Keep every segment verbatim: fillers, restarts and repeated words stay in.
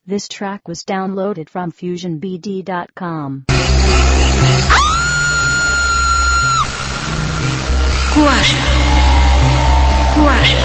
This track was downloaded from fusion b d dot com. কুয়াশা কুয়াশা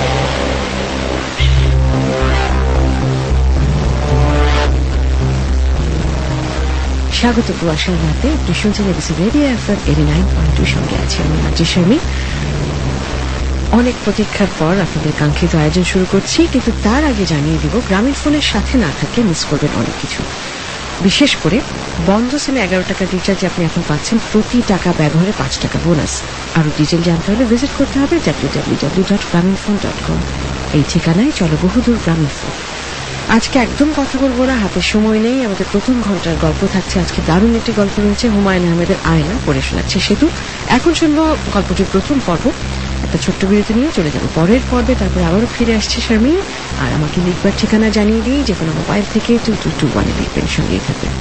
স্বাগত কুয়াশার রাতে। একটু শুনছেন ABC radio FM eighty nine point two সঙ্গে আছে আমি নাজি শারমি। অনেক প্রতীক্ষার পর আপনাদের কাঙ্ক্ষিত আয়োজন শুরু করছি, কিন্তু তার আগে জানিয়ে দিব গ্রামীণ ফোনের সাথে না থাকলে মিস করবেন অনেক কিছু। বিশেষ করে বন্ধ সিমে এগারো টাকার রিচার্জে আপনি এখন পাচ্ছেন প্রতি টাকা ব্যবহারে পাঁচ টাকা বোনাস। আরো ডিটেল জানতে হলে ভিজিট করতে হবে W W W dot Grameenphone dot com. এই ঠিকানায় চলো বহুদূর গ্রামীণ ফোন। আজকে একদম কথা বলবো না, হাতে সময় নেই। আমাদের প্রথম ঘন্টার গল্প থাকছে আজকে। দারুণ একটি গল্প রয়েছে, হুমায়ুন আহমেদের আয়না পড়ে শোনাচ্ছে সেতু। এখন শুনবো গল্পটির প্রথম পর্ব। একটা ছোট্ট বিরতি নিয়ে চলে যাবো পরের পর্বে, তারপরে আবারও ফিরে আসছে শারমি। আর আমাকে লিখবার ঠিকানা জানিয়ে দিই, যে কোনো মোবাইল থেকে টু টু টু ওয়ানে লিখবেন, সঙ্গেই থাকবেন।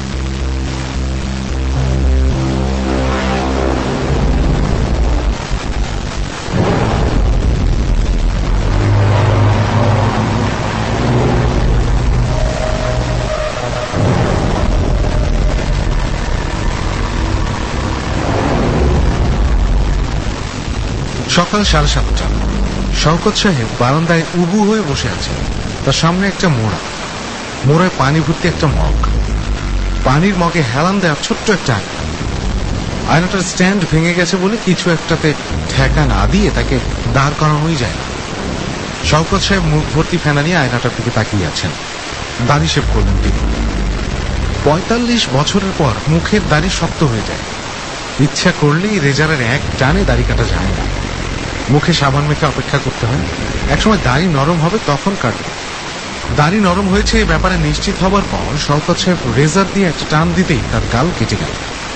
সকাল সাড়ে সাতটা। শওকত সাহেব বারান্দায় উবু হয়ে বসে আছেন। তার সামনে একটা মোড়া, মোড়ায় পানি ভর্তি একটা মগ, পানির মগে হেলান দেওয়া ছোট্ট একটা আয়না। আয়নাটার স্ট্যান্ড ভেঙে গেছে বলে কিছু একটাতে ঠেকা না দিয়ে তাকে দাঁড় করানোই যায় না। শওকত সাহেব মুখ ভর্তি ফেনা নিয়ে আয়নাটার দিকে তাকিয়ে আছেন। দাড়ি শেভ করলেন তিনি। পঁয়তাল্লিশ বছরের পর মুখের দাড়ি শক্ত হয়ে যায়। ইচ্ছা করলেই রেজারের এক টানে দাড়ি কাটা যায় না। মুখে সাবান মেখে অপেক্ষা করতে হয়, একসময় দাড়ি নরম হবে তখন কাটবে। দাড়ি নরম হয়েছে এই ব্যাপারে নিশ্চিত হবার পর শওকত সাহেব রেজার দিয়ে একটা টান দিতেই তার গাল কেটে গেল।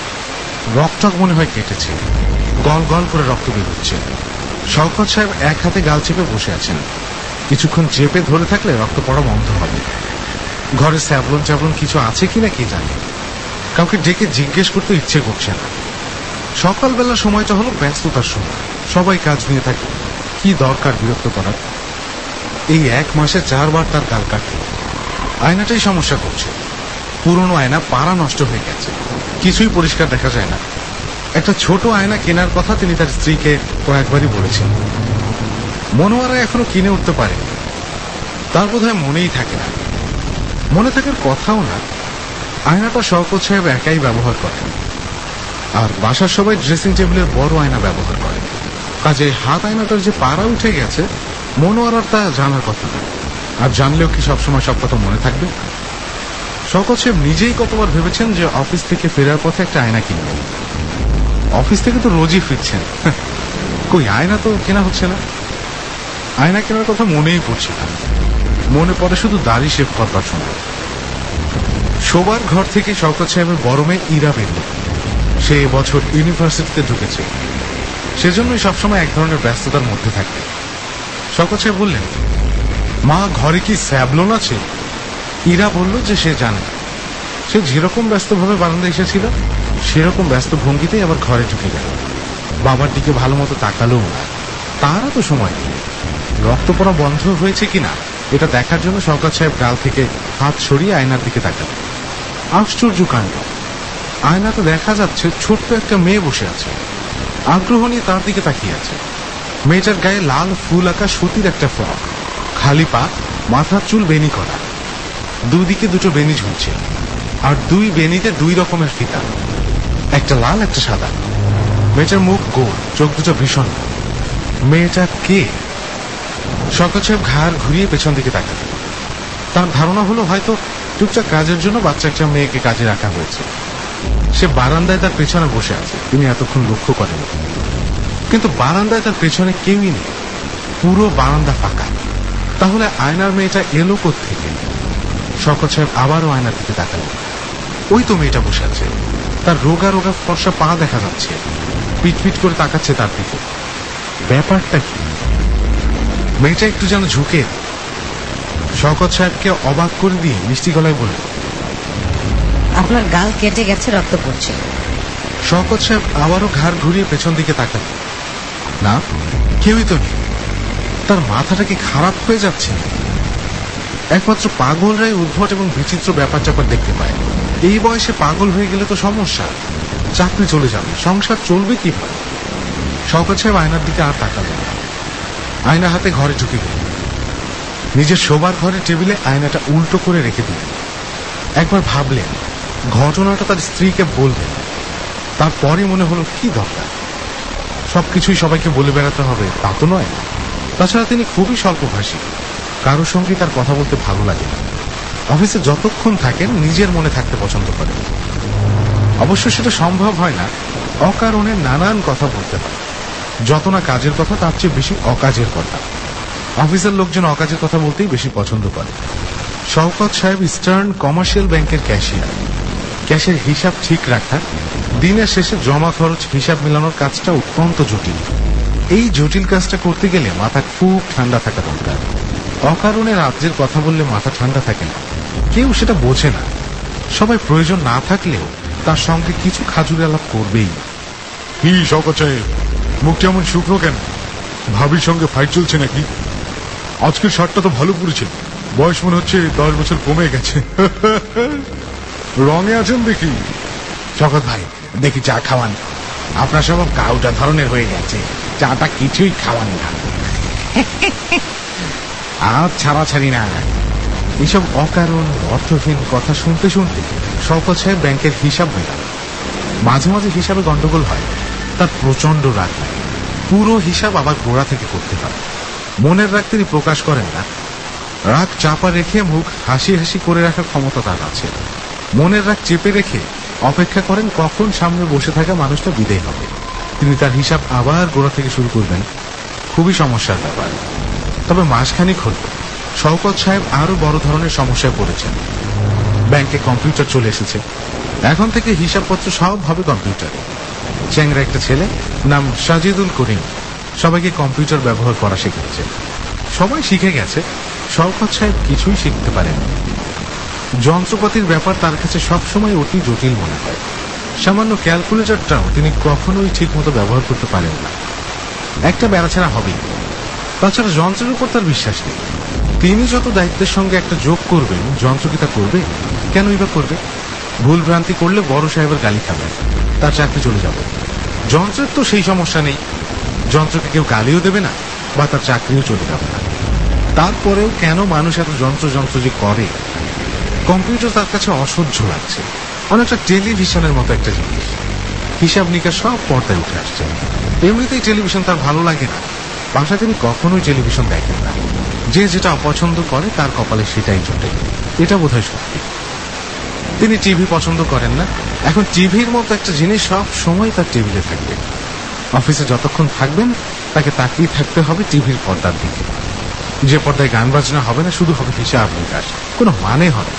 রক্তক মনে হয় কেটেছে, গল গল করে রক্ত বের হচ্ছে। শওকত সাহেব এক হাতে গাল চেপে বসে আছেন। কিছুক্ষণ চেপে ধরে থাকলে রক্ত পড়া বন্ধ হবে। ঘরে স্যাবলন চাবলন কিছু আছে কিনা কে জানে। কাউকে ডেকে জিজ্ঞেস করতে ইচ্ছে করছে না। সকালবেলা সময়টা হলো ব্যস্ততার সময়, সবাই কাজ নিয়ে থাকে, কি দরকার বিরক্ত করার। এই এক মাসে চারবার তার গাল কাটল। আয়নাটাই সমস্যা করছে। পুরনো আয়না পাড়া নষ্ট হয়ে গেছে, কিছুই পরিষ্কার দেখা যায় না। একটা ছোট আয়না কেনার কথা তিনি তার স্ত্রীকে কয়েকবারই বলেছেন। মনোয়ারা এখনো কিনে উঠতে পারে, তার বোধহয় মনেই থাকে না। মনে থাকার কথাও না। আয়নাটা শওকত সাহেব একাই ব্যবহার করেন, আর বাসার সবাই ড্রেসিং টেবিলের বড় আয়না ব্যবহার করে। কাজে হাত আয়নাটার যে পাড়া উঠে গেছে মনোয়ারার তা জানার কথা না। আর জানলেও কি সবসময় সব কথা মনে থাকবে? শওকত সাহেব নিজেই কতবার ভেবেছেন যে অফিস থেকে ফেরার পথে একটা আয়না কিনবেন। অফিস থেকে তো রোজই ফিরছেন, কই আয়না তো কেনা হচ্ছে না। আয়না কেনার কথা মনেই পড়ছে না। মনে পড়ে শুধু দাড়ি শেভ করবার সময়। শোবার ঘর থেকে শওকত সাহেবের বড় মেয়ে ইরা বেরল। সে এবছর ইউনিভার্সিটিতে ঢুকেছে, সেজন্যই সবসময় এক ধরনের ব্যস্ততার মধ্যে থাকে। শওকত সাহেব বললেন, মা ঘরে কি স্যাবলন আছে? ইরা বলল যে সে জানে। সে যেরকম ব্যস্তভাবে বারান্দায় এসেছিল সেরকম ব্যস্ত ভঙ্গিতেই আবার ঘরে ঢুকে গেল। বাবার দিকে ভালো মতো তাকালো না। তারও তো সময় নেই। রক্ত পড়া বন্ধ হয়েছে কিনা এটা দেখার জন্য শওকত সাহেব গাল থেকে হাত সরিয়ে আয়নার দিকে তাকালেন। আশ্চর্য কাণ্ড! আয়নাতে দেখা যাচ্ছে ছোট্ট একটা মেয়ে বসে আছে, আগ্রহ নিয়ে তার দিকে তাকিয়ে আছে। মেয়েটার গায়ে লাল ফুল আঁকা সুতির একটা ফ্রক, খালি পা, মাথার চুল বেনি করা, দুদিকে দুটো বেনি ঝুলছে, আর দুই বেনিতে দুই রকমের ফিতা, একটা লাল একটা সাদা। মেয়েটার মুখ গোল, চোখ দুটো ভীষণ। মেয়েটা কে? শওকত সাহেব ঘাড় ঘুরিয়ে পেছন দিকে তাকালেন। তার ধারণা হলো হয়তো টুকটাক কাজের জন্য বাচ্চা একটা মেয়েকে কাজে রাখা হয়েছে। সে বারান্দায় তার পেছনে বসে আছে, তিনি এতক্ষণ লক্ষ্য করেন। কিন্তু বারান্দায় তার পেছনে কেউই নেই, পুরো বারান্দা ফাঁকা। তাহলে আয়নার মেয়েটা এলো কোত্থেকে? শওকত সাহেব আবারও আয়নার দিকে তাকালেন। ওই তো মেয়েটা বসে আছে, তার রোগা রোগা ফর্সা পা দেখা যাচ্ছে, পিট পিট করে তাকাচ্ছে তার দিকে। ব্যাপারটা কি? মেয়েটা একটু যেন ঝুঁকে। শওকত সাহেবকে অবাক করে দিয়ে মিষ্টি গলায় বলল, আপনার গাল কেটে গেছে, রক্ত পড়ছে। শওকত সাহেব আবারও ঘাড় ঘুরিয়ে পেছন দিকে তাকালেন। না, কেউই তো নেই। তার মাথাটা কি খারাপ হয়ে যাচ্ছে? একমাত্র পাগলরাই উদ্ভট এবং বিচিত্র ব্যাপার চাপার দেখতে পায়। এই বয়সে পাগল হয়ে গেলে তো সমস্যা, চাকরি চলে যাবে, সংসার চলবে কিভাবে। শওকত সাহেব আয়নার দিকে আর তাকালেন না। আয়না হাতে ঘরে ঢুকে গেল। নিজের শোবার ঘরে টেবিলে আয়নাটা উল্টো করে রেখে দিলেন। একবার ভাবলেন ঘটনাটা তার স্ত্রীকে বলবেন, তারপরে মনে হলো কি দরকার, সবকিছুই সবাইকে বলে বেড়াতে হবে তা তো নয়। তাছাড়া তিনি খুবই স্বল্পভাষী, কারোর সঙ্গে তার কথা বলতে ভালো লাগে না। অফিসে যতক্ষণ থাকেন নিজের মনে থাকতে পছন্দ করেন। অবশ্য সেটা সম্ভব হয় না, অকারণে নানান কথা বলতে হয়। যত না কাজের কথা তার চেয়ে বেশি অকাজের কথা। অফিসের লোকজন অকাজের কথা বলতেই বেশি পছন্দ করে। শওকত সাহেব ইস্টার্ন কমার্শিয়াল ব্যাংকের ক্যাশিয়ার। ক্যাশের হিসাব ঠিক রাখা, দিনের শেষে জমা খরচ হিসাব মেলানোর কাজটা অত্যন্ত জটিল। এই জটিল কাজটা করতে গেলে মাথা খুব ঠান্ডা থাকা দরকার। অকারণে রাজ্যের কথা বললে মাথা ঠান্ডা থাকে না, কেউ সেটা বোঝে না। সবাই প্রয়োজন না থাকলেও তার সঙ্গে কিছু খাজুর আলাপ করবেই। কি শওকত সাহেব, মুখটা এমন শুকনো কেন? ভাবির সঙ্গে ফাইট চলছে নাকি? আজকের শার্টটা তো ভালো পড়েছে, বয়স মনে হচ্ছে দশ বছর কমে গেছে। রঙে আছেন দেখি। শওকত ভাই, দেখি চা খাওয়ান। আপনার সব কাউটা ধরনের হয়ে গেছে, চাটা কিছুই খাওয়ান না। আর ছাড়াছাড়ি না। এইসব অকারণ অর্থহীন কথা শুনতে শুনতে শওকত সাহেব ব্যাংকের হিসাব মেলান। মাঝে মাঝে হিসাবে গন্ডগোল হয়, তার প্রচন্ড রাগ লাগে। পুরো হিসাব আবার গোড়া থেকে করতে হয়। মনের রাগ তিনি প্রকাশ করেন না। রাগ চাপা রেখে মুখ হাসি হাসি করে রাখার ক্ষমতা তার আছে। মনের রাগ চেপে রেখে অপেক্ষা করেন কখন সামনে বসে থাকা মানুষটা বিদায় হবে। তিনি তার হিসাব আবার গোড়া থেকে শুরু করবেন। খুবই সমস্যার ব্যাপার। তবে মাসখানিক হল শওকত সাহেব আরো বড় ধরনের সমস্যায় পড়েছেন। ব্যাংকে কম্পিউটার চলে এসেছে। এখন থেকে হিসাবপত্র সব হবে কম্পিউটারে। চ্যাংরা একটা ছেলে, নাম সাজিদুল করিম, সবাইকে কম্পিউটার ব্যবহার করা শেখাচ্ছে। সবাই শিখে গেছে, শওকত সাহেব কিছুই শিখতে পারেন। যন্ত্রপাতির ব্যাপার তার কাছে সবসময় অতি জটিল মনে হয়। সামান্য ক্যালকুলেটরটাও তিনি কখনোই ঠিক মতো ব্যবহার করতে পারেন না। একটা বেড়াছাড়া হবেই। তাছাড়া যন্ত্রের উপর তার বিশ্বাস নেই। তিনি যত দায়িত্বের সঙ্গে একটা যোগ করবেন, যন্ত্র কি তা করবে? কেনই বা করবে? ভুল ভ্রান্তি করলে বড় সাহেবের গালি খাবেন, তার চাকরি চলে যাবে। যন্ত্রের তো সেই সমস্যা নেই, যন্ত্রকে কেউ গালিও দেবে না বা তার চাকরিও চলে যাবে না। তারপরেও কেন মানুষ এত যন্ত্র যন্ত্র যে করে? কম্পিউটার তার কাছে অসহ্য লাগছে। অনেকটা টেলিভিশনের মতো একটা জিনিস। হিসাব নিকাশ সব পর্দায় উঠে আসছে। এমনিতেই টেলিভিশন তার ভালো লাগে না। বাসায় তিনি কখনোই টেলিভিশন দেখেন না। যে যেটা অপছন্দ করে তার কপালে সেটাই জোটে, এটা বোধহয় সত্যি। তিনি টিভি পছন্দ করেন না। এখন টিভির মতো একটা জিনিস সব সময় তার টেবিলে থাকবে। অফিসে যতক্ষণ থাকবেন তাকে তাকিয়ে থাকতে হবে টিভির পর্দার দিকে। যে পর্দায় গান বাজনা হবে না, শুধু হবে হিসাব নিকাশ, কোনো মানে হবে।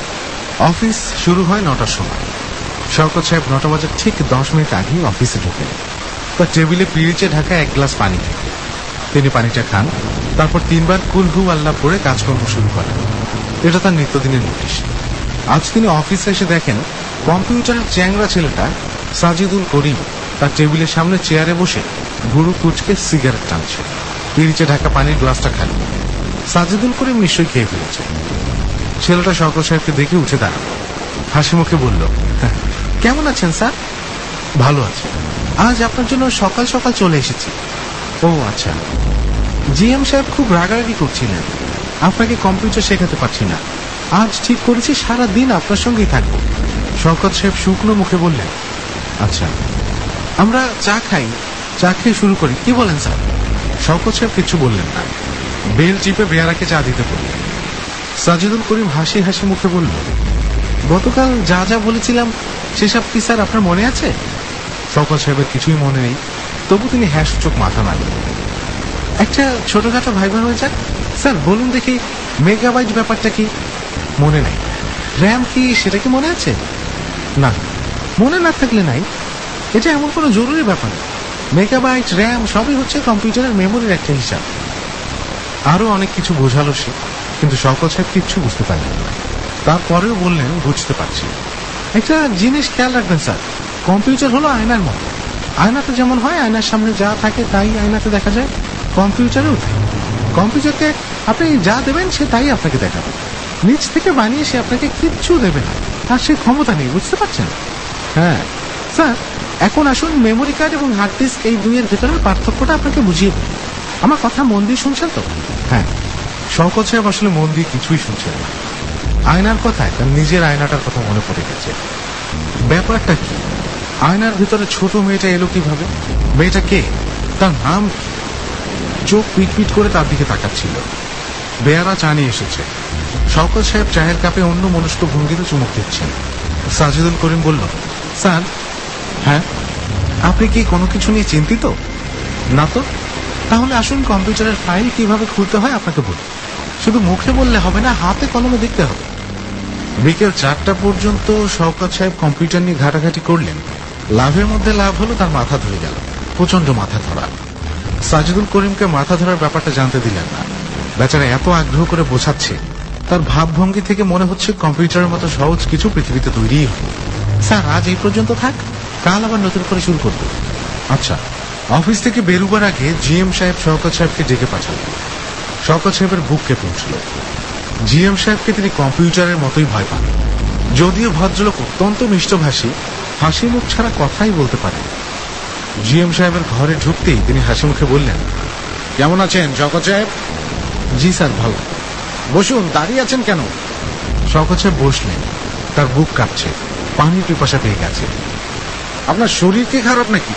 অফিস শুরু হয় নটার সময়। শওকত সাহেব নটা বাজার ঠিক দশ মিনিট আগেই অফিসে ঢোকেন। তার টেবিলে পিরিচে ঢাকা এক গ্লাস পানি থাকে। তিনি পানিটা খান, তারপর তিনবার কুলহু আল্লাহ পড়ে কাজকর্ম শুরু করেন। এটা তার নিত্যদিনের নোটিশ। আজ তিনি অফিসে এসে দেখেন কম্পিউটারের চ্যাংরা ছেলেটা সাজিদুল করিম তার টেবিলের সামনে চেয়ারে বসে ভুরু কুচকে সিগারেট টানছে। পিরিচে ঢাকা পানির গ্লাসটা খালি। সাজিদুল করিম নিশ্চয়ই খেয়ে ফেলেছে। ছেলেটা শওকত সাহেবকে দেখে উঠে দাঁড়াল, হাসি মুখে বলল, কেমন আছেন স্যার? ভালো আছে। আজ আপনার জন্য সকাল সকাল চলে এসেছি। ও আচ্ছা। জিএম সাহেব খুব রাগারাগি করছিলেন, আপনাকে কম্পিউটার শেখাতে পারছি না। আজ ঠিক করেছি সারা দিন আপনার সঙ্গেই থাকবো। শওকত সাহেব শুকনো মুখে বললেন, আচ্ছা। আমরা চা খাই, চা খেয়ে শুরু করি, কি বলেন স্যার? শওকত সাহেব কিছু বললেন না। বেল চিপে বেয়ারাকে চা দিতে বললেন। সাজিদুল করিম হাসি হাসি মুখে বলল, গতকাল যা যা বলেছিলাম সেসব কি স্যার আপনার মনে আছে? শওকত সাহেবের কিছুই মনে নেই, তবু তিনি হ্যাঁ সূচক মাথা নাড়লেন। একটা ছোটখাটো ভাইবা হয়ে যাক স্যার, বলুন দেখি মেগাবাইট ব্যাপারটা কি? মনে নেই। র্যাম কি, সেটা কি মনে আছে? না। মনে না থাকলে নাই, এটা এমন কোনো জরুরি ব্যাপার না। মেগাবাইট, র্যাম সবই হচ্ছে কম্পিউটারের মেমোরির একটা হিসাব। আরো অনেক কিছু বোঝালো সে, কিন্তু শওকত সাহেব কিচ্ছু বুঝতে পারলেন না। তারপরেও বললেন, বুঝতে পারছি। একটা জিনিস খেয়াল রাখবেন স্যার, কম্পিউটার হলো আয়নার মতো। আয়নাতে যেমন হয় আয়নার সামনে যা থাকে তাই আয়নাতে দেখা যায়, কম্পিউটারেও তাই। কম্পিউটারকে আপনি যা দেবেন সে তাই আপনাকে দেখাবে। নিজ থেকে বানিয়ে সে আপনাকে কিচ্ছু দেবে না, তার সে ক্ষমতা নেই, বুঝতে পারছেন? হ্যাঁ স্যার, এখন আসুন মেমোরি কার্ড এবং হার্ড ডিস্ক এই দুইয়ের ভেতরের পার্থক্যটা আপনাকে বুঝিয়ে দিই। আমার কথা মন দিয়ে শুনছেন তো? হ্যাঁ। শওকত সাহেব আসলে মন দিয়ে কিছুই শুনছেন না। আয়নার কথায় তার নিজের আয়নাটার কথা মনে পড়ে গেছে। ব্যাপারটা কি? আয়নার ভিতরে ছোট মেয়েটা এলো কিভাবে? মেয়েটা কে? তার নাম কি? চোখ পিটপিট করে তার দিকে তাকাচ্ছিল। বেয়ারা চা নিয়ে এসেছে। শওকত সাহেব চায়ের কাপে অন্য মনস্ক ভঙ্গিতে চুমুক দিচ্ছেন। সাজিদুল করিম বলল, স্যার। হ্যাঁ, আপনি কি কোনো কিছু নিয়ে চিন্তিত? না তো। তাহলে আসুন কম্পিউটারের ফাইল কিভাবে খুলতে হয় আপনাকে বলি। শুধু মুখে বললে হবে না, হাতে কলমে দেখতে হবে। বিকেল চারটা পর্যন্ত শওকত সাহেব কম্পিউটার নিয়ে ঘাটাঘাটি করলেন। লাভের মধ্যে লাভ হলো তার মাথা ধরে গেল, প্রচন্ড মাথা ধরা। সাজিদুল করিমকে মাথা ধরার ব্যাপারটা জানতে দিলেন না। বেচারা এত আগ্রহ করে বোঝাচ্ছে, তার ভাবভঙ্গি থেকে মনে হচ্ছে কম্পিউটারের মতো সহজ কিছু পৃথিবীতে তৈরি হবে। স্যার, আজ এই পর্যন্ত থাক, কাল আবার নতুন করে শুরু করব। আচ্ছা। অফিস থেকে বেরুবার আগে জিএম সাহেব শওকত সাহেবকে ডেকে পাঠালেন। শওকত সাহেবের বুক কেঁপে উঠল। জিএম সাহেবকে তিনি কম্পিউটারের মতোই ভয় পান। যদিও ভদ্রলোক অত্যন্ত মিষ্টভাষী, হাসি মুখ ছাড়া কথাই বলতে পারেন। জিএম সাহেবের ঘরে ঢুকতেই তিনি হাসি মুখে বললেন, কেমন আছেন শওকত সাহেব? জি স্যার, ভালো। বসুন, দাঁড়িয়ে আছেন কেন? শওকত সাহেব বসলেন। তার বুক কাঁপছে, পানির পিপাসা পেয়ে গেছে। আপনার শরীর কি খারাপ নাকি?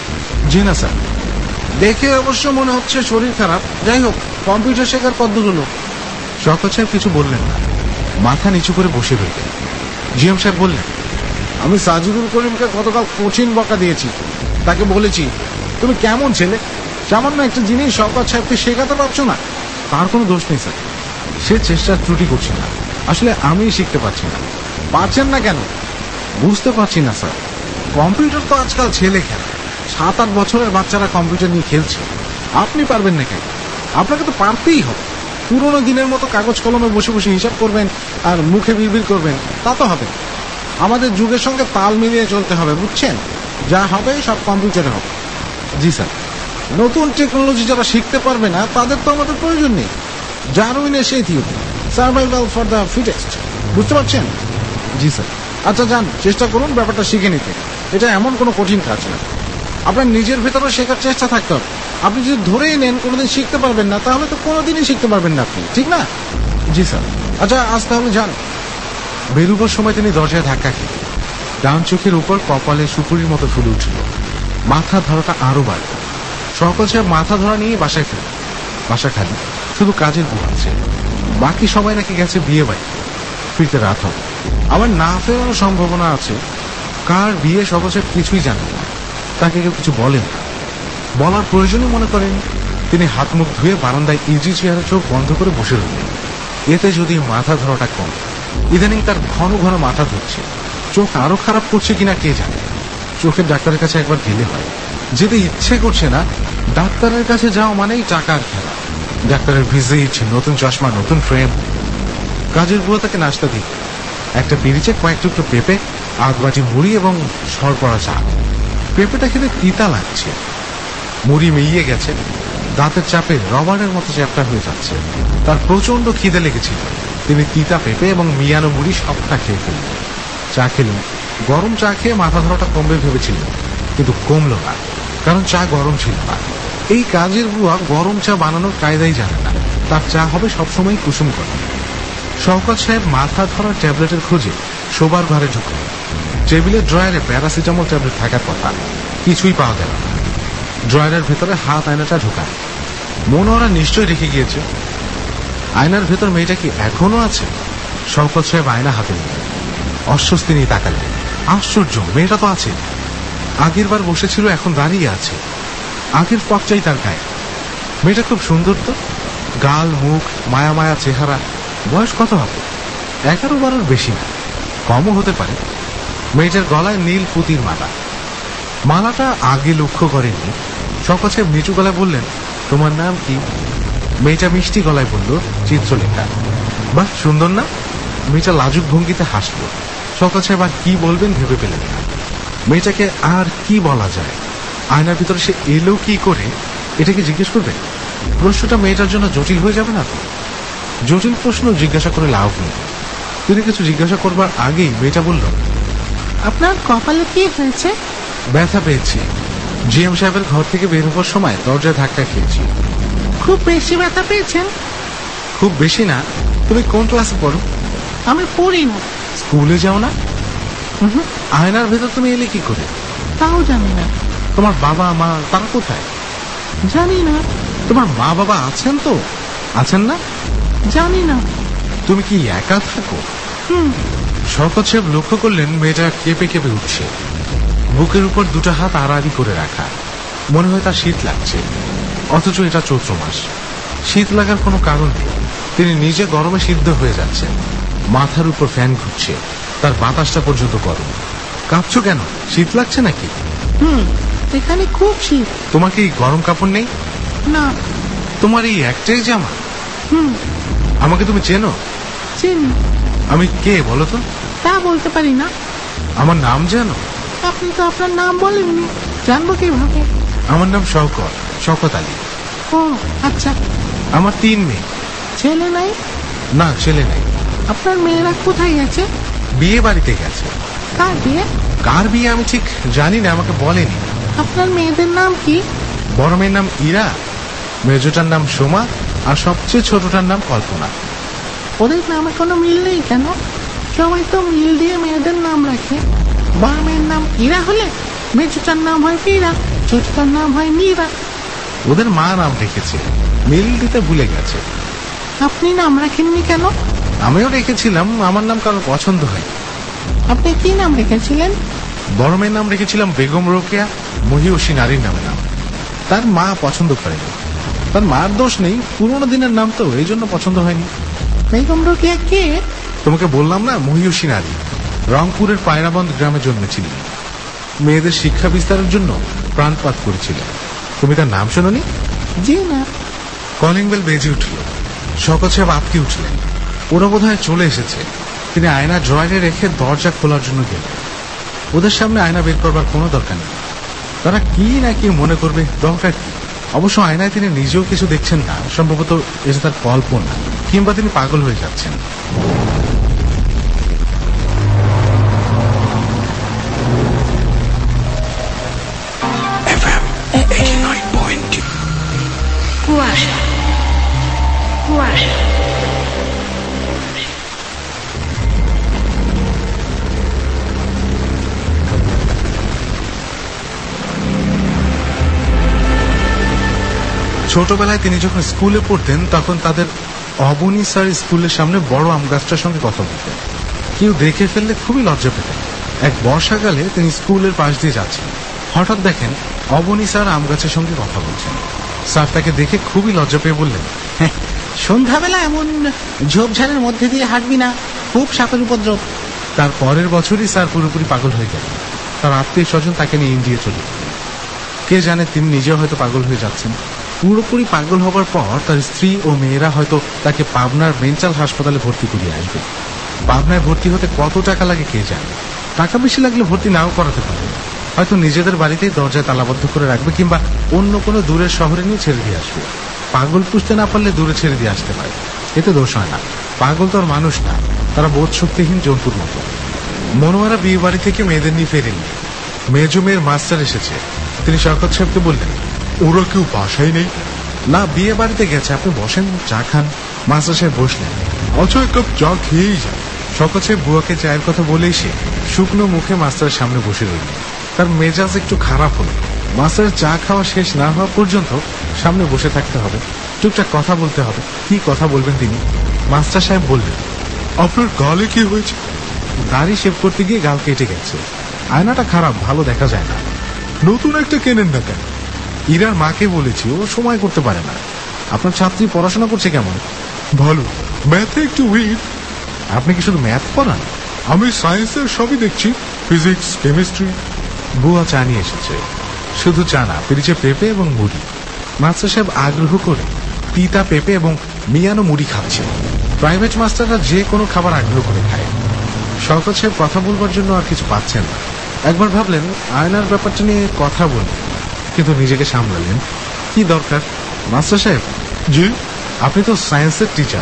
জি না স্যার। দেখে অবশ্য মনে হচ্ছে শরীর খারাপ। যাই হোক, কম্পিউটার শেখার কদ্দূর হলো? শওকত সাহেব কিছু বললেন না, মাথা নিচু করে বসে রইলেন। জিএম সাহেব বললেন, আমি সাজিদুল করিমকে গতকাল কঠিন বকা দিয়েছি। তাকে বলেছি, তুমি কেমন ছেলে, সামান্য একটা জিনিস শওকত সাহেবকে শেখাতে পারছো না। তার কোনো দোষ নেই স্যার, সে চেষ্টার ত্রুটি করছে না। আসলে আমি শিখতে পারছি না। পারছেন না কেন? বুঝতে পারছি না স্যার। কম্পিউটার তো আজকাল ছেলে খেলা, সাত আট বছরের বাচ্চারা কম্পিউটার নিয়ে খেলছে। আপনি পারবেন না কেন? আপনাকে তো পারতেই হবে। পুরোনো দিনের মতো কাগজ কলমে বসে বসে হিসাব করবেন আর মুখে বিড়বিড় করবেন, তা তো হবে। আমাদের যুগের সঙ্গে তাল মিলিয়ে চলতে হবে, বুঝছেন? যা হবে সব কম্পিউটারে হবে। জি স্যার। নতুন টেকনোলজি যারা শিখতে পারবে না তাদের তো আমাদের প্রয়োজন নেই। ডারউইনের সেই theory, survival for the fittest, বুঝতে পারছেন? জি স্যার। আচ্ছা যান, চেষ্টা করুন ব্যাপারটা শিখে নিতে। এটা এমন কোনো কঠিন কাজ না। আপনার নিজের ভেতরেও শেখার চেষ্টা থাকতে হবে। আপনি যদি ধরেই নেন কোনোদিন শিখতে পারবেন না, তাহলে তো কোনোদিনই শিখতে পারবেন না আপনি, ঠিক না? জি স্যার। আচ্ছা, আজ তাহলে যান। বেরুবার সময় তিনি দরজায় ধাক্কা খেলেন। ডান চোখের উপর কপালে সুপুরির মতো ফুলে উঠল। মাথা ধরাটা আরো বাড়ল। শওকত সাহেব মাথা ধরা নিয়ে বাসায় ফেলেন। বাসা খালি, শুধু কাজের বউ আছে। বাকি সবাই নাকি গেছে বিয়ে বাড়ি। ফিরতে রাত হবে, আবার না ফেরানোর সম্ভাবনা আছে। কার বিয়ে শওকত সাহেব কিছুই জানেন না, তাকে কেউ কিছু বলেন না, বলার প্রয়োজনই মনে করেন। তিনি হাত মুখ ধুয়ে বারান্দায় ইজি চেয়ারে চোখ বন্ধ করে বসে রইলেন। এতে যদি মাথা ধরাটা কম, ইদানিং তার ঘন ঘন মাথা ধরছে। চোখ আরো খারাপ করছে কিনা কে জানে। চোখের ডাক্তারের কাছে একবার গেলে হয়, যেতে ইচ্ছে করছে না। ডাক্তারের কাছে যাওয়া মানেই টাকার খেলা। ডাক্তারের ভিজিট, নতুন চশমা, নতুন ফ্রেম। কাজের বুয়া তাকে নাস্তা দিল। একটা পিরিচে কয়েক টুকরো পেঁপে, আধ বাটি মুড়ি এবং সরপড়া চা। পেঁপেটা খেতে তিতা লাগছে। মুড়ি মিইয়ে গেছে, দাঁতের চাপে রবারের মতো চ্যাপ্টা হয়ে যাচ্ছে। তার প্রচন্ড খিদে লেগেছিল। তিনি তিতা পেঁপে এবং মিয়ানো মুড়ি সবটা খেয়ে ফেললেন। চা খেলেন। গরম চা খেয়ে মাথা ধরাটা কমবে ভেবেছিলেন, কিন্তু কমল না, কারণ চা গরম ছিল না। এই কাজের বুয়া গরম চা বানানোর কায়দাই জানে না। তার চা হবে সবসময় কুসুম করে। শওকত সাহেব মাথা ধরার ট্যাবলেটের খোঁজে শোবার ঘরে ঢুকলেন। টেবিলের ড্রয়ারে প্যারাসিটামল ট্যাবলেট থাকার কথা, কিছুই পাওয়া গেল না। ড্রয়ারের ভেতরে হাত আয়নাটা ঢোকায়। মনে ওরা নিশ্চয়ই রেখে গিয়েছে। আয়নার ভেতর মেয়েটা কি এখনো আছে? শওকত সাহেব আয়না হাতে নিলেন। অস্বস্তি নিয়ে তাকালেন। আশ্চর্য, মেয়েটা তো আছে। আগের বার বসেছিল, এখন দাঁড়িয়ে আছে। আগের ফকটাই তার গায়ে। মেয়েটা খুব সুন্দর তো, গাল, মুখ, মায়া মায়া চেহারা। বয়স কত হবে? এগারো বারোর বেশি না, কমও হতে পারে। মেয়েটার গলায় নীল পুঁতির মালা। মালাটা আগে লক্ষ্য করেনি। শওকত সাহেব নিচু গলায় বললেন, তোমার নাম কি? মেয়েটা মিষ্টি গলায় বলল, চিত্রলেখা। বাহ, সুন্দর না? মেয়েটা লাজুক ভঙ্গিতে হাসল। শওকত সাহেব আর কি বলবেন ভেবে পেলেন না। মেয়েটাকে আর কি বলা যায়? আয়নার ভিতরে সে এলো কি করে, এটাকে জিজ্ঞেস করবে? প্রশ্নটা মেয়েটার জন্য জটিল হয়ে যাবে না তো? জটিল প্রশ্ন জিজ্ঞাসা করে লাভ নেই। তিনি কিছু জিজ্ঞাসা করবার আগেই মেয়েটা বলল, আপনার কপালে কি হয়েছে? ব্যথা পেয়েছি। জিএম সাহেবের ঘর থেকে বের হবার সময় দরজায় ধাক্কা খেয়েছি। খুব বেশি ব্যথা পেয়েছেন? খুব বেশি না। তুমি কোন ক্লাসে পড়ো? আমি পড়ি না। স্কুলে যাও না? আয়নার ভেতর তুমি এলে কি করে? তাও জানি না। তোমার বাবা মা তারা কোথায়? জানি না। তোমার মা বাবা আছেন তো? আছেন না? জানি না। তুমি কি একা থাকো? হুম। শওকত সাহেব লক্ষ্য করলেন মেয়েটা কেঁপে কেঁপে উঠছে, বুকের উপর দুটো হাত আড়াআড়ি করে রাখা। মনে হয় তার শীত লাগছে, অথচ এটা চৈত্র মাস। শীত লাগার কোনো কারণ নেই। তিনি নিজে গরমে সিদ্ধ হয়ে যাচ্ছেন। মাথার উপর ফ্যান ঘুরছে, তার বাতাসটা পর্যন্ত গরম। কাঁপছো কেন? শীত লাগছে নাকি? হুম, এখানে খুব শীত। তোমার কি গরম কাপড় নেই? না। তোমার এই একটাই জামা? হুম। আমাকে তুমি চেনো? চিনি। আমি কে বলো তো? তা বলতে পারি না। আমার নাম জানো? আপনি তো আপনার নাম বলেননি, জানবো কিভাবে? আমার নাম শওকত, শওকত আলী। ও আচ্ছা। আমার তিন মেয়ে। ছেলে নাই? না, ছেলে নেই। আপনার মেয়েরা কোথায় গেছে? বিয়ে বাড়িতে গেছে। কার বিয়ে? কার বিয়ে আমি ঠিক জানি না, আমাকে বলেনি। আপনার মেয়েদের নাম কি? বড় মেয়ের নাম ইরা, মেজোটার নাম সোমা, আর সবচেয়ে ছোটটার নাম কল্পনা। ওদের নামে কোনো মিল নেই কেন? সবাই তো মিল দিয়ে মেয়েদের নাম রাখে। বড় মেয়ের নাম ইরা হলে মেজোটার নাম হয় ফিরা, ছোটটার নাম হয় মীরা। ওদের মা নাম রেখেছে, মিল দিতে ভুলে গেছে। আপনি নাম রাখেননি কেন? আমিও রেখেছিলাম, আমার নাম কারো পছন্দ হয়। আপনি কি নাম রেখেছিলেন? বড় মেয়ের নাম রেখেছিলাম বেগম রোকেয়া, মহিয়সী নারীর নামে নাম। তার মা পছন্দ করেনি। তার মার দোষ নেই, পুরোনো দিনের নাম তো, এই জন্য পছন্দ হয়নি। বেগম রোকেয়া কে? তোমাকে বললাম না, মহিয়সী নারী। রংপুরের পায়রাবন্দ গ্রামে জন্মেছিলেন। মেয়েদের শিক্ষা বিস্তারের জন্য প্রাণপাত করেছিলেন। তুমি তার নাম শোনোনি? জি না। কলিং বেল বেজে উঠল। শওকত সাহেব আটকে উঠলেন। ওরা বোধ হয় চলে এসেছে। তিনি আয়না ড্রয়ারে রেখে দরজা খোলার জন্য গেলেন। ওদের সামনে আয়না বের করবার কোনো দরকার নেই। তারা কি না কি মনে করবে, দরকার কি? অবশ্য আয়নায় তিনি নিজেও কিছু দেখছেন না। সম্ভবত এসে তার কল্পনা, কিংবা তিনি পাগল হয়ে যাচ্ছেন। কুয়াশা কুয়াশা ছোটবেলায় তিনি যখন স্কুলে পড়তেন তখন তাদের অবনী স্যার স্কুলের সামনে বড় আম গাছটার সঙ্গে কথা বলতেন। কেউ দেখে ফেললে খুবই লজ্জা পেতেন। এক বর্ষাকালে তিনি স্কুলের পাশ দিয়ে যাচ্ছেন, হঠাৎ দেখেন অবনী স্যার আম গাছের সঙ্গে কথা বলছেন। স্যার তাকে দেখে খুবই লজ্জা পেয়ে বললেন, সন্ধ্যাবেলা এমন ঝোপঝাড়ের মধ্যে দিয়ে হাঁটবি না, খুব সাপের উপদ্রব। তার পরের বছরই স্যার পুরোপুরি পাগল হয়ে গেলেন। তার আত্মীয় স্বজন তাকে নিয়ে ইন্ডিয়া চলে গেলেন। কে জানে তিনি নিজেও হয়তো পাগল হয়ে যাচ্ছেন। পুরোপুরি পাগল হবার পর তার স্ত্রী ও মেয়েরা হয়তো তাকে পাবনার মেন্টাল হাসপাতালে ভর্তি করিয়ে আসবে। পাবনায় ভর্তি হতে কত টাকা লাগে কে জানে। টাকা বেশি লাগলে ভর্তি নাও করাতে পারে। হয়তো নিজেদের বাড়িতেই দরজায় তালাবদ্ধ করে রাখবে, কিংবা অন্য কোনো দূরের শহরে নিয়ে ছেড়ে দিয়ে আসবে। পাগল পুষতে না পারলে দূরে ছেড়ে দিয়ে আসতে পারে, এতে দোষ হয় না। পাগল তো আর মানুষ না, তারা বোধ শক্তিহীন জন্তুর মতো। মনোয়ারা বিয়ে বাড়ি থেকে মেয়েদের নিয়ে ফেরেননি। মেজো মেয়ের মাস্টার এসেছে। তিনি শওকত সাহেবকে বললেন, ওরা কেউ বাসায় নেই? না, বিয়ে বাড়িতে গেছে, আপনি বসেন, চা খান। মাস্টার সাহেব বসলেন। আচ্ছা, এক কাপ চা খেয়েই যায়। শওকত সাহেব বুয়াকে চায়ের কথা বলেই সে শুকনো মুখে মাস্টারের সামনে বসে রইলেন। তার মেজাজ একটু খারাপ হলো। মাস্টারের চা খাওয়া শেষ না হওয়া পর্যন্ত সামনে বসে থাকতে হবে, টুকটাক কথা বলতে হবে। কি কথা বলবেন তিনি? মাস্টার সাহেব বললেন, আপনার গালে কি হয়েছে? দাড়ি শেভ করতে গিয়ে গাল কেটে গেছে। আয়নাটা খারাপ, ভালো দেখা যায় না। নতুন একটা কেনেন না কেন? ইরার মাকে বলেছি, ও সময় করতে পারে না। আপনার ছাত্রী পড়াশোনা করছে কেমন? ভালো, ম্যাথে একটু উইক। আপনি কি শুধু ম্যাথ পড়ান? আমি সায়েন্সের সবই দেখছি, ফিজিক্স, কেমিস্ট্রি। বুয়া চা নিয়ে এসেছে, শুধু চা না, পেরেছে পেঁপে এবং মুড়ি। মাস্টার সাহেব আগ্রহ করে তিতা পেঁপে এবং মিয়ানো মুড়ি খাচ্ছে। প্রাইভেট মাস্টাররা যে কোনো খাবার আগ্রহ করে খায়। শওকত সাহেব কথা বলবার জন্য আর কিছু পাচ্ছেন না। একবার ভাবলেন আয়নার ব্যাপারটা নিয়ে কথা বলবেন, কিন্তু নিজেকে সামলালেন। কি দরকার? মাস্টার সাহেব, জি? আপনি তো সায়েন্সের টিচার,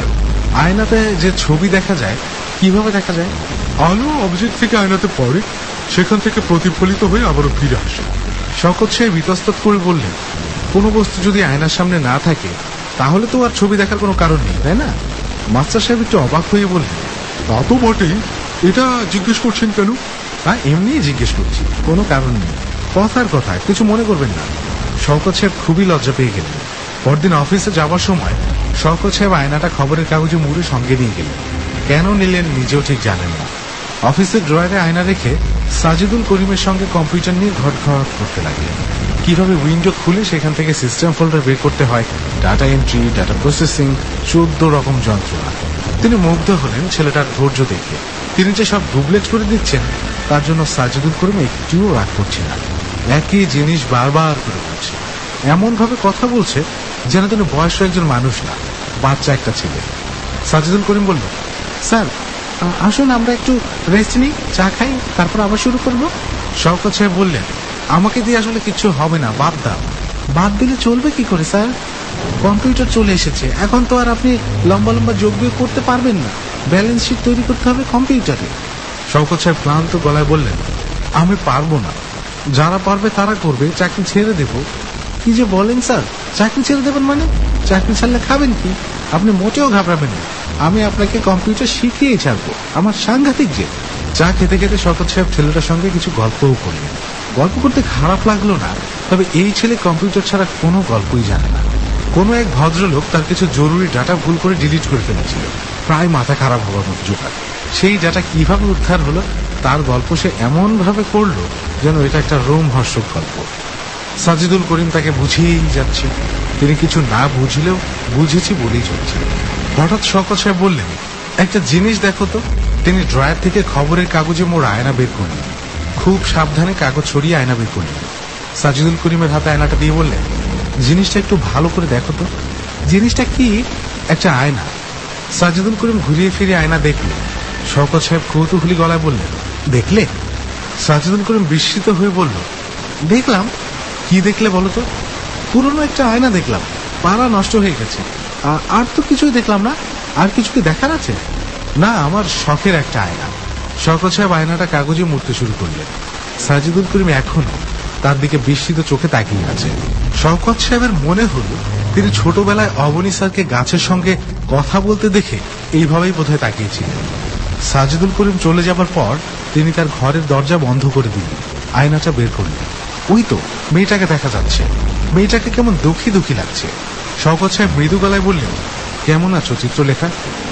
আয়নাতে যে ছবি দেখা যায় কিভাবে দেখা যায়? আলো অবজেক্ট থেকে আয়নাতে পড়ে, সেখান থেকে প্রতিফলিত হয়ে আবারও ফিরে আসে। শওকত সাহেব ইতস্তত করে বললেন, কোনো বস্তু যদি আয়নার সামনে না থাকে তাহলে তো আর ছবি দেখার কোনো কারণ নেই, তাই না? মাস্টার সাহেব একটু অবাক হয়ে বললেন, তা তো বটেই, এটা জিজ্ঞেস করছেন কেন? তা এমনিই জিজ্ঞেস করছি, কোনো কারণ নেই। কথার কথা, কিছু মনে করবেন না। শওকত সাহেব খুবই লজ্জা পেয়ে গেলেন। পরদিন অফিসে যাবার সময় শওকত সাহেব আয়নাটা খবরের কাগজে মুড়ে সঙ্গে নিয়ে গেলেন। কেন নিলেন নিজেও ঠিক জানেন না। অফিসের ড্রয়ারে আয়না রেখে সাজিদুল করিমের সঙ্গে কম্পিউটার নিয়ে ঘটঘট করতে লাগলেন। কিভাবে উইন্ডো খুলে সেখান থেকে সিস্টেম ফোল্ডার বের করতে হয়, ডাটা এন্ট্রি, ডাটা প্রসেসিং, চোদ্দ রকম যন্ত্রণা। তিনি মুগ্ধ হলেন ছেলেটার ধৈর্য দেখে। তিনি যে সব ডুপ্লেট করে দিচ্ছেন তার জন্য সাজিদুল করিম একটুও রাগ করছে না। একই জিনিস বারবার করে বলছে, এমন ভাবে কথা বলছে যেন তিনি বয়স্ক একজন মানুষ না, বাচ্চা একটা ছেলে। সাজিদুল করিম বলল, স্যার আসুন আমরা একটু রেস্ট নিই, চা খাই, তারপর আবার শুরু করব। শওকত সাহেব বললেন, আমাকে দিয়ে আসলে কিছু হবে না, বাদ দাও। বাদ দিলে চলবে কি করে স্যার? কম্পিউটার চলে এসেছে, এখন তো আর আপনি লম্বা লম্বা যোগ বিয়োগ করতে পারবেন না। ব্যালেন্স শিট তৈরি করতে হবে কম্পিউটারে। শওকত সাহেব ক্লান্ত গলায় বললেন, আমি পারবো না, যারা পারবে তারা করবে, চাকরি ছেড়ে দেব। কি যে বলেন স্যার, চাকরি ছেড়ে দেবেন মানে? চাকরি ছাড়লে খাবেন কি? আপনি মোটেও ঘাবড়াবেন না, আমি আপনাকে কম্পিউটার শিখিয়েই ছাড়বো। আমার সাংঘাতিক যে। চা খেতে খেতে শওকত সাহেব ছেলেটার সঙ্গে কিছু গল্পও করলেন। গল্প করতে খারাপ লাগলো না, তবে এই ছেলে কম্পিউটার ছাড়া কোনো গল্পই জানে না। কোনো এক ভদ্রলোক তার কিছু জরুরি ডাটা ভুল করে ডিলিট করে ফেলেছিল, প্রায় মাথা খারাপ হওয়ার মতো জোগাড়। সেই ডাটা কিভাবে উদ্ধার হলো তার গল্প সে এমন ভাবে করলো যেন এটা একটা রোমহর্ষক গল্প। সাজিদুল করিম তাকে বুঝিয়েই যাচ্ছে, তিনি কিছু না বুঝলেও বুঝেছি বলেই চলছে। হঠাৎ শওকত সাহেব বললেন, একটা জিনিস দেখো তো। তিনি ড্রয়ার থেকে খবরের কাগজে মোড়া আয়না বের করলেন। খুব সাবধানে কাগজ ছড়িয়ে আয়না বের করলেন। সাজিদুল করিমের হাতে আয়নাটা দিয়ে বললেন, জিনিসটা একটু ভালো করে দেখো তো। জিনিসটা কি? একটা আয়না। সাজিদুল করিম ঘুরিয়ে ফিরে আয়না দেখলেন। শওকত সাহেব কৌতূহলী গলায় বললেন, দেখলে? সাজিদুল করিম বিস্মিত হয়ে বলল, দেখলাম। কি দেখলে বলো তো? পুরনো একটা আয়না দেখলাম, পাড়া নষ্ট হয়ে গেছে। আর তো কিছুই দেখলাম না। আর কিছু কি দেখার আছে? না, আমার শখের একটা আয়না। শওকত সাহেব আয়নাটা কাগজে মুড়তে শুরু করলেন। সাজিদুল করিম এখনো তার দিকে বিস্মিত চোখে তাকিয়ে আছে। শওকত সাহেবের মনে হলো তিনি ছোটবেলায় অবনী স্যারকে গাছের সঙ্গে কথা বলতে দেখে এইভাবেই বোধহয় তাকিয়েছিলেন। সাজিদুল করিম চলে যাবার পর তিনি তার ঘরের দরজা বন্ধ করে দিলেন, আয়নাটা বের করলেন। ওই তো মেয়েটাকে দেখা যাচ্ছে। মেয়েটাকে কেমন দুঃখী দুঃখী লাগছে। শওকত সাহেব মৃদু গলায় বললেন, কেমন আছো চিত্রলেখা?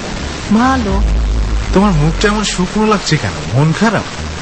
ভালো। তোমার মুখটা এমন শুকনো লাগছে কেন? মন খারাপ?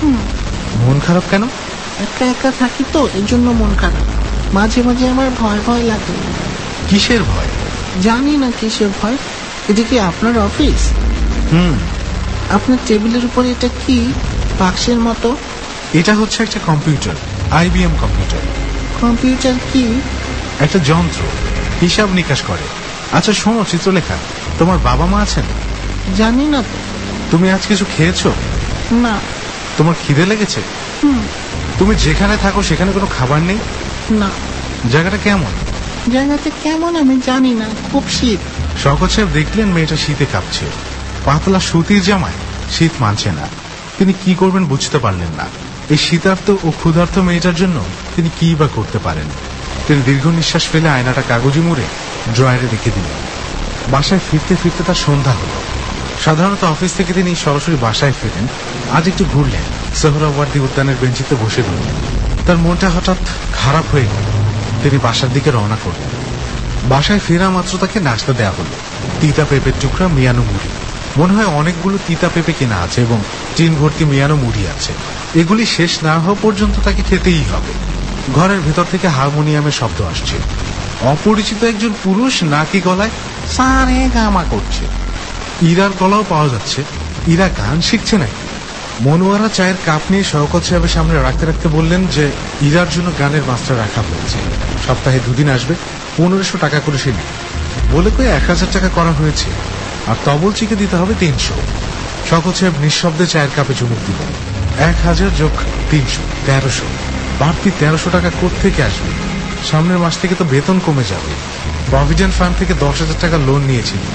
মন খারাপ কেন? একা একা থাকি তো, এর জন্য মন খারাপ। মাঝে মাঝে আমার ভয় ভয় লাগে। কিসের ভয়? জানি না কিসের ভয়। এটা কি আপনার অফিস? হুম। আপনার টেবিলের উপর এটা কি, বাক্সের মতো? এটা হচ্ছে একটা কম্পিউটার, আইবিএম কম্পিউটার। কম্পিউটার কি? একটা যন্ত্র, হিসাব নিকাশ করে। আচ্ছা শোনো চিত্রলেখা, তোমার বাবা মা আছেন? জানি না তো। তুমি আজ কিছু খেয়েছো? না। তোমার খিদে লেগেছে? হুম। তুমি যেখানে থাকো সেখানে কোনো খাবার নেই? না। জায়গাটা কেমন? জায়গাটা কেমন আমি জানি না, খুব শীত। শওকত সাহেব দেখলেন মেয়েটা শীতে কাঁপছে। পাতলা সুতির জামায় শীত মানছে না। তিনি কি করবেন বুঝতে পারলেন না। এই শীতার্থ ও ক্ষুধার্ত মেয়েটার জন্য তিনি কি বা করতে পারেন। তিনি দীর্ঘ নিঃশ্বাস ফেলে আয়নাটা কাগজে মুড়ে ড্রয়ারে রেখে দিলেন। বাসায় ফিরতে ফিরতে তার সন্ধ্যা হলো। সাধারণত অফিস থেকে তিনি সরাসরি বাসায় ফেরেন। আজ একটু ঘুরলেন, সোহরাওয়ার্দী উদ্যানের বেঞ্চিতে বসে রইলেন। তার মনটা হঠাৎ খারাপ হয়ে গেল। তিনি বাসার দিকে রওনা করলেন। বাসায় ফেরা মাত্র তাকে নাস্তা দেওয়া হলো। তিতা পেঁপের টুকরা, মিয়ানো মুড়ি। মনে হয় অনেকগুলো তিতা পেঁপে কেনা আছে এবং টিন ভর্তি মিয়ানো মুড়ি আছে। এগুলি শেষ না হওয়া পর্যন্ত তাকে খেতেই হবে। ঘরের ভেতর থেকে হারমোনিয়ামের শব্দ আসছে। অপরিচিত একজন পুরুষ নাকি গলায় সারে গামা করছে। ইরার গলাও পাওয়া যাচ্ছে। ইরা গান শিখছে নাকি? মনোয়ারা চায়ের কাপ নিয়ে শওকত সাহেবের সামনে রাখতে রাখতে বললেন যে ইরার জন্য গানের মাস্টার রাখা হয়েছে, সপ্তাহে দুদিন আসবে, পনেরোশো টাকা করে সে নেয়। বলে কয়ে এক হাজার টাকা করা হয়েছে, আর তবলচিকে দিতে হবে তিনশো। শওকত সাহেব নিঃশব্দে চায়ের কাপে চুমুক দিলেন। এক হাজার যোগ তিনশো, তেরোশো। বাড়তি তেরোশো টাকা কোত্থেকে আসবে? সামনের মাস থেকে তো বেতন কমে যাবে। প্রভিডেন্ট ফান্ড থেকে দশ হাজার টাকা লোন নিয়েছিল,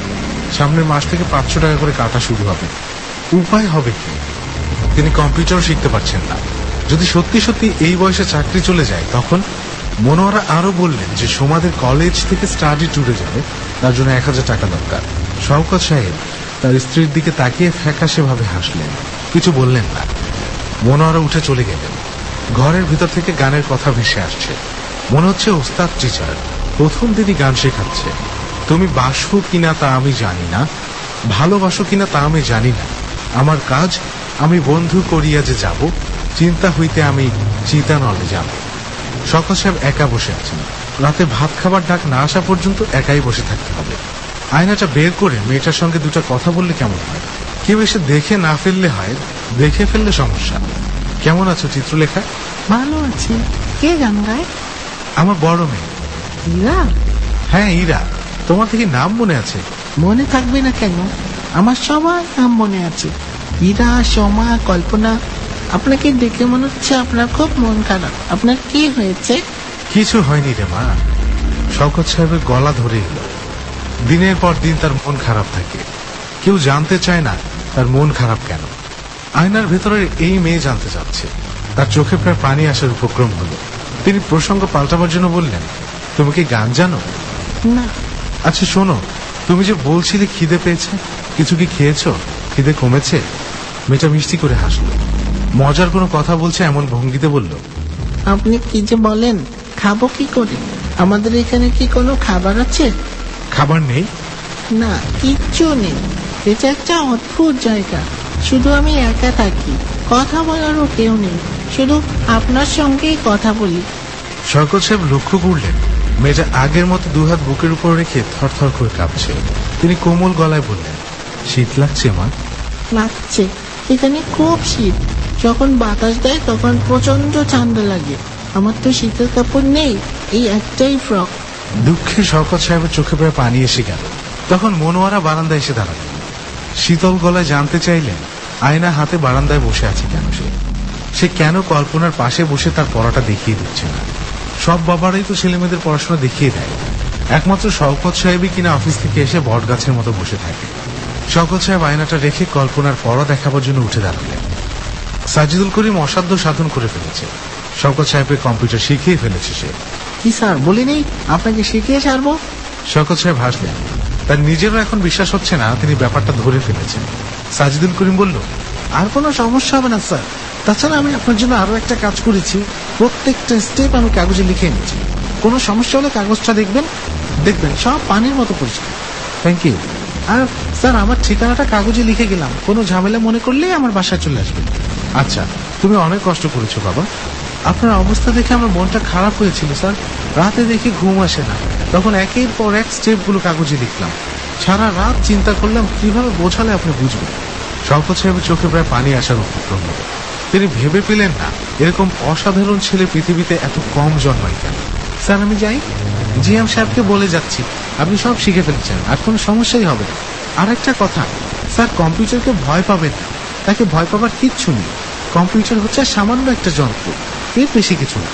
সামনের মাস থেকে পাঁচশো টাকা করে কাটা শুরু হবে। উপায় হবে কি? তিনি কম্পিউটারও শিখতে পারছেন না। যদি সত্যি সত্যি এই বয়সে চাকরি চলে যায় তখন? মনোয়ারা আরো বললেন যে সোমাদের কলেজ থেকে স্টাডি ট্যুরে যাবে, তার জন্য এক হাজার টাকা দরকার। শওকত সাহেব তার স্ত্রীর দিকে তাকিয়ে ফ্যাকাশে ভাবে হাসলেন, কিছু বললেন না। মনোয়ারা উঠে চলে গেলেন। ঘরের ভিতর থেকে গানের কথা ভেসে আসছে। মনে হচ্ছে ওস্তাদ টিচার প্রথম দিনই গান শেখাচ্ছে। তুমি বাসো কিনা তা আমি জানি না, ভালোবাসো কিনা তা আমি জানি না, আমার কাজ আমি বন্ধু করিয়া যে যাব, চিন্তা হইতে আমি চিতানলে যাব। শওকত সাহেব একা বসে আছেন। রাতে ভাত খাবার ডাক না আসা পর্যন্ত একাই বসে থাকতে হবে। আয়নাটা বের করে মেয়েটার সঙ্গে দুটা কথা বললে কেমন হয়? কেউ এসে দেখে না ফেললে হয়, দেখে ফেললে সমস্যা। কেমন আছো চিত্রলেখা? ভালো আছি। কে গান গায়? আমার বড় মেয়ে। ইরা? হ্যাঁ ইরা। তোমার থেকে নাম মনে আছে? মনে থাকবে না কেন, আমার সবার নাম মনে আছে। ইরা, সোমা, কল্পনা। আপনাকে দেখে মনে হচ্ছে আপনার খুব মন খারাপ। আপনার কি হয়েছে? কিছু হয়নি রে মা। শওকত সাহেবের গলা ধরে এলো। দিনের পর দিন তার মন খারাপ থাকে, কেউ জানতে চায় না তার মন খারাপ কেন। আয়নার ভেতরের এই মেয়ে জানতে চাচ্ছে। তার চোখে প্রায় পানি আসার উপক্রম হলো। তিনি প্রসঙ্গ পাল্টাবার জন্য বললেন, তুমি কি গান জানো? না। আচ্ছা শোনো, তুমি যে বলছিলে খিদে পেয়েছে, কিছু কি খেয়েছো? খিদে কমেছে? মেয়েটা মিষ্টি করে হাসলো। মজার কোনো কথা বলছে এমন ভঙ্গিতে বলল, আপনি কি যে বলেন, খাবো কি করে? আমাদের এখানে কি কোনো খাবার আছে? খাবার নেই? না, কিচ্ছু নেই। এটা একটা অদ্ভুত জায়গা। শুধু আমি একা থাকি, কথা বলারও কেউ নেই, শুধু আপনার সঙ্গেই কথা বলি। শওকত সাহেব লক্ষ্য করলেন মেয়েটা আগের মতো দুহাত বুকের উপর রেখে থরথর করে কাঁপছে। তিনি কোমল গলায় বললেন, শীত লাগছে মা? লাগছে, এখানে খুব শীত। যখন বাতাস দেয় তখন প্রচন্ড ঠান্ডা লাগে। আমার তো শীতের কাপড় নেই, এই একটাই ফ্রক। দুঃখে শওকত সাহেবের চোখে প্রায় পানি এসে গেল। তখন মনোয়ারা বারান্দায় এসে দাঁড়ালেন। শীতল গলায় জানতে চাইলেন আয়না হাতে বারান্দায় বসে আছে কেন সে? সে কেন কল্পনার পাশে বসে তার পড়াটা দেখিয়ে দিচ্ছে না? সব বাবারাই তো ছেলে মেয়েদের পড়াশোনা দেখিয়ে দেয়, একমাত্র শওকত সাহেবই কিনা অফিস থেকে এসে বট গাছের মতো বসে থাকে। শওকত সাহেব আয়নাটা রেখে কল্পনার পড়া দেখাবার জন্য উঠে দাঁড়ালেন। সাজিদুল করিম অসাধ্য সাধন করে ফেলেছে। শওকত সাহেবের কম্পিউটার শিখিয়ে ফেলেছে সে। কি স্যার বলিনি আপনাকে শিখিয়ে ছাড়বো? শওকত সাহেব হাসলেন। তার নিজেরও এখন বিশ্বাস হচ্ছে না তিনি ব্যাপারটা ধরে ফেলেছেন। সাজিদুল করিম বলল, আর কোনো সমস্যা হবে না স্যার। তাছাড়া আমি আপনার জন্য আরো একটা কাজ করেছি, প্রত্যেকটা স্টেপ আমি কাগজে লিখে এনেছি। কোনো সমস্যা হলে কাগজটা দেখবেন, দেখবেন সব পানির মতো পরিষ্কার। Thank you. আর স্যার আমার ঠিকানাটা কাগজে লিখে গেলাম, কোনো ঝামেলা মনে করলেই আমার বাসায় চলে আসবেন। আচ্ছা, তুমি অনেক কষ্ট করেছো বাবা। আপনার অবস্থা দেখে আমার মনটা খারাপ হয়েছিল স্যার। রাতে দেখে ঘুম আসে না, তখন একের পর এক স্টেপগুলো কাগজে লিখলাম। সারা রাত চিন্তা করলাম কিভাবে বোঝালে আপনি বুঝবেন। শওকত সাহেবের চোখে প্রায় পানি আসার উপক্রম হলো। তিনি ভেবে পেলেন না এরকম অসাধারণ ছেলে পৃথিবীতে এত কম জন্মায় কেন। স্যার আমি যাই, জিএম সাহেবকে বলে যাচ্ছি আপনি সব শিখে ফেলেছেন, আর কোনো সমস্যাই হবে না। আর একটা কথা স্যার, কম্পিউটারকে ভয় পাবেন না, তাকে ভয় পাবার কিচ্ছু নেই। কম্পিউটার হচ্ছে সামান্য একটা যন্ত্র, এর বেশি কিছু না।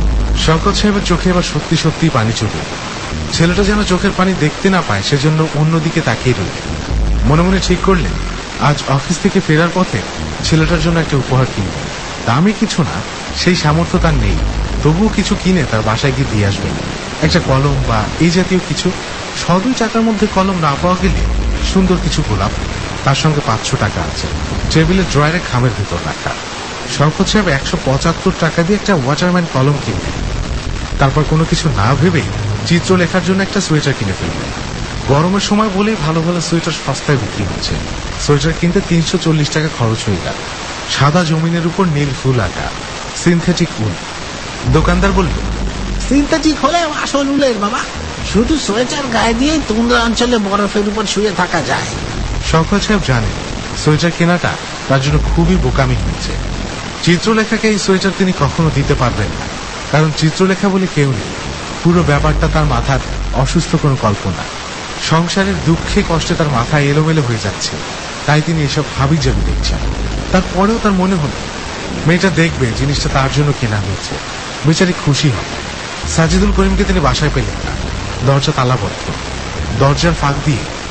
শওকত সাহেবের চোখে এবার সত্যি সত্যি পানি চলে। ছেলেটা যেন চোখের পানি দেখতে না পায় সেজন্য অন্যদিকে তাকিয়ে রইল। মনে মনে ঠিক করলেন আজ অফিস থেকে ফেরার পথে ছেলেটার জন্য একটা উপহার কিনবেন। দামি কিছু না, সেই সামর্থ্য তার নেই, তবুও কিছু কিনে তার বাসায় গিয়ে দিয়ে আসবেন। একটা কলম বা এই জাতীয় কিছু। ছ দুই টাকার মধ্যে কলম না পাওয়া গেলে সুন্দর কিছু গোলাপ, তার সঙ্গে পাঁচশো টাকা আছে টেবিলের ড্রয়ারে খামের ভেতর রাখা। শওকত সাহেব একশো পঁচাত্তর টাকা দিয়ে একটা ওয়াটারম্যান কলম কিনবেন। তারপর কোনো কিছু না ভেবেই চিত্র লেখার জন্য একটা সোয়েটার কিনে ফেলবেন। গরমের সময় বলেই ভালো ভালো সোয়েটার সস্তায় বিক্রি হচ্ছে। সোয়েটার কিনতে তিনশো চল্লিশ টাকা খরচ হয়ে গেল। সাদা জমিনের উপর নীল ফুল আঁকা, সিনথেটিক উল। দোকানদার বলল, সিনথেটিক হলে আসল উলের বাবা, শুধু সোয়েটার গায়ে দিয়ে তুন্দ্রা অঞ্চলে বরফের উপর শুয়ে থাকা যায়। শওকত সাহেব জানেন সোয়েটার কেনাটা তার জন্য খুবই বোকামি হয়েছে। চিত্রলেখাকে এই সোয়েটার তিনি কখনো দিতে পারবেন না, কারণ চিত্রলেখা বলে কেউ নেই। পুরো ব্যাপারটা তার মাথার অসুস্থ কোনো কল্পনা। সংসারের দুঃখে কষ্টে তার মাথা এলোমেলো হয়ে যাচ্ছে, তাই তিনি এসব হাবিজাবি দেখছেন। তারপরেও তার মনে হল মেয়েটা দেখবে জিনিসটা তার জন্য কেনা হয়েছে, বেচারি খুশি হবে। সাজিদুল করিমকে তিনি বাসায় পেলেন না, দরজা তালাবদ্ধ। দরজার ফাঁক দিয়ে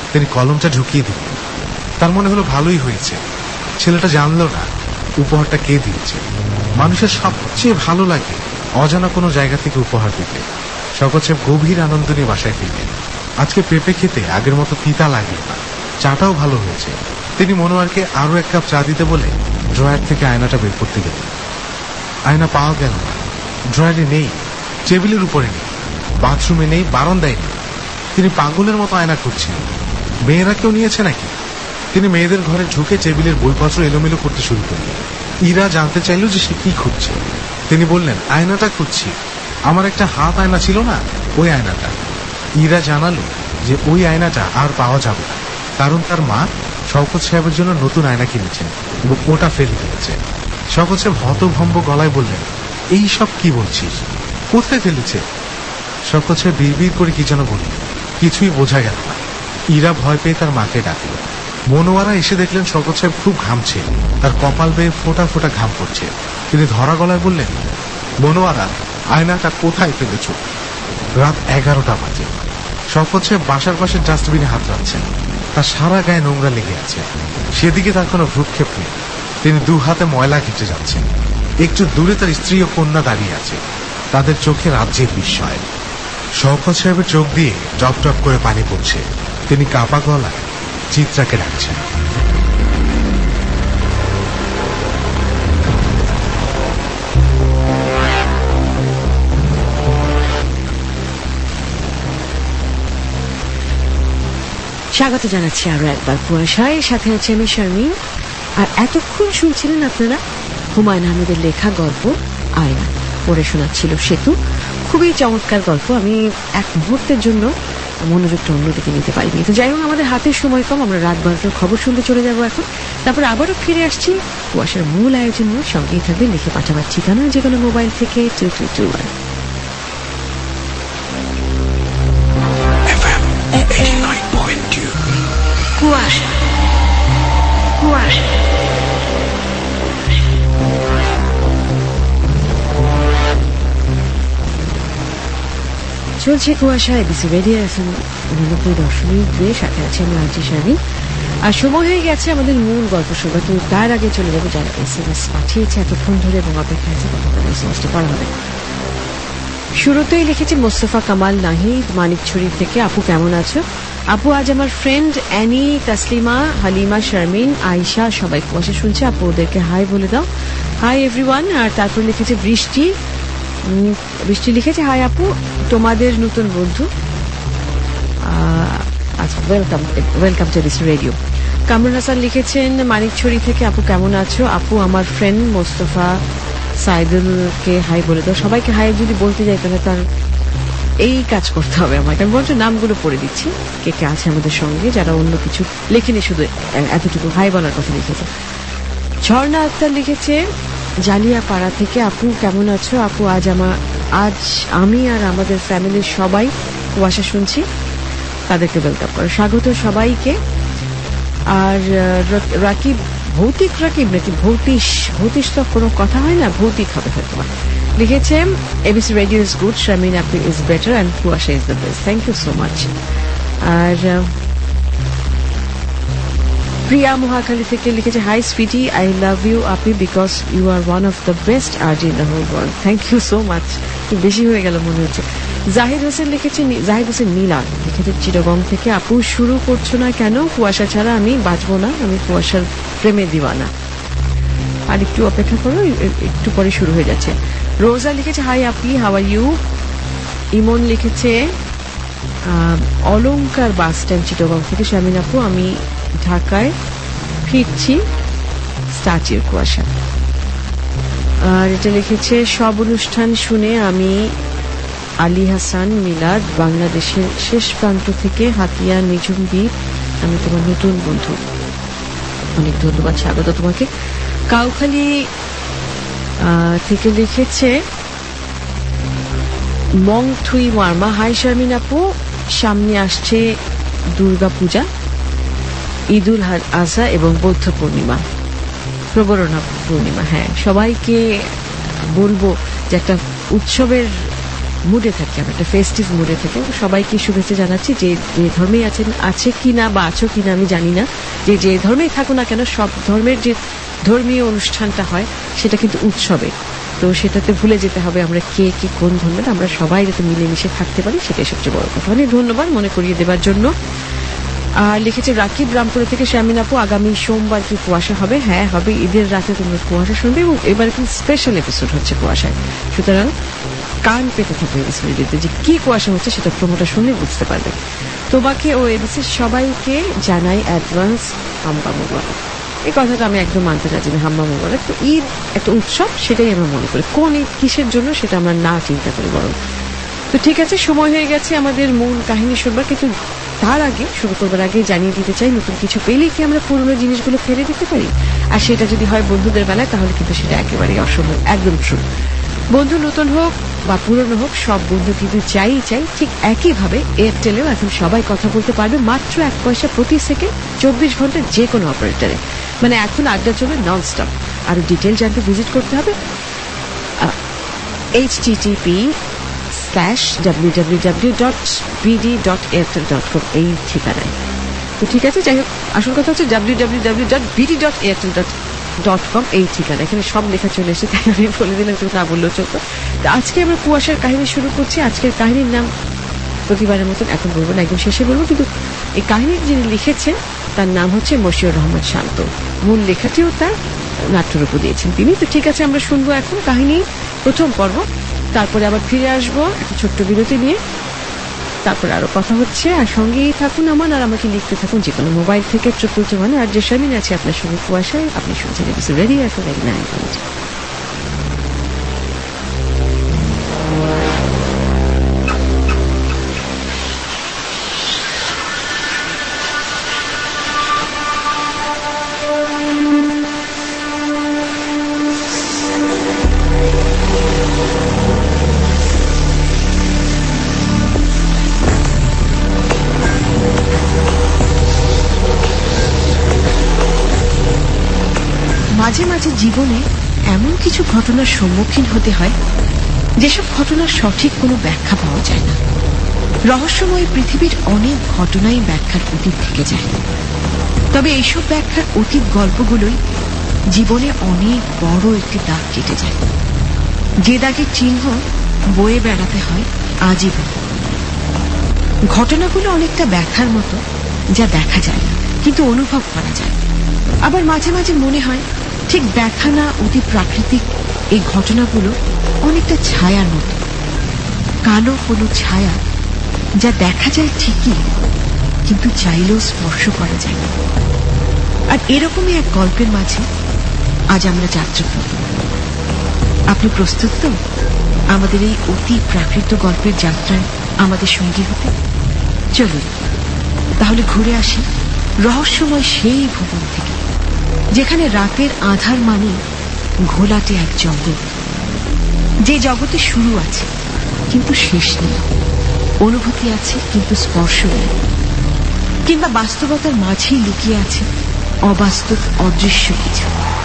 তিনি কলমটা ঢুকিয়ে দিলেন। তার মনে হলো ভালোই হয়েছে। ছেলেটা জানলো না উপহারটা কে দিয়েছে। মানুষের সবচেয়ে ভালো লাগে অজানা কোনো জায়গা থেকে উপহার দিতে। শওকত সাহেব গভীর আনন্দ নিয়ে বাসায় ফিরলেন। আজকে পেঁপে খেতে আগের মতো তিতা লাগে না, চাটাও ভালো হয়েছে। তিনি মনোয়ারকে আরো এক কাপ চা দিতে বলে ড্রয়ার থেকে আয়নাটা বের করতে গেলেন। আয়না পাওয়া গেল না। ড্রয়ারে নেই, টেবিলের উপরে নেই, বাথরুমে নেই, বারান্দায় নেই। তিনি পাগলের মতো আয়না খুঁজছেন। মেয়েরা কেউ নিয়েছে নাকি? তিনি মেয়েদের ঘরে ঢুকে টেবিলের বইপত্র এলোমেলো করতে শুরু করলেন। ইরা জানতে চাইল যে সে কি খুঁজছে। তিনি বললেন, আয়নাটা খুঁজছি। আমার একটা হাত আয়না ছিল না, ওই আয়নাটা। ইরা জানালো যে ওই আয়নাটা আর পাওয়া যাবে না, কারণ তার মা শওকত সাহেবের জন্য নতুন আয়না কিনেছেন এবং ওটা ফেলে দিয়েছে। শওকত সাহেব হতভম্ব গলায় বললেন, এই সব কি বলছিস? কোথায় ফেলেছে? শওকত সাহেব বিড়বিড় করে কি যেন বললেন, কিছুই বোঝা গেল না। ইরা ভয় পেয়ে তার মাকে ডাকল। মনোয়ারা এসে দেখলেন শওকত সাহেব খুব ঘামছে, তার কপাল বেয়ে ফোঁটা ফোঁটা ঘাম পড়ছে। তিনি ধরা গলায় বললেন, মনোয়ারা, আয়নাটা কোথায় ফেলেছ? রাত এগারোটা বাজে। শওকত সাহেব বাসার পাশে ডাস্টবিনে হাত রাখছেন। তার সারা গায়ে নোংরা লেগে আছে, সেদিকে তার কোনো ভ্রুক্ষেপ নেই। তিনি দু হাতে ময়লা ঘেঁটে যাচ্ছেন। একটু দূরে তার স্ত্রী ও কন্যা দাঁড়িয়ে আছে, তাদের চোখে রাজ্যের বিস্ময়। শওকত সাহেবের চোখ দিয়ে টপ টপ করে পানি পড়ছে। তিনি কাপা গলায় চিত্রাকে ডাকছেন। স্বাগত জানাচ্ছি আরো একবার কুয়াশায়, সাথে আছে আমি শারমিন। আর এতক্ষণ শুনছিলেন আপনারা হুমায়ুন আহমেদের লেখা গল্প আয়না, পড়ে শোনাচ্ছিল সেতু। খুবই চমৎকার গল্প। আমি এক মুহূর্তের জন্য মনোযোগটা অন্যদিকে নিতে পারিনি। তো যাই হোক, আমাদের হাতের সময় কম, আমরা রাত বারোটার খবর শুনতে চলে যাবো এখন। তারপর আবারও ফিরে আসছি কুয়াশার মূল আয়োজন নিয়ে। সঙ্গেই থাকবে লিখে পাঠাবার ঠিকানা, যে কোনো মোবাইল থেকে টু টু টু ওয়ান। কুয়াশা কুয়াশা চলছে কুয়াশা, এবিসি রেডিও এফএম উননব্বই দশমিক দুই। সাথে আছে আমি আরজি শারমিন। আর সময় হয়ে গেছে আমাদের মূল গল্প শোনা। তো তার আগে চলে যাবো যারা এস এম এস পাঠিয়েছে এতক্ষণ ধরে এবং অপেক্ষা আছে এস এম এসটা পড়া হবে। শুরুতেই লিখেছে মোস্তফা কামাল নাহিদ মানিকছড়ি থেকে, আপু কেমন আছো? আপু, আজ আমার ফ্রেন্ড অ্যানি, তাসলিমা, হালিমা, শারমিন, আয়শা সবাই কুয়াশা শুনছে। আপু ওদেরকে হাই বলে দাও। Hi everyone. আর তারপর লিখেছে বৃষ্টি। বৃষ্টি লিখেছে, হাই আপু, তোমাদের নতুন বন্ধু। আচ্ছা, welcome welcome to this radio. Kamrul Hasan লিখেছেন মানিকছড়ি থেকে, আপু কেমন আছো? আপু, আমার ফ্রেন্ড মোস্তফা সাইদুলকে হাই বলে দাও। সবাইকে হাই যদি বলতে যাই তাহলে তার এই কাজ করতে হবে আমাকে। আমি বলছি নামগুলো পড়ে দিচ্ছি কে কে আছে আমাদের সঙ্গে, যারা অন্য কিছু লেখেনি, শুধু এতটুকু হাই বলার কথা লিখেছে। ঝর্ণা আক্তার লিখেছে জালিয়াপাড়া থেকে, আপু কেমন আছো? আপু, আজ আমার আজ আমি আর আমাদের ফ্যামিলির সবাই কুয়াশা শুনছি, তাদেরকে ওয়েলকাম করো। স্বাগত সবাইকে। আর রাকিব, ভৌতিক রাকিব নাকি ভৌতিস? ভৌতিস তো কোনো কথা হয় না, ভৌতিক হবে হয়তো। লিখেছে ABC radio is good, Sharmin আপু is better and Kuasha is the best. Thank you so much. আর প্রিয়া মহাখালী থেকে লিখেছে, hi sweetie, I love you আপি because you are one of the best RJ in the whole world. Thank you so much. বেশি হয়ে গেল মনে হচ্ছে। জাহিদ হোসেন লিখেছে, জাহিদ হোসেন নীলা লিখেছে চিটাগং থেকে, আপু শুরু করছো না কেন? কুয়াশা ছাড়া আমি বাঁচবো না, আমি কুয়াশার প্রেমে দিওয়ানা। আর একটু অপেক্ষা করো, একটু পরে শুরু হয়ে যাচ্ছে। রোজা লিখেছে, high Api, how are you? ইমন লিখেছে অলংকার বাস স্ট্যান্ড চিটাগং থেকে, শারমিন আপু আমি ঢাকায় ফিরছি, স্টাচির কুয়াশা। আর এটা লিখেছে, সব অনুষ্ঠান শুনে আমি আলী হাসান মিলাদ, বাংলাদেশের শেষ প্রান্ত থেকে, হাতিয়া নিঝুম দ্বীপ, আমি তোমার নতুন বন্ধু। অনেক ধন্যবাদ, স্বাগত তোমাকে। কাউখালী থেকে লিখেছে মং থুই ওয়ার্মা, হাই শারমিন আপু, সামনে আসছে দুর্গা পূজা, ঈদুল আজহা এবং বৌদ্ধ পূর্ণিমা, প্রবরণা পূর্ণিমা। হ্যাঁ, সবাইকে বলবো যে একটা উৎসবের মুডে থাকি, আমরা একটা ফেস্টিভ মুডে থাকি। সবাইকে শুভেচ্ছা জানাচ্ছি, যে যে ধর্মেই আছেন, আছে কিনা বা আছো কিনা আমি জানি না, যে যে ধর্মেই থাকো না কেন, সব ধর্মের যে ধর্মীয় অনুষ্ঠানটা হয় সেটা কিন্তু উৎসবে, তো সেটাতে ভুলে যেতে হবে আমরা কে কি কোন ধর্মের, আমরা সবাই যাতে মিলেমিশে থাকতে পারি, সেটাই সবচেয়ে বড় কথা। অনেক ধন্যবাদ মনে করিয়ে দেবার জন্য। আর লিখেছে রাকিব রামপুরে থেকে, শামিন আপু আগামী সোমবার কি কুয়াশা হবে? হ্যাঁ হবে, ঈদের রাতে তোমরা কুয়াশা শুনবে, এবং এবার কিন্তু স্পেশাল এপিসোড হচ্ছে কুয়াশায়, সুতরাং কান পেতে থাকবে এপিসোডটিতে, যে কি কুয়াশা হচ্ছে সেটা প্রোমোটা শুনে বুঝতে পারবে। তোমাকে ও এবিসির সবাইকে জানাই অ্যাডভান্স হাম্বা মোবারক। এই কথাটা আমি একদম মানতে রাজি না, হাম্বা মোবারক। তো ঈদ একটা উৎসব, সেটাই আমরা মনে করি, কোন ঈদ কিসের জন্য সেটা আমরা না চিন্তা করি বরং। তো ঠিক আছে, সময় হয়ে গেছে আমাদের মূল কাহিনী শুনবার, কিন্তু তার আগে শুরু করবার আগে জানিয়ে দিতে চাই, নতুন কিছু পেলে কি আমরা পুরনো জিনিসগুলো ফেলে দিতে পারি? আর সেটা যদি হয় বন্ধুদের বেলায়, তাহলে কিন্তু সেটা একেবারেই অসম্ভব, একদম শুরু। বন্ধু নতুন হোক বা পুরনো হোক, সব বন্ধু কিন্তু চাই চাই। ঠিক একইভাবে এয়ারটেলেও এখন সবাই কথা বলতে পারবে মাত্র এক পয়সা প্রতি সেকেন্ড, চব্বিশ ঘন্টা, যে কোনো অপারেটরে। মানে এখন আড্ডা চলবে নন স্টপ। আরো ডিটেল জানতে ভিজিট করতে হবে H T T P slash W W W dot BD dot Airtel dot com এই ঠিকানায়। তো ঠিক আছে, যাই হোক, আসল কথা হচ্ছে W W W dot BD dot Airtel dot com এই ঠিকানা। এখানে সব লেখা চলে এসে, তাই আমি বলে দিলাম, কিন্তু না বললেও চলতো। তো আজকে আমরা কুয়াশার কাহিনী শুরু করছি। আজকের কাহিনীর নাম প্রতিবারের মতন এখন বলবো না, একদম শেষে বলবো, কিন্তু এই কাহিনীর যিনি লিখেছেন তার নাম হচ্ছে মশিউর রহমান শান্ত। মূল লেখাটিও তার নাট্যরূপ দিয়েছেন তিনি। তো ঠিক আছে, আমরা শুনবো এখন কাহিনী প্রথম পর্ব, তারপরে আবার ফিরে আসবো একটা ছোট্ট বিরতি নিয়ে, তারপরে আরো কথা হচ্ছে। আর সঙ্গেই থাকুন আমার, আর আমাকে লিখতে থাকুন যে কোনো মোবাইল থেকে ট্রিপল টু ওয়ান। আর যে শামিন আছে আপনার সঙ্গে কুয়াশায়, আপনি শুনছেন এপিসোড রেডি এখন রেডি নাইন পয়েন্ট। মাঝে মাঝে জীবনে এমন কিছু ঘটনার সম্মুখীন হতে হয় যেসব ঘটনার সঠিক কোনো ব্যাখ্যা পাওয়া যায় না। রহস্যময় পৃথিবীর অনেক ঘটনাই ব্যাখ্যার অতীত থেকে যায়, তবে এইসব ব্যাখ্যার অতীত গল্পগুলোই জীবনে অনেক বড় একটি দাগ কেটে যায়, যে দাগের চিহ্ন বয়ে বেড়াতে হয় আজীবন। ঘটনাগুলো অনেকটা ব্যাখ্যার মতো, যা দেখা যায় না কিন্তু অনুভব করা যায়। আবার মাঝে মাঝে মনে হয় ঠিক ব্যাখ্যা না, অতি প্রাকৃতিক এই ঘটনাগুলো অনেকটা ছায়ার মতো, কালো হলুদ ছায়া, যা দেখা যায় ঠিকই কিন্তু চাইলেও স্পর্শ করা যায় না। আর এরকমই এক গল্পের মাঝে আজ আমরা যাত্রা করব। আপনি প্রস্তুত তো আমাদের এই অতি প্রাকৃত গল্পের যাত্রায় আমাদের সঙ্গী হতে? চলুন তাহলে ঘুরে আসি রহস্যময় সেই ভুবন থেকে, যেখানে রাতের আধার মানে ঘোলাটে এক জগৎ, যে জগতে শুরু আছে কিন্তু শেষ নেই, অনুভূতি আছে কিন্তু স্পর্শ নেই, কিংবা বাস্তবতার মাঝেই লুকিয়ে আছে অবাস্তব অদৃশ্য কিছু।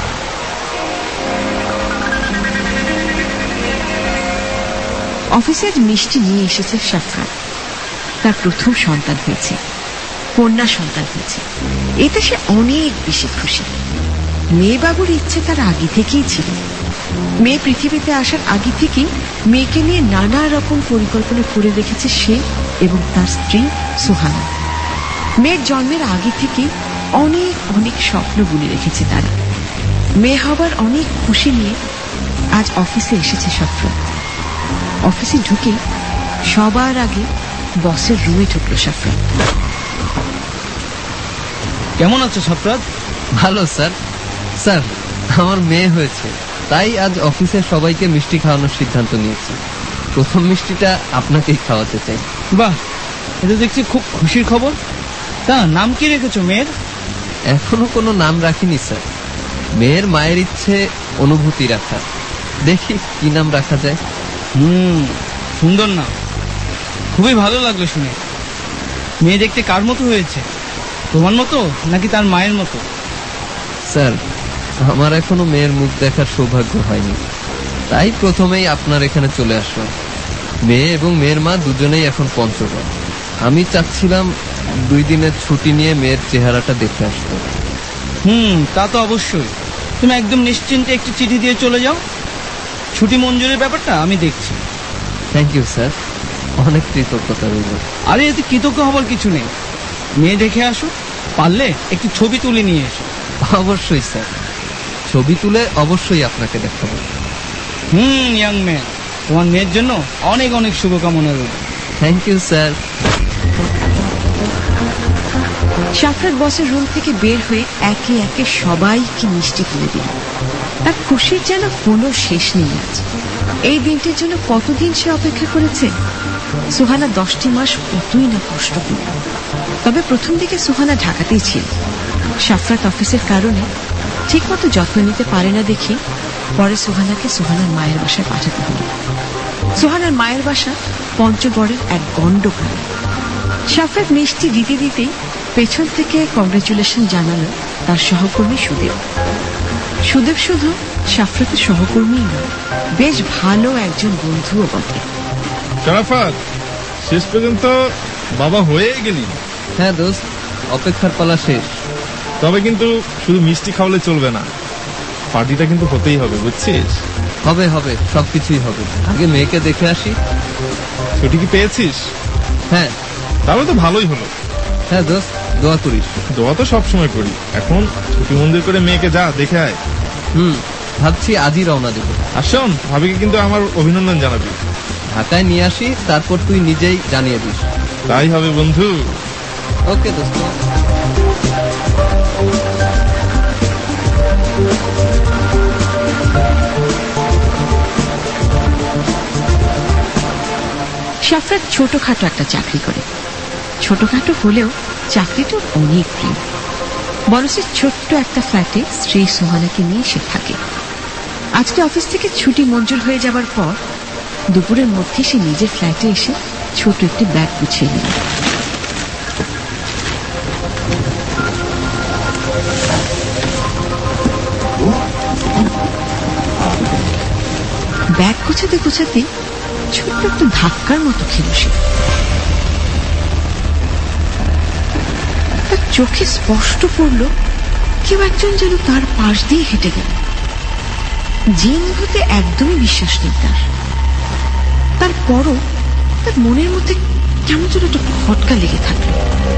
অফিসে আজ মিষ্টি নিয়ে এসেছে সাফরান। তার প্রথম সন্তান হয়েছে, কন্যা সন্তান হয়েছে। এতে সে অনেক বেশি খুশি। মেয়ে বাবুর ইচ্ছে তার আগে থেকেই ছিল। মেয়ে পৃথিবীতে আসার আগে থেকেই মেয়েকে নিয়ে নানা রকম পরিকল্পনা করে রেখেছে সে এবং তার স্ত্রী সুহানা। মেয়ের জন্মের আগে থেকেই অনেক অনেক স্বপ্ন বুনে রেখেছে তারা। মেয়ে হবার অনেক খুশি নিয়ে আজ অফিসে এসেছে সাফরান। অফিসে ঢুকে সবার আগে বসের রুমে ঢুকলো সাফরান। কেমন আছো সাফরাত? ভালো স্যার। স্যার, আমার মেয়ে হয়েছে, তাই আজ অফিসের সবাইকে মিষ্টি খাওয়ানোর সিদ্ধান্ত নিয়েছি। প্রথম মিষ্টিটা আপনাকেই খাওয়াতে চাই। বাহ, এটা দেখছি খুব খুশির খবর। তা নাম কি রেখেছো মেয়ের? এখনো কোনো নাম রাখিনি স্যার। মেয়ের মায়ের ইচ্ছে অনুভূতি রাখা, দেখি কি নাম রাখা যায়। হুম, সুন্দর নাম, খুবই ভালো লাগলো শুনে। মেয়ে দেখতে কার মতো হয়েছে? তোমার মতো নাকি তার মায়ের মতো? স্যার, আমার এখনো মেয়ের মুখ দেখার সৌভাগ্য হয়নি, তাই প্রথমেই আপনার এখানে চলে আসলাম। মেয়ে এবং মেয়ের মা দুজনেই এখন পঞ্চগড়। আমি চাচ্ছিলাম দুই দিনের ছুটি নিয়ে মেয়ের চেহারাটা দেখে আসতে। হুম, তা তো অবশ্যই। তুমি একদম নিশ্চিন্তে একটি চিঠি দিয়ে চলে যাও। ছুটি মঞ্জুরের ব্যাপারটা আমি দেখছি। থ্যাংক ইউ স্যার, অনেক কৃতজ্ঞতা রইল। আরে এতে কৃতজ্ঞ হবার কিছু নেই। মেয়ে দেখে আসো, পারলে একটি ছবি তুলে নিয়ে এসো। অবশ্যই স্যার, ছবি তুলে অবশ্যই আপনাকে দেখাবো। হুম, ইয়াং ম্যান, তোমার মেয়ের জন্য অনেক অনেক শুভকামনা রইল। Thank you sir. শাফরাত বসের রুম থেকে বের হয়ে একে একে সবাইকে মিষ্টি তুলে দিল। তার খুশির যেন কোনো শেষ নেই আজ। এই দিনটির জন্য কতদিন সে অপেক্ষা করেছে। সুহানা দশটি মাস কতই না কষ্ট করল। তবে প্রথম দিকে সুহানা ঢাকাতেই ছিল। শাফরাত অফিসের কারণে ঠিক মতো যত্ন নিতে পারে না দেখে পরে সুহানাকে সুহানার মায়ের বাসায় পাঠাতে হল। সুহানার মায়ের বাসা পঞ্চগড়ের এক গণ্ডগ্রামে। শাফরাত মিষ্টি দিতে দিতেই পেছন থেকে কংগ্রেচুলেশন জানালো তার সহকর্মী সুদেব। সুদেব শুধু শাফরাতের সহকর্মী নয়, বেশ ভালো একজন বন্ধুও বটে। শরাফত, শেষ পর্যন্ত বাবা হয়েই গেলি। হ্যাঁ দোস্ত, অপেক্ষার পালা শেষ। তবে কিন্তু শুধু মিষ্টি খাওয়ালে চলবে না, পার্টিটা কিন্তু হতেই হবে, বুঝছিস? হবে হবে, সবকিছুই হবে। আগে মেয়েকে দেখে আসি। ছুটি কি পেয়েছিস? হ্যাঁ। তাহলে তো ভালোই হলো। হ্যাঁ দোস্ত, দোয়া করিস। দোয়া তো সবসময় করি। এখন ছুটি মন্দির করে মেয়েকে যা দেখে আয়। হুম, ভাবছি আজই রওনা দেব। আর শোন, ভাবিকে কিন্তু আমার অভিনন্দন জানাবি। ঢাকায় নিয়ে আসি, তারপর তুই নিজেই জানিয়ে দিস। তাই হবে বন্ধু। ওকে দোস্ত। শাফরাত ছোটখাটো একটা চাকরি করে। ছোটখাটো হলেও চাকরিটা অনেক প্রিয়। বরসের ছোট্ট একটা ফ্ল্যাটে স্ত্রী সুহানাকে নিয়ে সে থাকে। আজকে অফিস থেকে ছুটি মঞ্জুর হয়ে যাবার পর দুপুরের মধ্যে সে নিজের ফ্ল্যাটে এসে ছোট একটি ব্যাগ গুছিয়ে নিল। ব্যাগ গোছাতে গোছাতে ছোট্ট একটা ধাক্কার মতো খেল সে। তার চোখে স্পষ্ট পড়ল কেউ একজন যেন তার পাশ দিয়ে হেঁটে গেল। জিন হতে একদমই বিশ্বাস নেই তার। তারপরও তার মনের মধ্যে কেমন যেন একটা খটকা লেগে থাকল।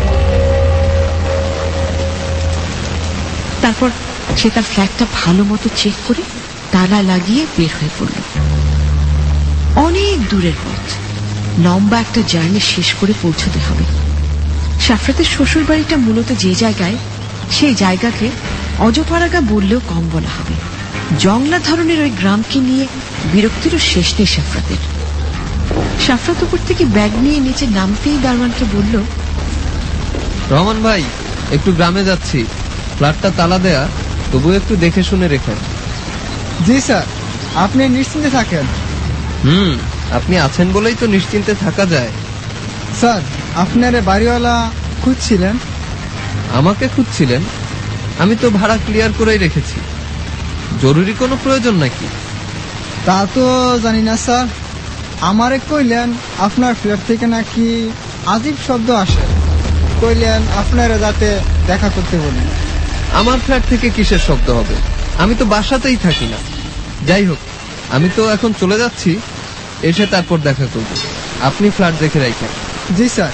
তারপর সে তার ফ্ল্যাটটা ভালো মতো চেক করে তালা লাগিয়ে বের হয়ে পড়ল। অনেক দূরের পথ, লম্বা একটা জার্নি শেষ করে পৌঁছতে হবে। শাফরাতের শ্বশুর বাড়িটা মূলত যে জায়গায়, সেই জায়গাকে অজপাড়াগা বললেও কম বলা হবে। জংলা ধরনের ওই গ্রামকে নিয়ে বিরক্তিরও শেষ নেই শাফরাতের। শাফরাত উপর থেকে ব্যাগ নিয়ে নিচে নামতেই দারোয়ানকে বলল, রহমান ভাই, একটু গ্রামে যাচ্ছি, ফ্ল্যাটটা তালা দেয়া, তবু একটু দেখে শুনে রেখেন। জি স্যার, আপনি নিশ্চিন্তে থাকেন। হুম, আপনি আছেন বলেই তো নিশ্চিন্তে থাকা যায়। স্যার, আপনার বাড়িওয়ালা খুঁজছিলেন? আমাকে খুঁজছিলেন? আমি তো ভাড়া ক্লিয়ার করেই রেখেছি। জরুরি কোনো প্রয়োজন নাকি? তা তো জানি না স্যার। আমারে কইলেন আপনার ফ্ল্যাট থেকে নাকি আজীব শব্দ আসে। কইলেন আপনারা যাতে দেখা করতে বলেন। আমার ফ্ল্যাট থেকে কিসের শব্দ হবে? আমি তো বাসাতেই থাকি না। যাই হোক, আমি তো এখন চলে যাচ্ছি, এসে তারপর দেখা করব। আপনি ফ্ল্যাট দেখে রাখেন। জি স্যার।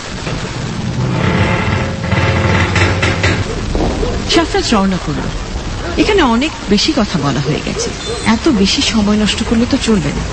শাফরাত রওনা করল। এখানে অনেক বেশি কথা বলা হয়ে গেছে, এত বেশি সময় নষ্ট করলে তো চলবে না।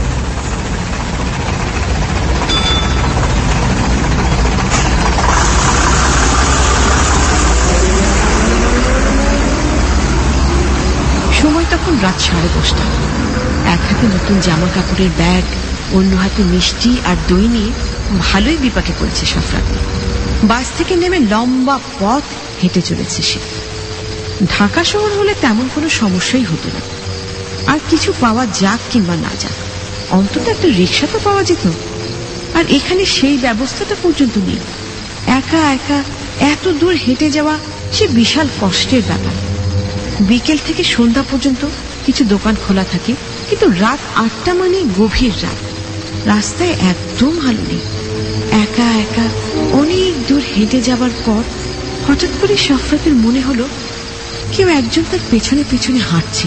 সময় তখন রাত সাড়ে দশটা। এক হাতে নতুন জামা কাপড়ের ব্যাগ, অন্য হাতে মিষ্টি আর দই নিয়ে ভালোই বিপাকে পড়েছে শাফরাত। বাস থেকে নেমে লম্বা পথ হেঁটে চলেছে সে। ঢাকা শহর হলে তেমন কোনো সমস্যাই হতো না। আর কিছু পাওয়া যাক কিংবা না যাক, অন্তত একটা রিক্সা তো পাওয়া যেত। আর এখানে সেই ব্যবস্থাটা পর্যন্ত নেই। একা একা এত দূর হেঁটে যাওয়া সে বিশাল কষ্টের ব্যাপার। বিকেল থেকে সন্ধ্যা পর্যন্ত কিছু দোকান খোলা থাকে, কিন্তু রাত আটটা মানে গভীর রাত। রাস্তায় একদম আলো নেই। একা একা অনেক দূর হেঁটে যাবার পর হঠাৎ করে শফরাতের মনে হলো কেউ একজন তার পেছনে পেছনে হাঁটছে।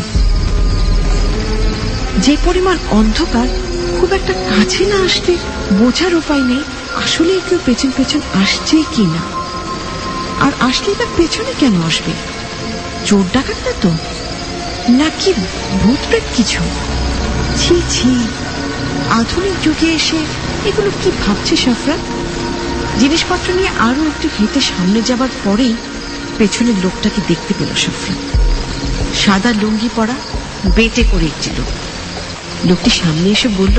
যে পরিমাণ অন্ধকার, খুব একটা কাছে না আসলে বোঝার উপায় নেই আসলে কেউ পেছন পেছন আসছে কি না। আর আসলে তার পেছনে কেন আসবে? চোর ডাকাত না তো, নাকি ভূত প্রেত কিছু? ছি ছি, আধুনিক যুগে এসে এগুলো কি ভাবছে শফরাত? জিনিসপত্র নিয়ে আরো একটু হেঁটে সামনে যাবার পরেই পেছনের লোকটাকে দেখতে পেল শফরাত। সাদা লুঙ্গি পরা, বেটে করে একটি লোক। লোকটি সামনে এসে বলল,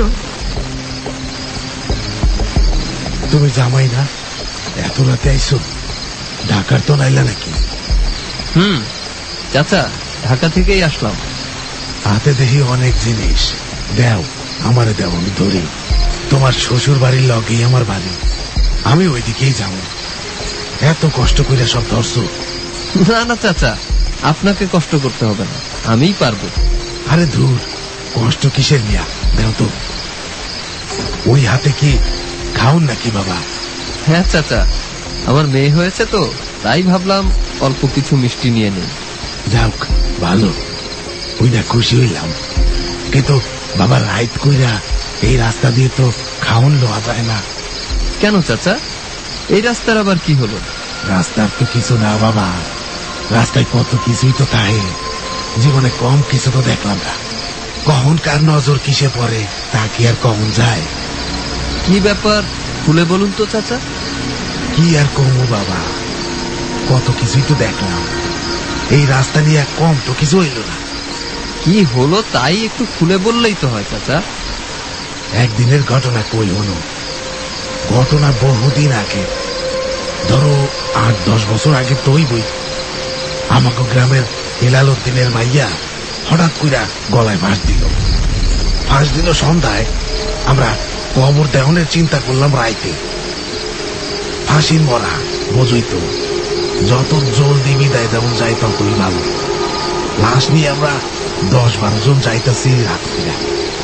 তুমি জামাই না? এত রাতে আইসো? ঢাকার তো নাইলা নাকি? হুম চাচা, ঢাকা থেকেই আসলাম। হাতে দেখি অনেক জিনিস, দেও আমারে দেও, আমি ধরি। তোমার শ্বশুর বাড়ির লগেই আমার বাড়ি, আমি ওইদিকেই যাবো। এত কষ্ট করে সব ধরছো? না না চাচা, আপনাকে কষ্ট করতে হবে না, আমিই পারবো। আরে ধুর, কষ্ট কিসের মিয়া, দেও তো। ওই হাতে কি খাওন নাকি বাবা? হ্যাঁ চাচা, আমার মেয়ে হয়েছে তো, তাই ভাবলাম অল্প কিছু মিষ্টি নিয়ে নেই। যাক ভালো, ওই না খুশি হইলাম। কিন্তু বাবা রাইত কইরা এই রাস্তা দিয়ে তো খাওন লওয়া যায় না। কেন চাচা, এই রাস্তার আবার কি হলো? রাস্তার তো কিছু না বাবা, রাস্তায় কত কিছুই তো তাই, জীবনে কম কিছু তো দেখলাম না। কখন কার নজর কিসে পড়ে তা কি আর কখন যায়? কি ব্যাপার খুলে বলুন তো চাচা। কি আর কমু বাবা, কত কিছুই তো দেখলাম, এই রাস্তা নিয়ে কম তো কিছু হইল না। কি হলো তাই একটু খুলে বললেই তো হয় চাচা। একদিনের ঘটনা কই হলো, ঘটনা বহুদিন আগে, ধরো আট দশ বছর আগে তো ওই বই। আমাকে গ্রামের হেলাল উদ্দিনের মাইয়া হঠাৎ কইরা গলায় ফাঁস দিল। ফাঁস দিল সন্ধ্যায়, আমরা কবর দেহনের চিন্তা করলাম রাইতে। ফাঁসির মরা বোঝই তো, যত জলদি বিদায় দেওয়া যায় ততই ভালো। লাশ নিয়ে আমরা দশ বারো জন যাইতেছি রাত ফিরা।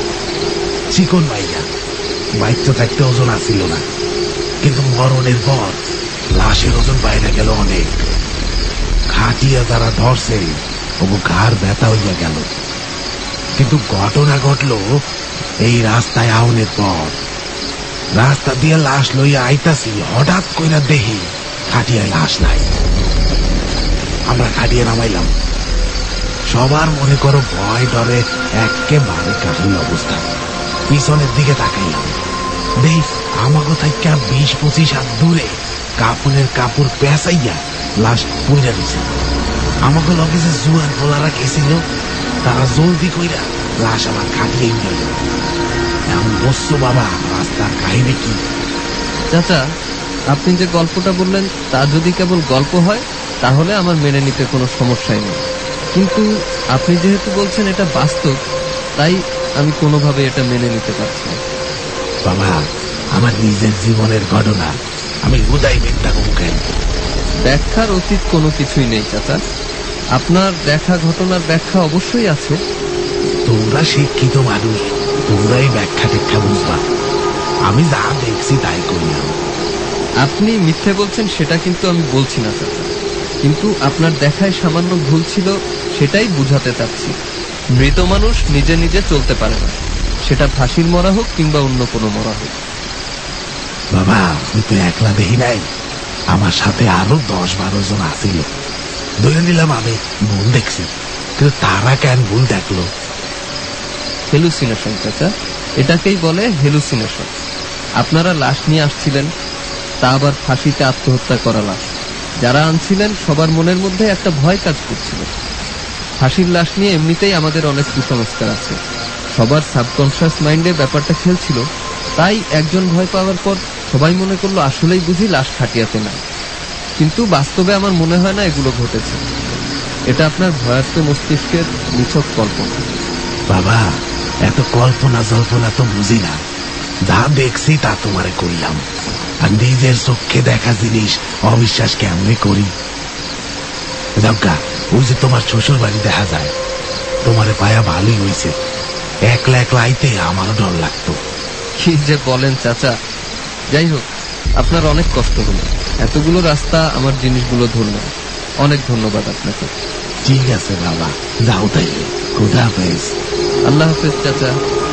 চিকন মাইয়া, বাইকটা থাকতে ওজন আসিল না, কিন্তু মরণের পর লাশের ওজন বাইরে গেল অনেক। খাটিয়া যারা ধরছে ওগো ঘাড় ব্যথা হইয়া গেল। কিন্তু ঘটনা ঘটল এই রাস্তায় আউনের পর। রাস্তা দিয়ে লাশ লইয়া আইতাছি, হঠাৎ কইরা দেখি খাটিয়ায় লাশ নাই। আমরা খাটিয়ে নামাইলাম, সবার মনে করো ভয় ডরে একেবারে কাঠিল অবস্থা। পিছনের দিকে তাকাইলাম, দেখ আমাকে থাইকা বিশ পঁচিশ হাত দূরে কাপড়ের কাপড় পেঁচাইয়া লাশ পইরা দিছে। আমাকে লগে যে জুয়ান পোলারা গেছিল তারা জলদি কইরা লাশ আমার খাটিয়ে গেল। এমন বসছো বাবা, রাস্তার কাহিনী কি? চাচা, আপনি যে গল্পটা বললেন তা যদি কেবল গল্প হয় তাহলে আমার মেনে নিতে কোনো সমস্যাই নেই, কিন্তু আপনি যেহেতু বলছেন এটা বাস্তব, তাই আমি কোনোভাবে এটা মেনে নিতে পারছি না। বাবা, আমার নিজের জীবনের ঘটনা, আমি উদয় মিথ্যা কেন? ব্যাখ্যার অতীত কোনো কিছুই নেই চাচা, আপনার দেখা ঘটনার ব্যাখ্যা অবশ্যই আছে। তোমরা শিক্ষিত মানুষ, তোমরাই ব্যাখ্যা টেখ্যা বুঝবা। আমি যা দেখছি তাই করলাম। আপনি মিথ্যে বলছেন সেটা কিন্তু আমি বলছি না চাচা, কিন্তু আপনার দেখায় সামান্য ভুল ছিল সেটাই বুঝাতে চাচ্ছি। মৃত মানুষ নিজে নিজে চলতে পারে না, সেটা ফাঁসির মরা হোক কিংবা অন্য কোনো মরা হোক। বাবা, আমি তো একলা দেখি নাই, আমার সাথে আরো দশ বারো জন আসিল। ধরে নিলাম আমি ভুল দেখছি, কিন্তু তারা কেন ভুল দেখলো? হেলুসিনেশন চাচা, এটাকেই বলে হেলুসিনেশন। আপনারা লাশ নিয়ে আসছিলেন, তা আবার ফাঁসিতে আত্মহত্যা করা লাশ। যারা আনছিলেন সবার মনের মধ্যে একটা ভয় কাজ করছিল। ফাঁসির লাশ নিয়ে এমনিতেই আমাদের অনেক কুসংস্কার আছে, সবার সাবকনশিয়াস মাইন্ডে ব্যাপারটা খেলছিল। তাই একজন ভয় পাওয়ার পর সবাই মনে করলো আসলেই বুঝি লাশ খাটিয়াতে না, কিন্তু বাস্তবে আমার মনে হয় না এগুলো ঘটেছে। এটা আপনার ভয়ার্থ মস্তিষ্কের নিছক কল্পনা। বাবা, এত কল্পনা জল্পনা তো বুঝি না, যা দেখছি তা তোমারে কইলাম। আর নিজের চোখে দেখা জিনিস অবিশ্বাস কেমনে করি? যাজ্ঞা, ওই যে তোমার শ্বশুর বাড়ি দেখা যায়, তোমারে পায়া ভালোই হয়েছে। একলা একলা আইতে আমারও ডর লাগতো, কি যে বলেন চাচা। যাই হোক, আপনার অনেক কষ্ট হলো, এতগুলো রাস্তা আমার জিনিসগুলো ধরলেন, অনেক ধন্যবাদ আপনাকে। ঠিক আছে বাবা, যাও তাইলে, খুদা হাফেজ। আল্লাহ হাফেজ চাচা।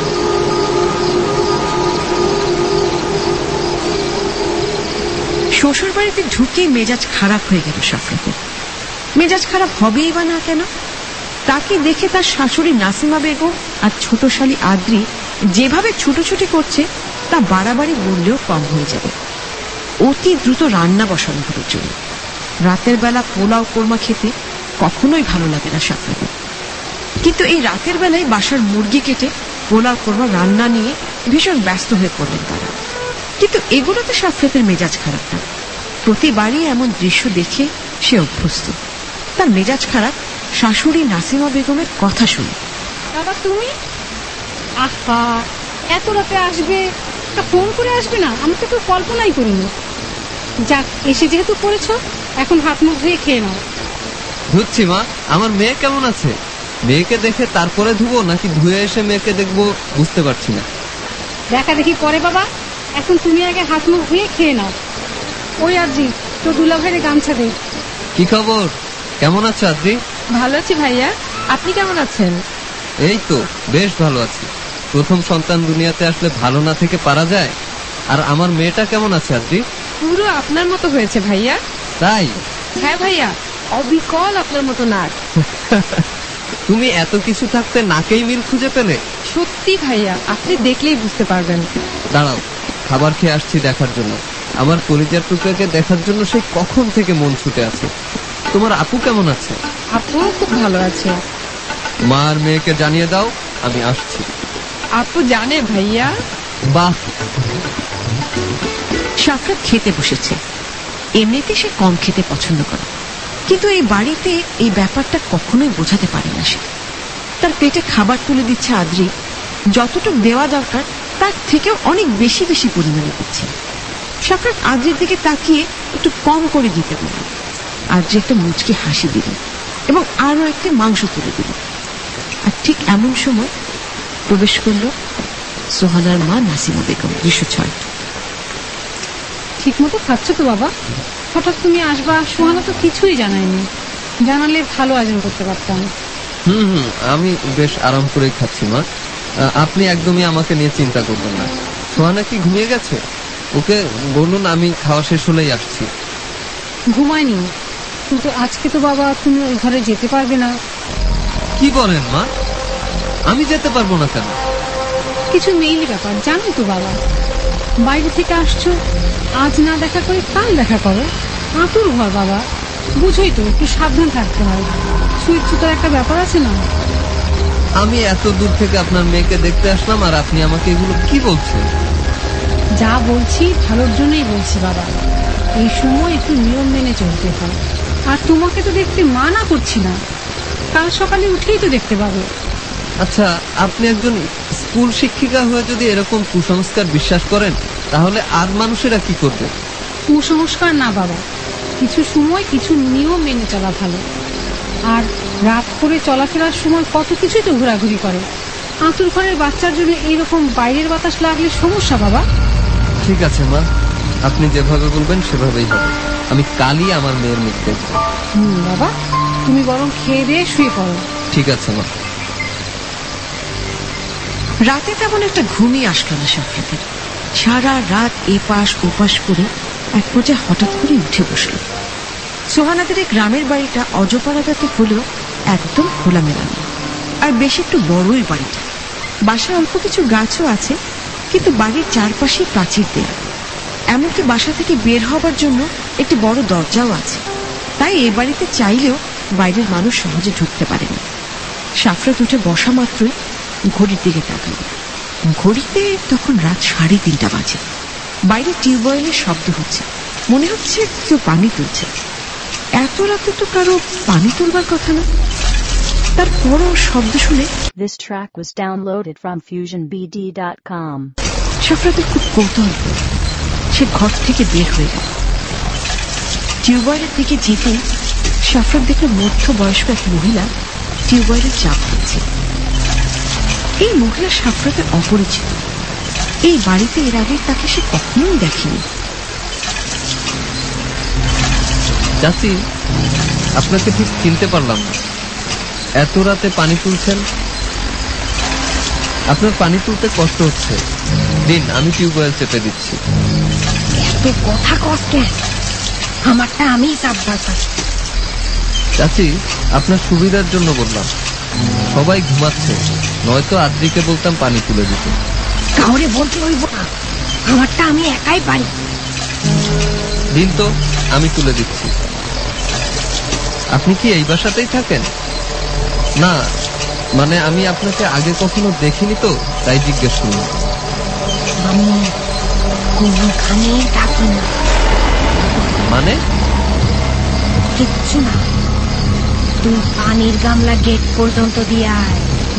শ্বশুর বাড়িতে ঢুকে মেজাজ খারাপ হয়ে গেল সাফরাতের। মেজাজ খারাপ হবেই বা না কেন? তাকে দেখে তার শাশুড়ি নাসিমা বেগম আর ছোট শালী আদ্রি যেভাবে ছুটোছুটি করছে তা বাড়াবাড়ি বললেও কম হয়ে যাবে। অতি দ্রুত রান্না বসানো হলো জন্য। রাতের বেলা পোলাও কোরমা খেতে কখনোই ভালো লাগে না সাফরাতের, কিন্তু এই রাতের বেলায় বাসার মুরগি কেটে পোলাও কোরমা রান্না নিয়ে ভীষণ ব্যস্ত হয়ে পড়লেন তারা। কিন্তু এগুলোতে সাফরাতের মেজাজ খারাপ না, প্রতিবারই এমন দৃশ্য দেখে সে অভ্যস্ত। তার মেজাজ খারাপ শাশুড়ি নাসিমা বেগমের কথা শুনে। বাবা তুমি আহা এত রাতে আসবে, একটা ফোন করে আসবে না? আমি তো কেউ কল্পনাই করিনি। যাক, এসে যেহেতু পড়েছ, এখন হাত মুখ ধুয়ে খেয়ে নাও। ধুচ্ছি মা। আমার মেয়ে কেমন আছে? মেয়েকে দেখে তারপরে ধুবো নাকি ধুয়ে এসে মেয়েকে দেখবো বুঝতে পারছি না। দেখা দেখি পরে বাবা, এখন তুমি আগে হাত মুখ ধুয়ে খেয়ে নাও। ওই আদ্রি, তো দুলা ভাইয়ের গামছা দে। কি খবর? কেমন আছো আদ্রি? ভালো আছি ভাইয়া, আপনি কেমন আছেন? এই তো বেশ ভালো আছি। প্রথম সন্তান দুনিয়াতে আসলে ভালো না থেকে পারা যায়? আর আমার মেয়েটা কেমন আছে আদ্রি? পুরো আপনার মতো হয়েছে ভাইয়া। তাই? হ্যাঁ ভাইয়া, অবিকল আপনার মতো নাক। তুমি এত কিছু থাকতে নাকেই মিল খুঁজে পেলে? সত্যি ভাইয়া, আপনি দেখলেই বুঝতে পারবেন। দাঁড়াও, খাবার খেয়ে আসছি দেখার জন্য। আমার কলিজার টুকরাকে দেখার জন্য সেই কখন থেকে মন ছুটে আছে। তোমার আপু কেমন আছে? আপু খুব ভালো আছে। মা আর মেয়েকে জানিয়ে দাও আমি আসছি। আপু জানে ভাইয়া। বাহ। সাফরাত খেতে বসেছে। এমনিতে সে কম খেতে পছন্দ করে, কিন্তু এই বাড়িতে এই ব্যাপারটা কখনোই বোঝাতে পারে না সে। তার পেটে খাবার তুলে দিচ্ছে আদ্রি, যতটুকু দেওয়া দরকার তার থেকেও অনেক বেশি বেশি পরিমাণে দিচ্ছে। সাফরাত আদ্রির দিকে তাকিয়ে একটু কম করে দিতে বলল। আদ্রি একটা মুচকি হাসি দিল এবং আরো একটা মাংস তুলে দিল। আর ঠিক এমন সময় প্রবেশ করল সোহানার মা নাসিমা বেগম। দৃশ্য ছয়। ঠিক মতো খাচ্ছ তো বাবা? হঠাৎ তুমি আসবা, সোহানা তো কিছুই জানায়নি। জানালে ভালো আয়োজন করতে পারতাম। হুম হুম আমি বেশ আরাম করেই খাচ্ছি মা। আপনি একদমই আমাকে নিয়ে চিন্তা করবেন না। সোহানা কি ঘুমিয়ে গেছে? ওকে বলুন আমি খাওয়া শেষ হলেই আসছি। ঘুমায়নি, কিন্তু আজকে তো বাবা তুমি ওই ঘরে যেতে পারবে না। কি বলেন মা? আমি যেতে পারবো না কেন? কিছু মেইলি ব্যাপার, জানো তো বাবা। বাইরে থেকে আসছো, আজ না দেখা করে কাল দেখা করো। আতুর ঘর বাবা, বুঝোই তো, একটু সাবধান থাকতে হয়। সুইট সুতার একটা ব্যাপার আছে না। আমি এত দূর থেকে আপনার মেয়েকে দেখতে আসলাম আর আপনি আমাকে এগুলো কি বলছেন? যা বলছি ভালোর জন্যই বলছি বাবা। এই সময় একটু নিয়ম মেনে চলতে হয়। আর তোমাকে তো দেখতে মানা করছি না, কাল সকালে উঠেই তো দেখতে পাবে। আচ্ছা, আপনি একজন স্কুল শিক্ষিকা হয়ে যদি এরকম কুসংস্কার বিশ্বাস করেন, তাহলে আর মানুষেরা কি করবে? কুসংস্কার না বাবা, কিছু সময় কিছু নিয়ম মেনে চলা ভালো। আর রাত করে চলাফেরার সময় কত কিছুই তো ঘোরাঘুরি করে। আঁতুর ঘরের বাচ্চার জন্য এইরকম বাইরের বাতাস লাগলে সমস্যা বাবা। ঠিক আছে মা, আপনি যেভাবে বলবেন সেভাবেই হবে। আমি কালই আমার মেয়ের মুখ দেখব। হুম বাবা, তুমি বরং খেয়ে দিয়ে শুয়ে পড়ো। ঠিক আছে মা। রাতে তেমন একটা ঘুমই আসলো না সাফরাতের। সারা রাত এপাশ ওপাশ করে এক পর্যায়ে হঠাৎ করে উঠে বসল। সোহানাদের এই গ্রামের বাড়িটা অজপাড়াটাতে হলেও একদম খোলামেলা নেই, আর বেশ একটু বড়ই বাড়িটা। বাসায় অল্প কিছু গাছও আছে, কিন্তু বাড়ির চারপাশে প্রাচীর দেয়া। এমনকি বাসা থেকে বের হবার জন্য একটি বড় দরজাও আছে। তাই এ বাড়িতে চাইলেও বাইরের মানুষ সহজে ঢুকতে পারে না। সাফরাত উঠে বসা মাত্রই ঘড়ির দিকে তাকাল। ঘড়িতে তখন রাত সাড়ে তিনটা বাজে। বাইরে টিউবওয়েলের শব্দ হচ্ছে, মনে হচ্ছে কেউ পানি তুলছে। এত রাতে তো কারো পানি তুলবার কথা না। তারপরও শব্দ শুনে This track was downloaded from fusion b d dot com. সাফরাতের খুব কৌতূহল হল। সে ঘর থেকে বের হয়ে গেল। টিউবওয়েলের দিকে যেতে সাফরাত দেখল মধ্য বয়স্ক এক মহিলা টিউবওয়েলের চাপ দিচ্ছে। এই মহিলা সাফরাতের অপরিচিত, এই বাড়িতে এর আগে তাকে সে কখনোই দেখেনি। চাচি, আপনাকে ঠিক চিনতে পারলাম না। এত রাতে পানি তুলছেন? আপনার পানি তুলতে কষ্ট হচ্ছে, দিন আমি টিউবওয়েল চেপে দিচ্ছি। এত কথা কস কেন? আমারটা আমি সাবধান। চাচি, আপনার সুবিধার জন্য বললাম। সবাই ঘুমাচ্ছে, নয়তো আদ্রিকে বলতাম পানি তুলে দিতে। কাউরে বলতে হইব না, আমারটা আমি একাই পারি। দিন তো, আমি তুলে দিচ্ছি। আপনি কি এই বাসাতেই থাকেন? না, মানে আমি আপনাকে আগে কখনো দেখিনি তো, তাই জিজ্ঞেস করলাম। আমি কোনখানেই থাকি না। মানে? কিচ্ছু না, তুই পানির গামলা গেট পর্যন্ত দিয়ে আয়।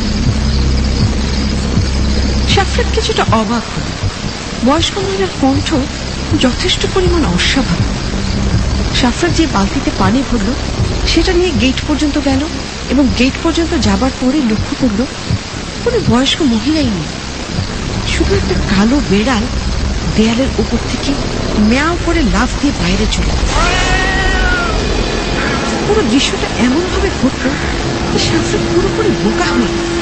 সাফরাত কিছুটা অবাক হল। বয়স্ক মহিলার কণ্ঠ যথেষ্ট পরিমাণ অস্বাভাবিক। সাফরাত যে বালতিতে পানি ভরল সেটা নিয়ে গেট পর্যন্ত গেল এবং গেট পর্যন্ত যাবার পরে লক্ষ্য করল কোনো বয়স্ক মহিলাই নেই, শুধু একটা কালো বেড়াল দেয়ালের উপর থেকে ম্যাও করে লাফ দিয়ে বাইরে চলে গেল। পুরো দৃশ্যটা এমন ভাবে ঘটল যে সাফরাত পুরোপুরি বোকা হয়ে গেল।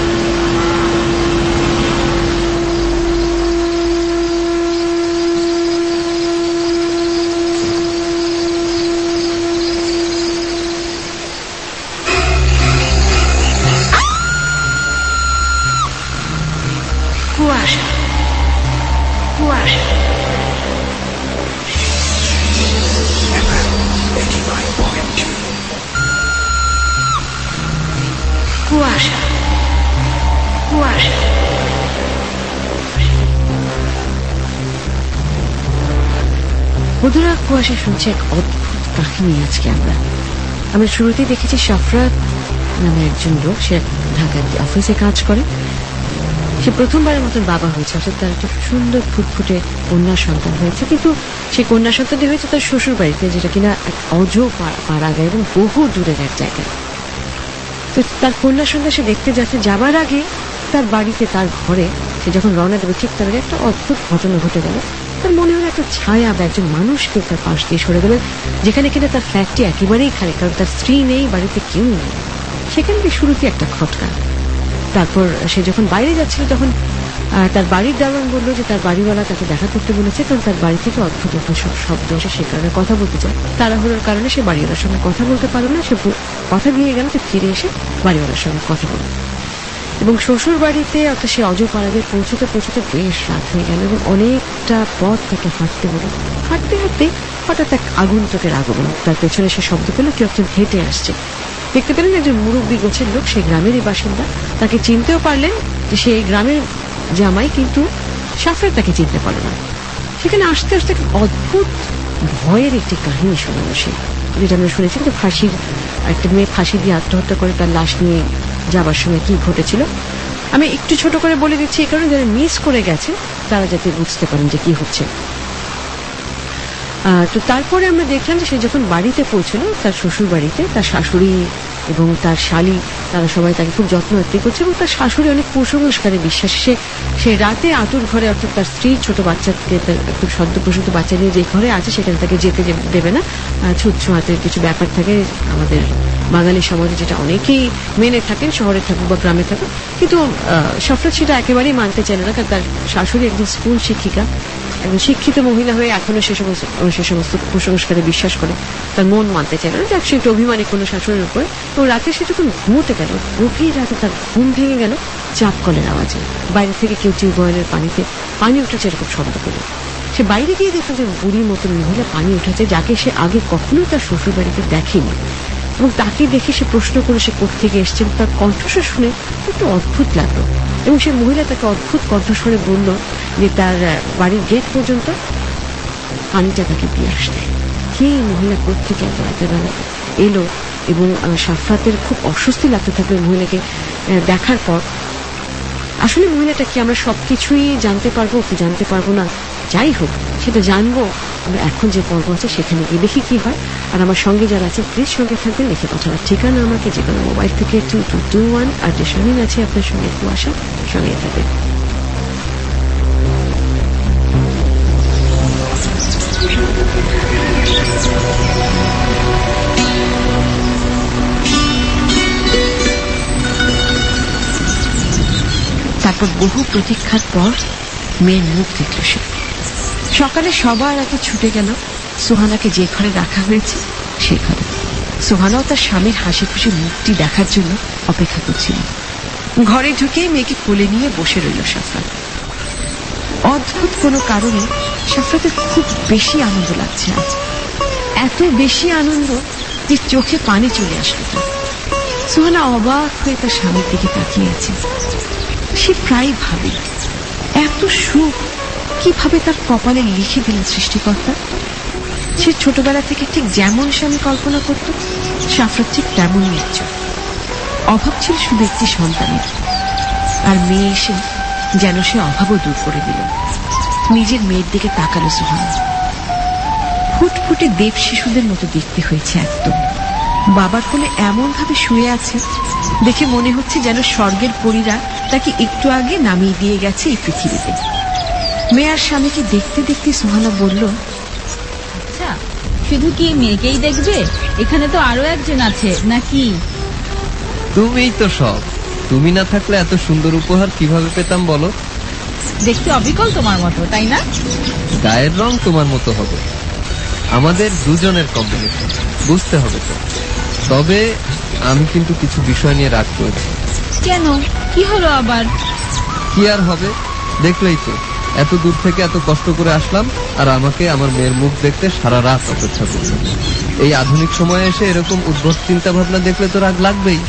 কুয়াশা কুয়াশা কুয়াশা কুয়াশা বধুরা, কুয়াশা শুনছে এক অদ্ভুত কাহিনী। আজকে আমরা আমরা শুরুতেই দেখেছি সাফরাত নামে একজন লোক, সে ঢাকার অফিসে কাজ করে। সে প্রথমবারের মতন বাবা হয়েছে, অর্থাৎ তার একটা সুন্দর ফুটফুটে কন্যা সন্তান হয়েছে। কিন্তু সেই কন্যা সন্তানটি হয়েছে তার শ্বশুর বাড়িতে, যেটা কিনা এক অজ পাড়াগায় এবং বহু দূরের এক জায়গায়। তো তার কন্যা সন্তান সে দেখতে যাচ্ছে, যাবার আগে তার বাড়িতে তার ঘরে সে যখন রওনা দেবে ঠিক তার আগে একটা অদ্ভুত ঘটনা ঘটে গেল। তার মনে হলো একটা ছায়া বা একজন মানুষকে তার পাশ দিয়ে সরে গেল, যেখানে কিনা তার ফ্ল্যাটটি একেবারেই খালি, কারণ তার স্ত্রী নেই, বাড়িতে কেউ নেই। সেখানে শুরুতে একটা খটকা। তারপর সে যখন বাইরে যাচ্ছিল তখন তার বাড়ির দারোয়ান বললো যে তার বাড়িওয়ালা তাকে দেখা করতে বলেছে, কারণ তার বাড়ি থেকে অদ্ভুত অদ্ভুত সব শব্দ আসে, সে কারণে কথা বলতে চায়। তাড়াহুড়োর কারণে সে বাড়িওয়ালার সঙ্গে কথা বলতে পারল না। সে কথা দিয়ে গেল যে ফিরে এসে বাড়িওয়ালার সঙ্গে কথা বলল। এবং শ্বশুর বাড়িতে অর্থাৎ সে অজপাড়াগে পৌঁছতে পৌঁছতে বেশ রাত হয়ে গেল এবং অনেকটা পথ তাকে হাঁটতে হলো। হাঁটতে হাঁটতে হঠাৎ এক আগন্তুকের আগমন, তার পেছনে সে শব্দ পেল কেউ একজন হেঁটে আসছে। দেখতে পেলেন একজন মুরব্বী গোছের লোক, সেই গ্রামেরই বাসিন্দা। তাকে চিনতেও পারলেন যে সে এই গ্রামের জামাই, কিন্তু সাফরাত তাকে চিনতে পারল না। সেখানে আসতে আসতে অদ্ভুত ভয়ের একটি কাহিনী শোনালো সে, যেটা আমরা শুনেছি যে ফাঁসির একটা মেয়ে ফাঁসি দিয়ে আত্মহত্যা করে তার লাশ নিয়ে যাবার সময় কি ঘটেছিল। আমি একটু ছোট করে বলে দিচ্ছি, এই কারণে যারা মিস করে গেছে তারা যাতে বুঝতে পারেন যে কি হচ্ছে। তো তারপরে আমরা দেখলাম যে সে যখন বাড়িতে পৌঁছলো, তার শ্বশুর বাড়িতে, তার শাশুড়ি এবং তার শালী তারা সবাই তাকে খুব যত্ন আত্তি করছে এবং তার শাশুড়ি অনেক কুসংস্কারে বিশ্বাস। সে সে রাতে আতুর ঘরে, অর্থাৎ তার স্ত্রী ছোট বাচ্চাকে, খুব সদ্য প্রসূত বাচ্চা নিয়ে যে ঘরে আছে সেখানে তাকে যেতে দেবে না। ছুঁচ ছোঁয়াতে কিছু ব্যাপার থাকে আমাদের বাঙালি সমাজে, যেটা অনেকেই মেনে থাকেন, শহরে থাকুক বা গ্রামে থাকুক। কিন্তু সাফরাত সেটা একেবারেই মানতে চাইল না, কারণ তার শাশুড়ি একজন স্কুল শিক্ষিকা, একজন শিক্ষিত মহিলা হয়ে এখনো সে সমস্ত সে সমস্ত কুসংস্কারে বিশ্বাস করে। তার মন মানতে চাইল না, যাক সে একটু অভিমানী কোনো শাশুড়ির উপরে। তো রাতে সে যখন ঘুমোতে গেল, গভীর রাতে তার ঘুম ভেঙে গেল চাপ কলের আওয়াজে। বাইরে থেকে কেউ টিউবওয়েলের পানিতে পানি উঠেছে এরকম শব্দ পেল। সে বাইরে গিয়ে দেখল যে বুড়ির মতন মহিলা পানি উঠেছে, যাকে সে আগে কখনো তার শ্বশুর বাড়িতে দেখেনি। এবং তাকে দেখে সে প্রশ্ন করে সে কোত্থেকে এসছে। তার কণ্ঠস্বর শুনে একটু অদ্ভুত লাগলো এবং সে মহিলা তাকে অদ্ভুত কণ্ঠস্বরে বলল যে তার বাড়ির গেট পর্যন্ত পানিটা তাকে দিয়ে আসতে। কে মহিলা কোত্থেকে এত রাতের বেলা এলো? এবং সাফরাতের খুব অস্বস্তি লাগতে থাকলো মহিলাকে দেখার পর। আসলে মহিলাটা কি আমরা সবকিছুই জানতে পারবো কি জানতে পারবো না, যাই হোক সেটা জানবো আমরা এখন যে পর্ব আছে সেখানে গিয়ে দেখি কি হয়। আর আমার সঙ্গে যারা আছে প্লিজ সঙ্গে থাকবেন, লিখে পাঠাবার ঠিকানা আমাকে যে কোনো মোবাইল থেকে টু টু টু ওয়ান। আর যে শামিন আছে আপনার সঙ্গে কুয়াশা, সঙ্গে থাকবেন। তারপর বহু প্রতীক্ষার পর মেয়ের মুখ দেখল সে। সকালে সবার আগে ছুটে গেল সুহানাকে যে ঘরে রাখা হয়েছে সেই ঘরে। সুহানাও তার স্বামীর হাসি খুশি মুখটি দেখার জন্য অপেক্ষা করছিল। ঘরে ঢুকেই মেয়েকে কোলে নিয়ে বসে রইল সাফরাত। অদ্ভুত কোনো কারণে সাফরাতের খুব বেশি আনন্দ লাগছে আজ, এত বেশি আনন্দ যে চোখে পানি চলে আসলো তার। সুহানা অবাক হয়ে তার স্বামীর দিকে তাকিয়ে আছে। সে প্রায় ভাবে এত সুখ কিভাবে তার কপালে লিখে দিলেন সৃষ্টিকর্তা। সে ছোটবেলা থেকে ঠিক যেমন স্বামী কল্পনা করত, সাফরাত ঠিক তেমনই একজন। অভাব ছিল শুধু একটি সন্তানের, আর মেয়ে এসে যেন সে অভাবও দূর করে দিল। নিজের মেয়ের দিকে তাকালো সুহানা। ফুটফুটে দেব শিশুদের মতো দেখতে হয়েছে একদম। বাবার কোলে এমন ভাবে শুয়ে আছে দেখে মনে হচ্ছে যেন স্বর্গের পরীরা তাকে একটু আগে নামিয়ে দিয়ে গেছে এই পৃথিবীতে। মেয়ে আর স্বামীকে দেখতে দেখতে সুহানা বলল, আচ্ছা, শুধু কি মেয়েকেই দেখবে? এখানে তো আরো একজন আছে নাকি? তুমিই তো সব। তুমি না থাকলে এত সুন্দর উপহার কিভাবে পেতাম বলো? দেখতে অবিকল তোমার মতো, তাই না? গায়ের রং তোমার মতো হবে, আমাদের দুজনের কম্বিনেশন, বুঝতে হবে তো। তবে আমি কিন্তু কিছু বিষয় নিয়ে রাগ করেছি। কেন, কি হলো আবার? কি আর হবে, দেখলেই তো এত দূর থেকে এত কষ্ট করে আসলাম, আর আমাকে আমার মেয়ের মুখ দেখতে সারা রাত অপেক্ষা করলাম। এই আধুনিক সময়ে এসে এরকম উদ্ভট চিন্তা ভাবনা দেখলে তো রাগ লাগবেই।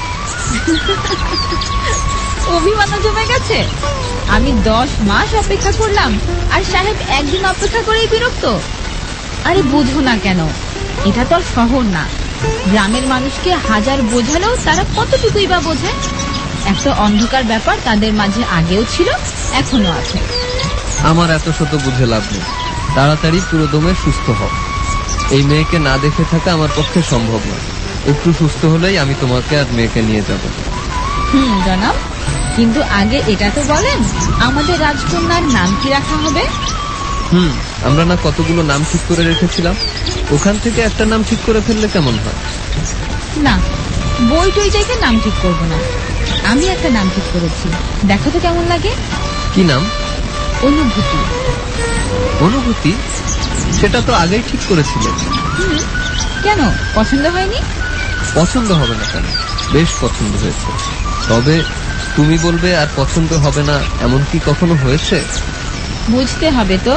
অভিমানও জমে গেছে। আমি দশ মাস অপেক্ষা করলাম আর সাহেব একদিন অপেক্ষা করেই বিরক্ত। আরে বুঝো না কেন, এটা তো আর শহর না। গ্রামের মানুষকে হাজার বোঝালেও তারা কতটুকুই বা বোঝে। একটা অন্ধকার ব্যাপার তাদের মাঝে আগেও ছিল, এখনো আছে। আমার এত শত বুঝে লাভ নেই, তাড়াতাড়ি পুরোদমে সুস্থ হও। এই মেয়েকে না দেখে থাকা আমার পক্ষে সম্ভব নয়। একটু সুস্থ হলেই আমি তোমাকে আর মেয়েকে নিয়ে যাব। হুম জনাব, কিন্তু আগে এটা তো বলেন আমাদের রাজকন্যার নাম কি রাখা হবে? হুম আমরা না কতগুলো নাম ঠিক করে রেখেছিলাম, ওখান থেকে একটা নাম ঠিক করে ফেললে কেমন হয়? না, বই টই দেখে নাম ঠিক করবো না। আমি একটা নাম ঠিক করেছি, দেখো তো কেমন লাগে। কি নাম? অনুভূতি। অনুভূতি? সেটা তো আগেই ঠিক করেছিল। হুম, কেন পছন্দ হয়নি? পছন্দ হবে না কেন, বেশ পছন্দ হয়েছে। তবে তুমি বলবে আর পছন্দ হবে না, এমন কি কখনো হয়েছে? বুঝতে হবে তো।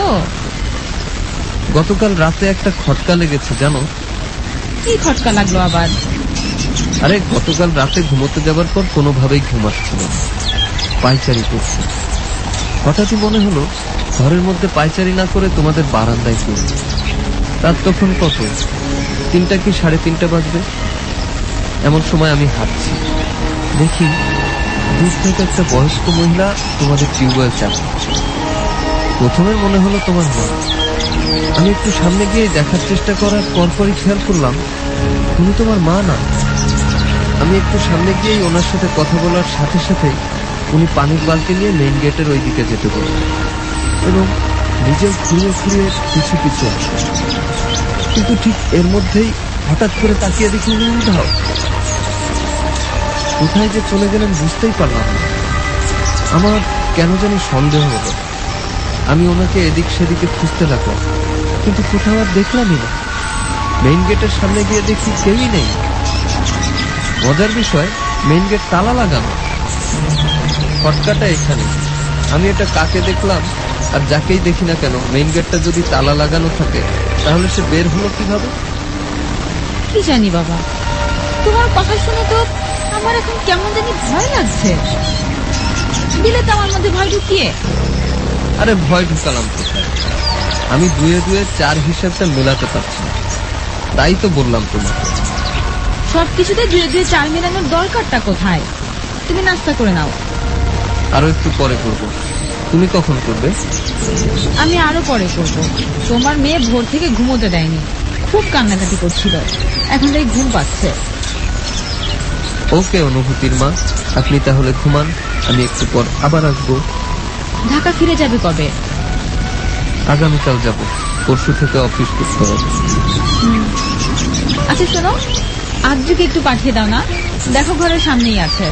গতকাল রাতে একটা খটকা লেগেছে জানো। কি খটকা লাগলো আবার? আরে গতকাল রাতে ঘুমোতে যাবার পর কোনোভাবেই ঘুম আসছিল না, পায়চারি করছে। হঠাৎই মনে হলো ঘরের মধ্যে পায়চারি না করে তোমাদের বারান্দায় করব। রাত তখন কত, তিনটা কি সাড়ে তিনটা বাজবে। এমন সময় আমি হাঁটছি, দেখি দূর থেকে একটা বয়স্ক মহিলা তোমাদের টিউবওয়েল চালাচ্ছে। প্রথমে মনে হলো তোমার মা। আমি একটু সামনে গিয়ে দেখার চেষ্টা করার পরপরই খেয়াল করলাম তুমি তোমার মা না। আমি একটু সামনে গিয়েই ওনার সাথে কথা বলার সাথে সাথে উনি পানির বালতি নিয়ে মেইন গেটের ওই দিকে যেতে বললেন এবং নিজেও ঘুরিয়ে ঘুরিয়ে পিছু পিছু আসলেন। কিন্তু ঠিক এর মধ্যেই হঠাৎ করে তাকিয়ে দেখি উনি উধাও। কোথায় যে চলে গেলেন বুঝতেই পারলাম না। আমার কেন জানি সন্দেহ হলো। আমি ওনাকে এদিক সেদিকে খুঁজতে লাগলাম, কিন্তু কোথাও আর দেখলামই না। মেইন গেটের সামনে গিয়ে দেখি কেউই নেই। মজার বিষয়, মেইন গেট তালা লাগানো। ফটকাটা এখানে। আমি এটা কাকে দেখলাম আর যাকেই দেখি না কেন, মেইন গেটটা যদি তালা লাগানো থাকে তাহলে সে বের হলো কিভাবে? কি জানি বাবা, তোমার কথা শুনে তো আমার এখন কেমন জানি ভয় লাগছে। দিলে তো আমার মধ্যে ভয় ঢুকিয়ে। আরে ভয় ঢুকালাম কোথায়? আমি দুয়ে দুয়ে চার হিসাবটা মেলাতে পারছি না, তাই তো বললাম তোমাকে। সবকিছুতে দুয়ে দুয়ে চার মেলানোর দরকারটা কোথায়? তুমি নাস্তা করে নাও। আরো একটু পরে করবো। তুমি কখন করবে? আমি আরো পরে করবো। তোমার মেয়ে ভোর থেকে ঘুমোতে দেয়নি, খুব কান্নাকাটি করছিল, এখন তাই ঘুম পাচ্ছে। ওকে অনুভূতির মা, আপনি তাহলে ঘুমান, আমি একটু পর আবার আসবো। ঢাকা ফিরে যাবে কবে? আগামীকাল যাব, পরশু থেকে অফিস করতে হবে। আচ্ছা শোনো, আজকে একটু পাঠিয়ে দাও না, দেখো ঘরের সামনেই আছে।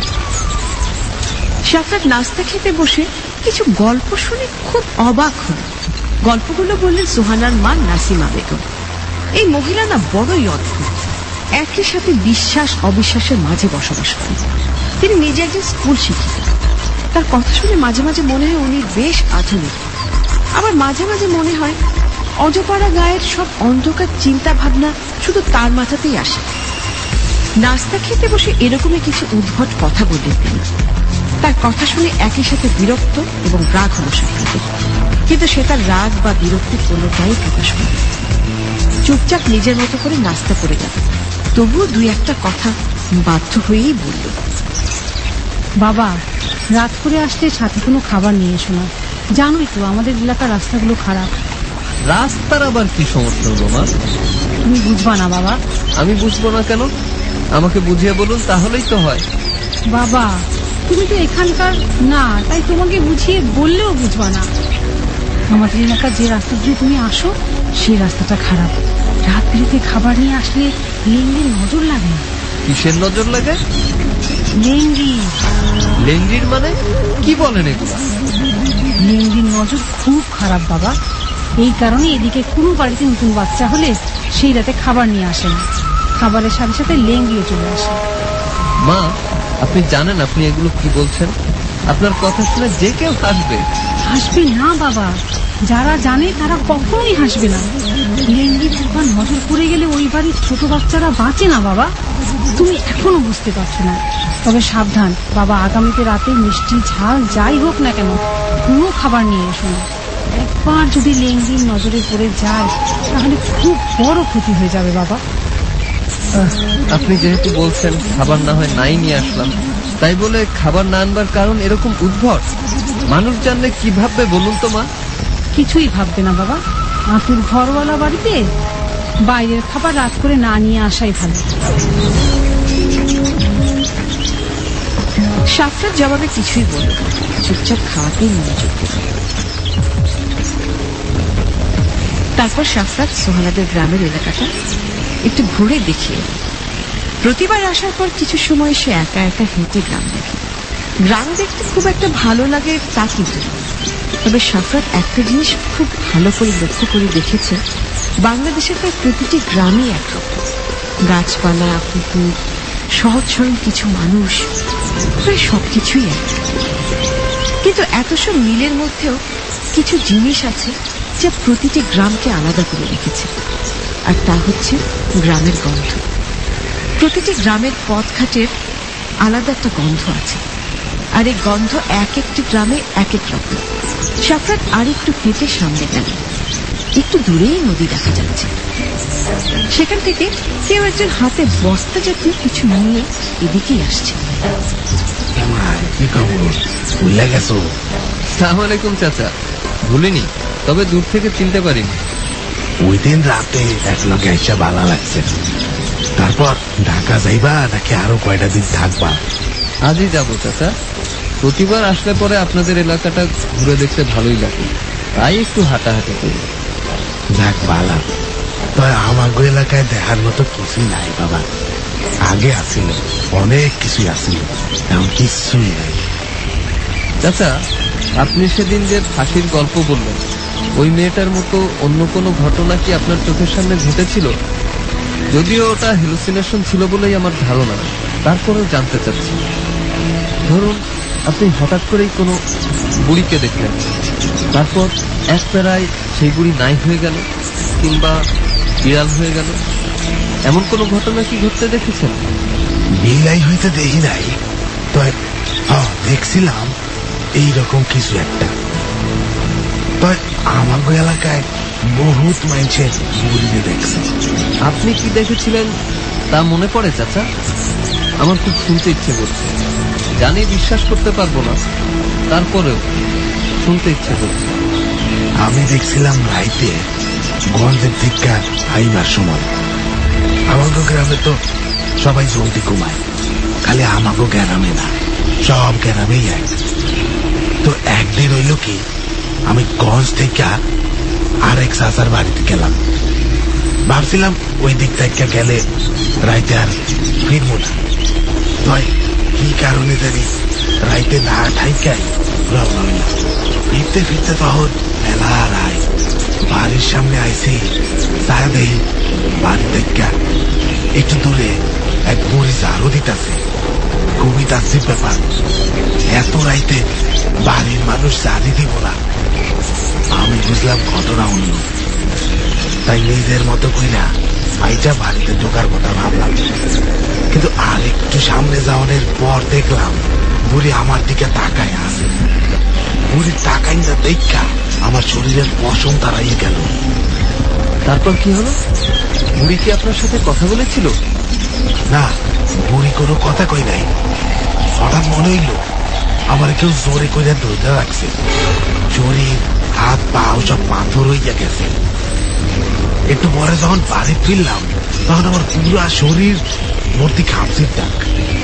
শাফরাত নাস্তা খেতে বসে কিছু গল্প শুনে খুব অবাক হল। গল্পগুলো বললেন সুহানার মা নাসিমা বেগম। এই মহিলা না বড়ই অদ্ভুত, একই সাথে বিশ্বাস অবিশ্বাসের মাঝে বসবাস করেন। তিনি নিজে একজন স্কুল শিক্ষিকা। তার কথা শুনে মাঝে মাঝে মনে হয় উনি বেশ আধুনিক, আবার মাঝে মাঝে মনে হয় অজপাড়া গায়ের সব অন্ধকার চিন্তা ভাবনা শুধু তার মাথাতেই আসে। নাস্তা খেতে বসে এরকমই কিছু উদ্ভট কথা বললেন তিনি। তার কথা শুনে একই সাথে বিরক্ত এবং রাগ হল শাফরাতের, কিন্তু সে তার রাগ বা বিরক্তির কোনোটাই প্রকাশ করে চুপচাপ নিজের মতো করে নাস্তা করে গেল। তবুও দুই একটা কথা বাধ্য হয়েই বলল। বাবা, রাত করে আসলে সাথে কোনো খাবার নিয়ে এসো না, জানোই তো আমাদের এলাকার রাস্তাগুলো খারাপ। রাস্তার আবার কি সমস্যা হলো মা? তুমি বুঝবা না বাবা। আমি বুঝবো না কেন? আমাকে বুঝিয়ে বলুন, তাহলেই তো হয়। বাবা, তুমি তো এখানকার না, তাই তোমাকে বুঝিয়ে বললেও বুঝবা না। আমাদের এলাকার যে রাস্তা দিয়ে তুমি আসো সেই রাস্তাটা খারাপ। রাত বিরেতে খাবার নিয়ে আসলে লেঙ্গির নজর লাগে। কিসের নজর লাগে? লেঙ্গি। লেঙ্গির মানে কি বলেন এগুলো? লেঙ্গির নজর খুব খারাপ বাবা। এই কারণে এদিকে কোনো বাড়িতে নতুন বাচ্চা হলে সেই রাতে খাবার নিয়ে আসে না, খাবারের সাথে সাথে লেঙ্গিও চলে আসে। মা, আপনি জানেন আপনি এগুলো কি বলছেন? আপনার কথা শুনে যে কেউ হাসবে। হাসবে না বাবা, যারা জানে তারা কখনোই হাসবে না। লেঙ্গির দোকান নজর পড়ে গেলে ওই বাড়ির ছোট বাচ্চারা বাঁচে না বাবা। তুমি এখনো বুঝতে পারছো না, তবে সাবধান বাবা, আগামীতে রাতে মিষ্টি ঝাল যাই হোক না কেন কোনো খাবার নিয়ে এসো না। একবার যদি লেঙ্গির নজরে পড়ে যায় তাহলে খুব বড় ক্ষতি হয়ে যাবে বাবা। আপনি যেহেতু বলছেন খাবার না হয় নাই নিয়ে আসলাম, তাই বলে খাবার না আনবার কারণ এরকম উদ্ভট মানুষ জানলে কি ভাববে বলুন তো মা? কিছুই ভাববে না বাবা। আতুর ঘরওয়ালা বাড়িতে বাইরের খাবার রাত করে না নিয়ে আসাই ভালো। শাফরাত জবাবে কিছুই বলল না, চুপচাপ খাওয়াতেই মনোযোগ দিল। তারপর শাফরাত সোহানাদের গ্রামের এলাকাটা একটু ঘুরে দেখিয়ে। প্রতিবার আসার পর কিছু সময় সে একা একা হেঁটে গ্রাম দেখে। গ্রাম দেখতে খুব একটা ভালো লাগে তা কিন্তু, তবে শাফরাত একটা জিনিস খুব ভালো করে লক্ষ্য করে দেখেছে, বাংলাদেশের প্রায় প্রতিটি গ্রামই একরকম। গাছপালা, পুকুর, সহজ সরল কিছু মানুষ, প্রায় সবকিছুই এক। কিন্তু এত সব মিলের মধ্যেও কিছু জিনিস আছে যা প্রতিটি গ্রামকে আলাদা করে রেখেছে, আর তা হচ্ছে গ্রামের গন্ধ। প্রতিটি গ্রামের পথঘাটের আলাদা একটা গন্ধ আছে, আর এই গন্ধ এক একটি গ্রামে এক এক রকম। শাফরাত আর একটু হেঁটে সামনে গেল। একটু দূরেই নদী দেখা যাচ্ছে। সেখান থেকে কেউ একজন হাতে বস্তা জাতীয় কিছু নিয়ে এদিকেই আসছে। আসসালামু আলাইকুম চাচা। ভুলিনি, তবে দূর থেকে চিনতে পারিনি। ওই দিন রাতে একলগে এসে ভালো লাগছে। তারপর ঢাকা যাইবা নাকি আরো কয়টা দিন থাকবা? আজই যাবো চাচা। প্রতিবার আসলে পরে আপনাদের এলাকাটা ঘুরে দেখতে ভালোই লাগে, তাই একটু হাঁটাহাঁটি করি। যাক বালা, তবে আমার এলাকায় দেখার মতো কিছুই নাই বাবা। আগে আসিল, অনেক কিছুই আসিল, এমন কিছুই নাই। চাচা, আপনি সেদিন যে ফাঁসির গল্প বললেন, ওই মেয়েটার মতো অন্য কোনো ঘটনা কি আপনার চোখের সামনে ঘটেছিল? যদিও ওটা হ্যালুসিনেশন ছিল বলেই আমার ধারণা, তারপরেও জানতে চাচ্ছি। ধরুন আপনি হঠাৎ করেই কোনো বুড়িকে দেখলেন, তারপর এক প্যারায় সেই বুড়ি নাই হয়ে গেল কিংবা বিড়াল হয়ে গেল, এমন কোনো ঘটনা কি ঘটতে দেখেছেন? বিলাই হইতে দেখি নাই, তবে দেখছিলাম এইরকম কিছু একটা। তবে আমার এলাকায় বহুত মানুষের বুড়িকে দেখছে। আপনি কি দেখেছিলেন তা মনে পড়ে চাচা? আমার খুব শুনতে ইচ্ছে করছে। জানি বিশ্বাস করতে পারবো না, তারপরেও শুনতে ইচ্ছে করছে। আমি দেখছিলাম রাইতে গঞ্জের দিকটা আইবার সময়। আমাগো গ্রামে তো সবাই জলদি ঘুমায়, খালি আমাগো গ্রামে না, সব গ্রামেই এক। তো একদিন হইল কি, আমি গঞ্জ থেকে আরেক চাচার বাড়িতে গেলাম। ভাবছিলাম ওই দিক থেকে গেলে রাইতে আর ফিরবো না, নয় কি কারণে জানি রাইতে না ঠাইকাই রওনা হইলাম। ফিরতে ফিরতে তখন মেলা রায়, বাড়ির সামনে আইসি তাই দেই বাড়ি থেকে একটু দূরে এক বুড়ি ঝাড়ু দিতেছে। খুবই তাজ্জব ব্যাপার, এত রাইতে বাড়ির মানুষ ঝাড়ি দিব না। আমি বুঝলাম ঘটনা অন্য, তাই নিজের মতো কইরা আইটা বাড়িতে ঢোকার কথা ভাবলাম। কিন্তু আর একটু সামনে যাওয়ার পর দেখলাম বুড়ি আমার দিকে তাকায় আছে। বুড়ির তাকাই না দেখা আমার শরীরের পশম দাঁড়াইয়ে গেল। তারপর কি হলো? বুড়ি কি আপনার সাথে কথা বলেছিল? না, বুড়ি কোনো কথা কই নাই। হঠাৎ মনে হইল আমার কেউ জোরে কইরা ধরে রাখছে। শরীর হাত পা সব পাথর হইয়া গেছে। একটু পরে যখন বাড়ি ফিরলাম তখন আমার পুরো শরীর ভর্তি খামচির দাগ।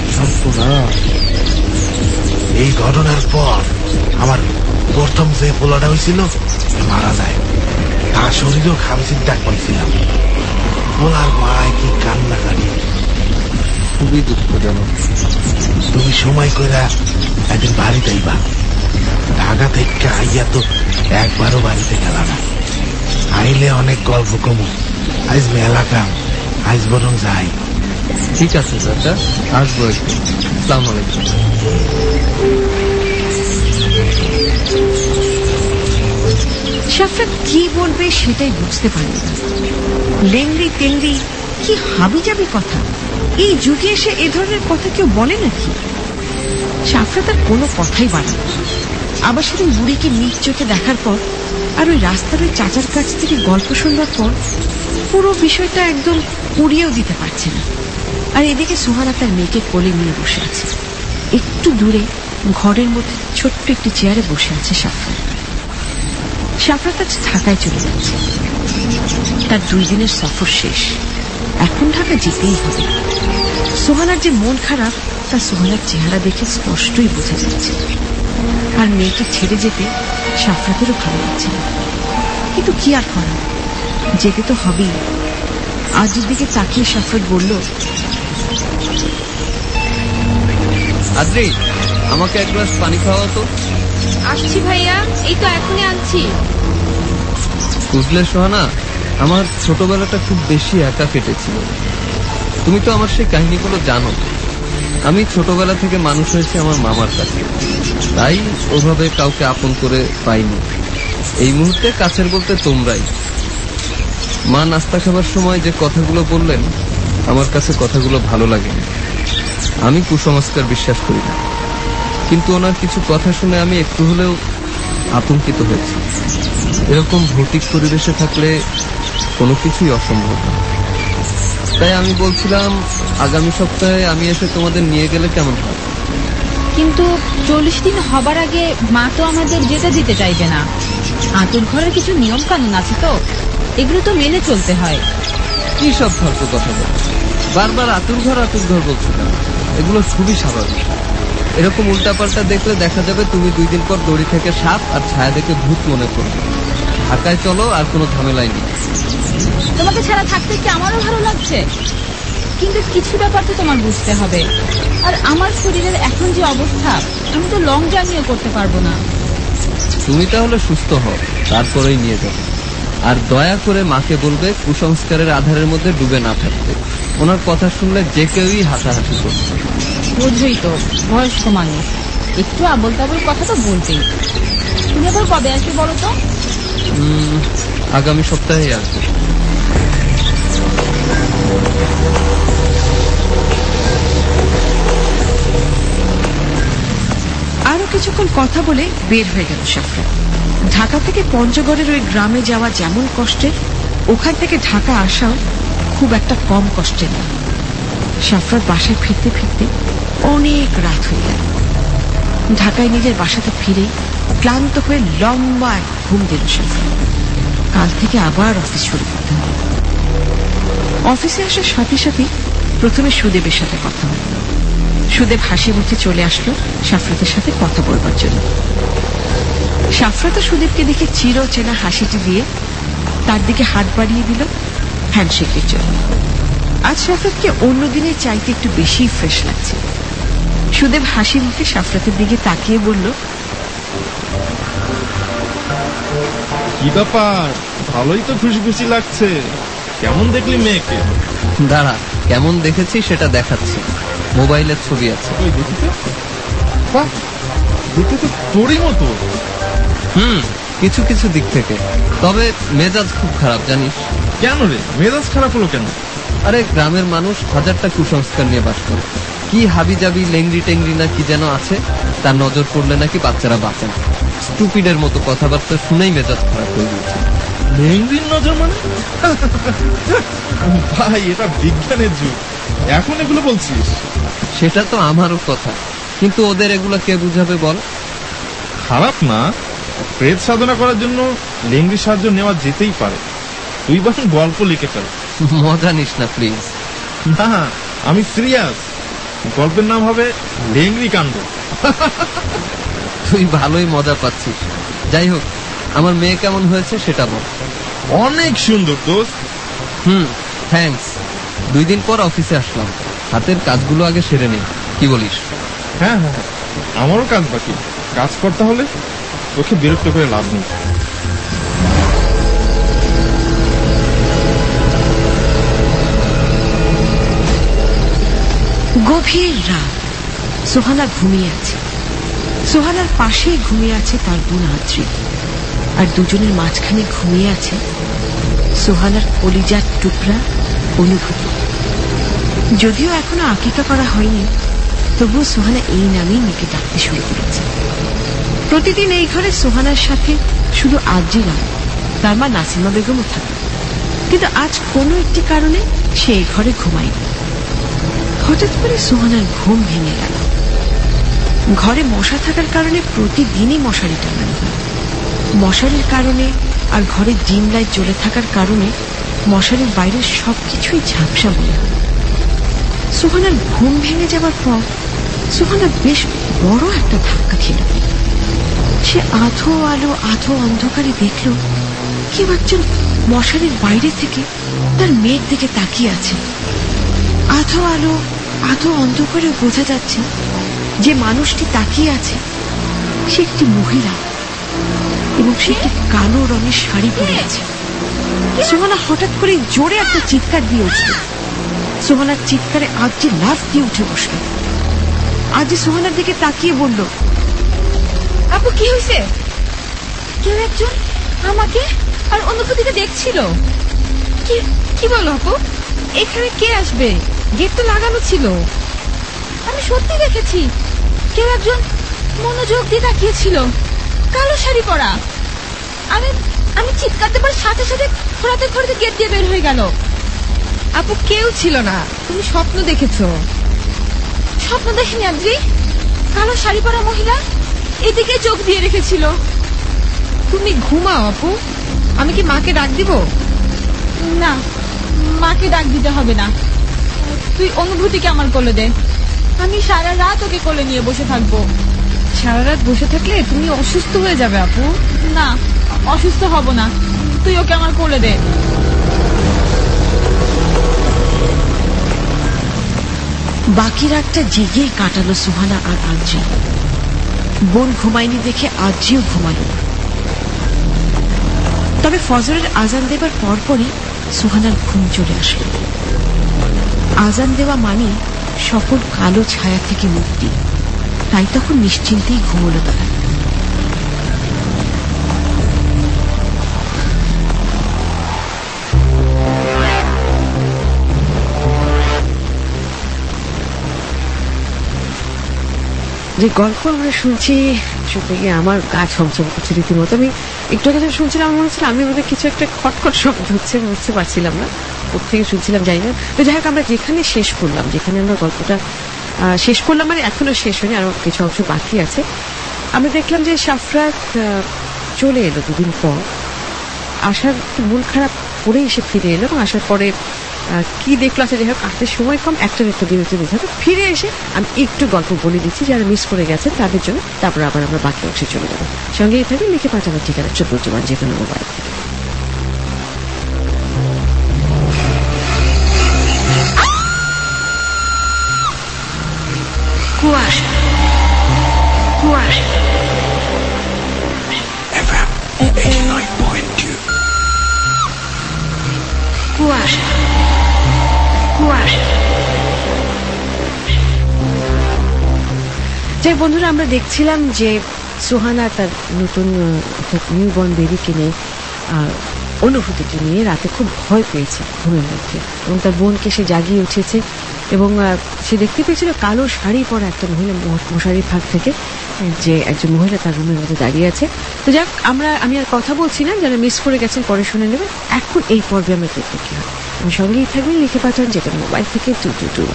এই ঘটনার পর আমার প্রথম যে পোলাটা হয়েছিল মারা যায়, তার শরীরেও খামচির দাগ পাইছিলাম। পোলার মায় কি কান্নাকাটি, খুবই দুঃখজনক। তুমি সময় কইরা একদিন বাড়িতে আইবা। ঢাকা থেকে আইয়া তো একবারও বাড়িতে গেল না। আইলে অনেক গল্প কমু। আজ মেলা কাম, আজ বরং যাই। ঠিক আছে চাচা, আসবো একটু। আসসালামু আলাইকুম। শাফরাত কি বলবে সেটাই বুঝতে পারল না। লেংড়ি তেংড়ি কি হাবি যাবি কথা, এই যুগে এসে এ ধরনের কথা কেউ বলে নাকি? শাফরাত আর কোনো কথাই বাড়াল। আবার সেদিন বুড়িকে নিজ চোখে দেখার পর আর ওই রাস্তার ওই চাচার কাছ থেকে গল্প শুনবার পর পুরো বিষয়টা একদম উড়িয়েও দিতে পারছে না। আর এদিকে সুহানা তার মেয়েকে কোলে নিয়ে বসে আছে। একটু দূরে ঘরের মধ্যে ছোট্ট একটি চেয়ারে বসে আছে শাফরাত। শাফরাত আজ ঢাকায় চলে যাচ্ছে। তার দুই দিনের সফর শেষ, এখন ঢাকা যেতেই হবে। সোহানার যে মন খারাপ তা সোহানার চেহারা দেখে স্পষ্টই বোঝা যাচ্ছে। আর মেয়েকে ছেড়ে যেতে শাফরাতেরও ভালো লাগছে না, কিন্তু কি আর করা, যেতে তো হবেই। আজের দিকে তাকিয়ে শাফরাত বলল, আদ্রি, আমাকে এক গ্লাস পানি খাওয়া তো। আসছি ভাইয়া, এই তো এখনই আনছি। বুঝলে সোহানা, আমার ছোটবেলাটা খুব বেশি একা কেটেছিল। তুমি তো আমার সেই কাহিনীগুলো জানো। আমি ছোটবেলা থেকে মানুষ হয়েছি আমার মামার কাছে, তাই ওভাবে কাউকে আপন করে পাইনি। এই মুহূর্তে কাছের বলতে তোমরাই। মা নাস্তা খাবার সময় যে কথাগুলো বললেন, আমার কাছে কথাগুলো ভালো লাগেনি। আমি কুসংস্কার বিশ্বাস করি না, কিন্তু ওনার কিছু কথা শুনে আমি একটু হলেও আতঙ্কিত হয়েছি। এরকম ভৌতিক পরিবেশে থাকলে কোনো কিছুই অসম্ভব না। তাই আমি বলছিলাম আগামী সপ্তাহে আমি এসে তোমাদের নিয়ে গেলে কেমন হয়? কিন্তু চল্লিশ দিন হবার আগে মা তো আমাদের যেতে দিতে চাইবে না। আতুর ঘরের কিছু নিয়ম কানুন আছে তো, এগুলো তো মেনে চলতে হয়। কি সব ফালতু কথা বল, বারবার আতুর ঘর আতুর ঘর বলছো না। এগুলো খুবই স্বাভাবিক। এরকম উল্টাপাল্টা দেখলে দেখা যাবে তুমি দুই দিন পর দড়ি থেকে সাপ আর ছায়া দেখে ভূত মনে করবে। ঢাকায় চলো, আর কোনো ঝামেলাই নেই। তোমাকে ছাড়া থাকতে কি আমারও ভালো লাগছে, কিন্তু কিছু ব্যাপার তো তোমার বুঝতে হবে। আর আমার শরীরের এখন যে অবস্থা, আমি তো লং জার্নিও করতে পারবো না। তুমি তাহলে সুস্থ হও, তারপরেই নিয়ে যাবে। আর দয়া করে মাকে বলবে কুসংস্কারের আধারের মধ্যে ডুবে না থাকতে। ওনার কথা শুনলে যে কেউই হাসাহাসি করবে। বুঝই তো, বয়স্ক মানুষ, একটু আবল তাবল কথা তো বলতেই। তুমি আবার কবে আসবে বলো তো? আগামী সপ্তাহে আসবে। আরো কিছুক্ষণ কথা বলে বের হয়ে গেল শাফরাত। ঢাকা থেকে পঞ্চগড়ের ওই গ্রামে যাওয়া যেমন কষ্টের, ওখান থেকে ঢাকা আসাও খুব একটা কম কষ্টের না। শাফরাত বাসায় ফিরতে ফিরতে অনেক রাত হয়ে গেল। ঢাকায় নিজের বাসাতে ফিরে ক্লান্ত হয়ে লম্বা এক ঘুম দিল শাফরাত। কাল থেকে আবার অফিস শুরু করতে হবে। অফিসে আসার সাথে সাথে প্রথমে সুদেবের সাথে কথা হল। সুদেব হাসি মুখে চলে আসলো শাফরাতের সাথে কথা বলবার জন্য। শাফরাত সুদেবকে দেখে চির চেনা হাসিটি দিয়ে তার দিকে হাত বাড়িয়ে দিল হ্যান্ডশেকের জন্য। আজ সাফরাতকে অন্য দিনের চাইতে একটু বেশি ফ্রেশ লাগছে। সুদেব হাসি মুখে সাফরাতের দিকে তাকিয়ে বলল, কি ব্যাপার, ভালোই তো খুশি খুশি লাগছে। কেমন দেখলি মেয়েকে? দাঁড়া, কেমন দেখেছি সেটা দেখাচ্ছি। মোবাইলের ছবি আছে। দেখতে তো তোরই মতো। হুম, কিছু কিছু দিক থেকে। তবে মেজাজ খুব খারাপ জানিস। কেন রে, মেজাজ খারাপ হলো কেন? আরে গ্রামের মানুষ হাজারটা কুসংস্কার নিয়ে বাস করে। কি হাবি জাবি লেংড়ি টেংরি না কি যেন আছে, তার নজর পড়লে নাকি বাচ্চারা বাঁচে না। স্টুপিডের মতো কথাবার্তা শুনেই মেজাজ খারাপ হয়ে গেছে। লেংড়ির নজর মানে? ভাই, এটা বিজ্ঞানের যুগ, এখন এগুলো বলছিস? সেটা তো আমারও কথা, কিন্তু ওদের এগুলো কে বুঝাবে বল? খারাপ না, প্রেত সাধনা করার জন্য লেংড়ির সাহায্য নেওয়া যেতেই পারে। তুই বরং গল্প লিখে ফেল। মজা নিস না প্লিজ। না, আমি সিরিয়াস। গল্পের নাম হবে লেংড়ি কাণ্ড। তুই ভালোই মজা পাচ্ছিস। যাই হোক, আমার মেয়ে কেমন হয়েছে সেটা বল। অনেক সুন্দর দোস্ত। হুম, থ্যাঙ্কস। দুই দিন পর অফিসে আসলাম, হাতের কাজগুলো আগে সেরে নেই, কি বলিস? হ্যাঁ হ্যাঁ, আমারও কাজ বাকি। কাজ করতে হলে ওকে বিরক্ত করে লাভ নেই। গভীর রাত, সোহানা ঘুমিয়ে আছে। সোহানার পাশেই ঘুমিয়ে আছে তার বোন আদ্রি, আর দুজনের মাঝখানে ঘুমিয়ে আছে সোহানার কলিজার টুকরা অনুভূতি। যদিও এখনো আকিকা করা হয়নি, তবুও সোহানা এই নামেই মেয়েকে ডাকতে শুরু করেছে। প্রতিদিন এই ঘরে সোহানার সাথে শুধু আদ্রি নয়, তার মা নাসিমা বেগমও থাকে, কিন্তু আজ কোনো একটি কারণে সে এই ঘরে ঘুমায়নি। হঠাৎ করে সোহানার ঘুম ভেঙে গেল। ঘরে মশা থাকার কারণে প্রতিদিনই মশারি টাঙানো হয়। মশারির কারণে আর ঘরে ডিম লাইট জ্বলে থাকার কারণে মশারির বাইরের সবকিছুই ঝাপসা মনে হয়। সোহানার ঘুম ভেঙে যাবার পর সোহানা বেশ বড় একটা ধাক্কা খেল। সে আধো আলো আধো অন্ধকারে দেখল কেউ একজন মশারির বাইরে থেকে তার মেয়ের দিকে তাকিয়ে আছে। আধো আলো আধো অন্ধকারে বোঝা যাচ্ছে যে মানুষটি তাকিয়ে আছে সে একটি মহিলা, এবং সে একটি কালো রঙের শাড়ি পরে আছে। সোহানা হঠাৎ করে জোরে একটা চিৎকার দিয়ে উঠল। সোহানার চিৎকারে আদ্রি লাফ দিয়ে উঠে বসল। আদ্রি সোহানার দিকে তাকিয়ে বলল, আপু কি হয়েছে? কেউ একজন আমাকে আর অনুভূতিকে দেখছিল। কি কি বলো আপু? এখানে কে আসবে? গেট তো লাগানো ছিল। আমি সত্যি দেখেছি কেউ একজন মনোযোগ দিয়ে তাকিয়েছিল, কালো শাড়ি পরা। আমি আমি চিৎকার দেবার সাথে সাথে খোঁড়াতে খোঁড়াতে গেট দিয়ে বের হয়ে গেল। আপু কেউ ছিল না, তুমি স্বপ্ন দেখেছো। স্বপ্ন দেখিনি আদ্রি, কালো শাড়ি পরা মহিলা এদিকে চোখ দিয়ে রেখেছিল। তুমি ঘুমাও আপু, আমি কি মাকে ডাক দিব? না, মাকে ডাক দিতে হবে না। তুই অনুভূতিকে আমার কোলে দে, আমি সারা রাত ওকে কোলে নিয়ে বসে থাকবো। সারা রাত বসে থাকলে তুমি অসুস্থ হয়ে যাবে আপু। না, অসুস্থ হব না, তুই ওকে আমার কোলে দে। বাকি রাতটা জেগেই কাটালো সুহানা আর আদ্রি। বোন ঘুমায়নি দেখে আদ্রিও ঘুমালো। তবে ফজরের আজান দেবার পরপরই সুহানার ঘুম চলে আসলো। আজান দেওয়া মানে সকল কালো ছায়া থেকে মুক্তি, তাই তখন নিশ্চিন্তেই ঘুমোলো তারা। যে গল্প আমরা শুনছি শুনতে গিয়ে আমার গা ছমছম করছে রীতিমতো। আমি একটু আগে যখন শুনছিলাম আমার মনে হচ্ছিল আমি বোধহয় কিছু একটা খটখট শব্দ হচ্ছে, বুঝতে পারছিলাম না কোথেকে শুনছিলাম, জানি না। তো যাই হোক, আমরা যেখানে শেষ করলাম, যেখানে আমরা গল্পটা শেষ করলাম, মানে এখনো শেষ হয়নি, আরো কিছু অংশ বাকি আছে। আমরা দেখলাম যে সাফরাত চলে এলো দুদিন পর। আসার মন খারাপ করে এসে ফিরে এলো, এবং আসার পরে কি দেখলো আছে, যাই হোক হাতের সময় কম, একটা একটা বিরতি দিতে হবে। ফিরে এসে আমি একটু গল্প বলে দিচ্ছি যারা মিস করে গেছেন তাদের জন্য, তারপর আবার আমরা বাকি অংশে চলে যাবো। সঙ্গেই থাকবে লিখে পাঠানোর ঠিকানা চোদ্দ জোয়ান যে কোনো মোবাইল থেকে। কুয়াশা কুয়াশা কুয়াশা কুয়াশা। যে বন্ধুরা, আমরা দেখছিলাম যে সুহানা তার নতুন নিউ বর্ন বেবিকে নিয়ে অনুভূতিটি নিয়ে রাতে খুব ভয় পেয়েছে ঘুমের মধ্যে, এবং তার বোনকে সে জাগিয়ে উঠেছে এবং সে দেখতে পেয়েছিল কালো শাড়ি পরা একটা মহিলা মশারির ফাঁক থেকে, যে একজন মহিলা তার রুমের মধ্যে দাঁড়িয়ে আছে। তো যাক, আমরা আমি আর কথা বলছি না, যারা মিস করে গেছেন পরে শুনে নেবেন। এখন এই পর্বে আমরা দেখবো কি হয়। আমার সঙ্গেই থাকবেন, লিখে পাঠান যেটা মোবাইল থেকে টু টু টু।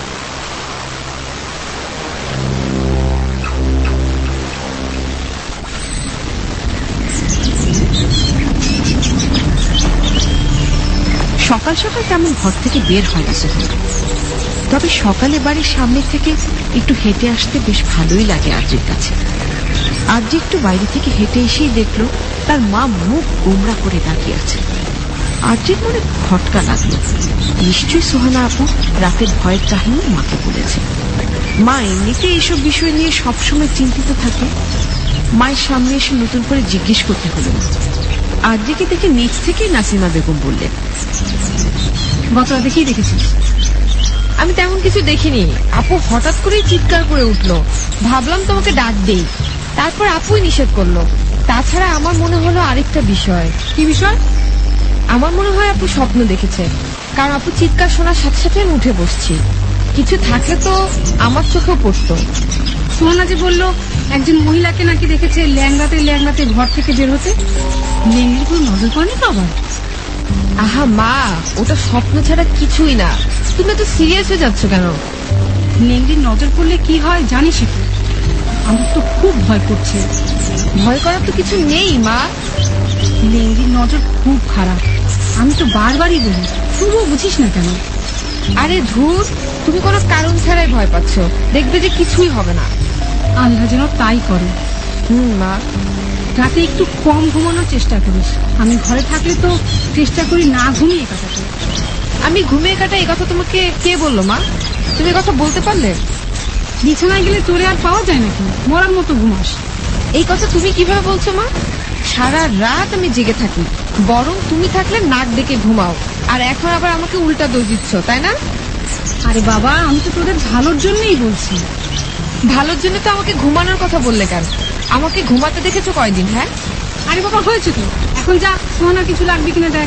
সকাল সকাল তেমন ঘর থেকে বের হয় না সোহানা, তবে সকালে বাড়ির সামনে থেকে একটু হেঁটে আসতে বেশ ভালোই লাগে আদ্রির কাছে। আদ্রি একটু বাইরে থেকে হেঁটে এসেই দেখলো তার মা মুখ গোমড়া করে দাঁড়িয়ে আছে। আদ্রির মনে খটকা লাগলো, নিশ্চয়ই সোহানা আপু রাতের ভয়ের কাহিনী মাকে বলেছে। মা এমনিতে এইসব বিষয় নিয়ে সবসময় চিন্তিত থাকে। মায়ের সামনে এসে নতুন করে জিজ্ঞেস করতে হলো না। আদ্রিকে দেখে নিচ থেকে নাসিমা বেগম বললেন, গত রাতে কি দেখেছিস? আমি তেমন কিছু দেখিনি, আপু হঠাৎ করে চিৎকার করে উঠলো, ভাবলাম তোমাকে ডাক দেই, তারপর আপুই নিষেধ করলো। তাছাড়া আমার মনে হলো আরেকটা বিষয়। কি বিষয়? আমার মনে হয় আপু স্বপ্ন দেখেছে, কারণ আপু চিৎকার শোনার সাথে সাথে আমি উঠে বসছি। কিছু থাকলে তো আমার চোখেও পড়তো। সোহানা যে বললো একজন মহিলাকে নাকি দেখেছে ল্যাংড়াতে ল্যাংড়াতে ঘর থেকে বের হতে, লেঙ্গির কোনো নজর পড়েনি তো আবার? আহা মা, ওটা স্বপ্ন ছাড়া কিছুই না, তুমি তো সিরিয়াস হয়ে যাচ্ছ কেন? লেঙ্গির নজর পড়লে কি হয় জানিস? আমার তো খুব ভয় করছে। ভয় করার তো কিছু নেই মা, লেঙ্গির নজর খুব খারাপ, আমি তো বারবারই বলি, তবুও বুঝিস না কেন? আরে ধুর, তুমি কোনো কারণ ছাড়াই ভয় পাচ্ছ, দেখবে যে কিছুই হবে না। আল্লাহ যেন তাই করে। হুম মা, রাতে একটু কম ঘুমানোর চেষ্টা করিস। আমি ঘরে থাকলে তো চেষ্টা করি না ঘুমিয়ে কাটাতে। আমি ঘুমিয়ে কাটাই এই কথা তোমাকে কে বললো মা? তুমি কথা বলতে পারলে? বিছানায় গেলে তোরে আর পাওয়া যায় নাকি? মরার মতো ঘুমাস। এই কথা তুমি কিভাবে বলছো মা? সারা রাত আমি জেগে থাকি, বরং তুমি থাকলে নাক ডেকে ঘুমাও, আর এখন আবার আমাকে উল্টা দোষ দিচ্ছ, তাই না? আরে বাবা, আমি তো তোদের ভালোর জন্যই বলছি। ভালোর জন্য তো আমাকে ঘুমানোর কথা বললে কেন? আমাকে ঘুমাতে দেখেছো কয়দিন? হ্যাঁ আরে বাবা, হয়েছে তো, এখন যা, সোহানা কিছু লাগবে কিনা দেখ।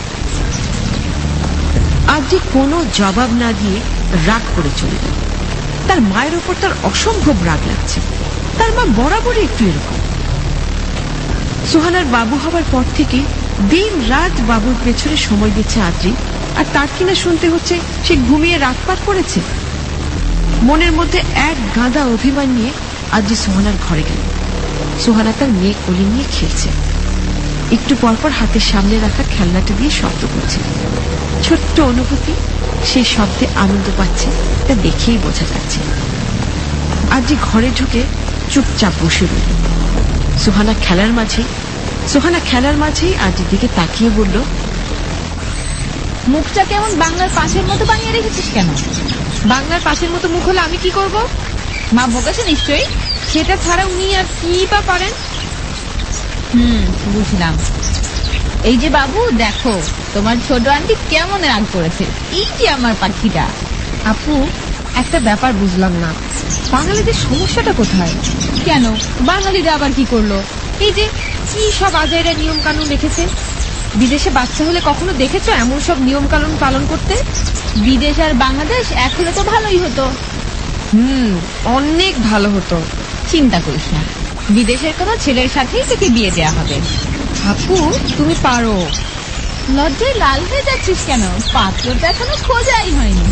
আদ্রি কোনো জবাব না দিয়ে রাগ করে চলে গেল। তার মায়ের ওপর তার অসম্ভব রাগ লাগছে। তার মা বরাবরই একটু এরকম। সোহানার বাবু হবার পর থেকে দিন রাত বাবুর পেছনে সময় দিচ্ছে আদ্রি, আর তার কিনা শুনতে হচ্ছে সে ঘুমিয়ে রাত পার করেছে। মনের মধ্যে এক গাদা অভিমান নিয়ে আদ্রি সোহানার ঘরে গেল। সোহানা তার মেয়ে কোলে নিয়ে খেলছে। একটু পরপর হাতের সামনে রাখা খেলনাটা দিয়ে শব্দ করছে। ছোট্ট অনুভূতি, সেই শব্দে আনন্দ পাচ্ছে, তা দেখেই বোঝা যাচ্ছে। আদ্রি ঘরে ঢুকে চুপচাপ বসে রইল। সোহানা খেলার মাঝে সোহানা খেলার মাঝেই আদ্রির দিকে তাকিয়ে বলল, মুখটা কেমন বাংলার পাশের মতো বানিয়ে রেখেছিস কেন? বাংলার পাশের মতো মুখ হলে আমি কি করব? মা বকেছে নিশ্চয়ই। সেটা ছাড়া উনি আর কি বা পারেন? হুম, বুঝলাম। এই যে বাবু, দেখো তোমার ছোট আন্টি কেমন রাগ করেছে। এই যে আমার পাখিটা। আপু, একটা ব্যাপার বুঝলাম না, বাঙালিদের সমস্যাটা কোথায়? কেন বাঙালিরা আবার কি করলো? এই যে কি সব আজাইরা নিয়ম কানুন রেখেছে। বিদেশে বাচ্চা হলে কখনো দেখেছো এমন সব নিয়ম কানুন পালন করতে? বিদেশ আর বাংলাদেশ এক হলে তো ভালোই হতো। হুম, অনেক ভালো হতো। চিন্তা করিস না, বিদেশের কোনো ছেলের সাথেই তোকে বিয়ে দেওয়া হবে। আপু, তুমি পারো। লজ্জায় লাল হয়ে যাচ্ছিস কেন? পাত্রটা এখনো খোঁজাই হয়নি।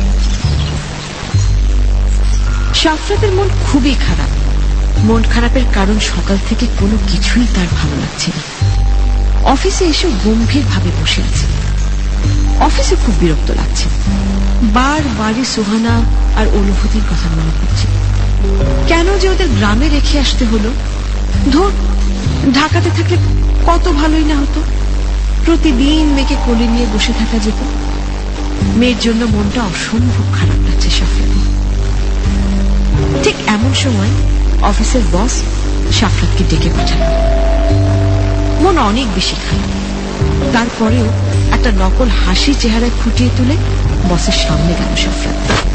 শাফরাতের মন খুবই খারাপ। মন খারাপের কারণ সকাল থেকে কোনো কিছুই তার ভালো লাগছে না। অফিসে এসে গম্ভীর ভাবে বসে আছে। অফিসে খুব বিরক্ত লাগছে। বারবারই সোহানা আর অনুভূতির কথা মনে পড়ছে। কেন যে ওদের গ্রামে রেখে আসতে হলো? ধর, ঢাকাতে থাকলে কত ভালোই না হতো। প্রতিদিন মেয়েকে কোলে নিয়ে বসে থাকা যেত। মেয়ের জন্য মনটা অসম্ভব খারাপ লাগছে শাফরাতের। ঠিক এমন সময় অফিসের বস সাফরাতকে ডেকে পাঠাল। মন অনেক বেশি খারাপ, তারপরেও একটা নকল হাসি চেহারায় ফুটিয়ে তুলে বসের সামনে গেল সাফরাত।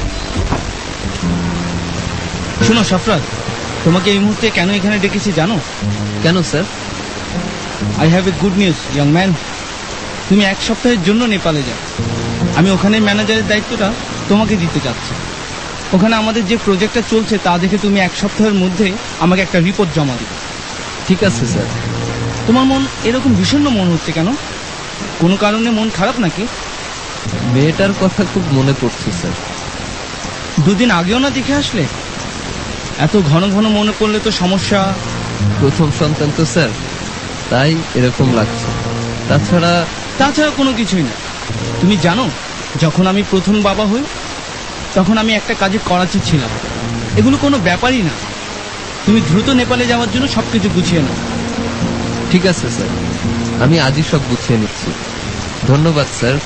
শোনো সাফরাত, তোমাকে এই মুহূর্তে কেন এখানে ডেকেছি জানো? কেন sir? I have a good news young man. তুমি এক সপ্তাহের জন্য নেপালে যাও। আমি ওখানে ম্যানেজারের দায়িত্বটা তোমাকে দিতে চাচ্ছি। ওখানে আমাদের যে প্রজেক্টটা চলছে তা দেখে তুমি এক সপ্তাহের মধ্যে আমাকে একটা রিপোর্ট জমা দিবে। ঠিক আছে স্যার। তোমার মন এরকম বিষণ্ণ মন হচ্ছে কেন? কোনো কারণে মন খারাপ নাকি? মেয়েটার কথা খুব মনে পড়ছে স্যার। দুদিন আগেও না দেখে আসলে? এত ঘন ঘন মনে পড়লে তো সমস্যা। প্রথম সন্তান তো স্যার, তাই এরকম লাগছে। তাছাড়া তাছাড়া কোনো কিছুই না। তুমি জানো, যখন আমি প্রথম বাবা হই তখন আমি একটা কাজে করাচি ছিলাম। এগুলো কোনো ব্যাপারই না। তুমি দ্রুত নেপালে যাওয়ার জন্য সবকিছু গুছিয়ে নাও। ঠিক আছে স্যার, আমি আজই সব গুছিয়ে নিচ্ছি। ধন্যবাদ স্যার।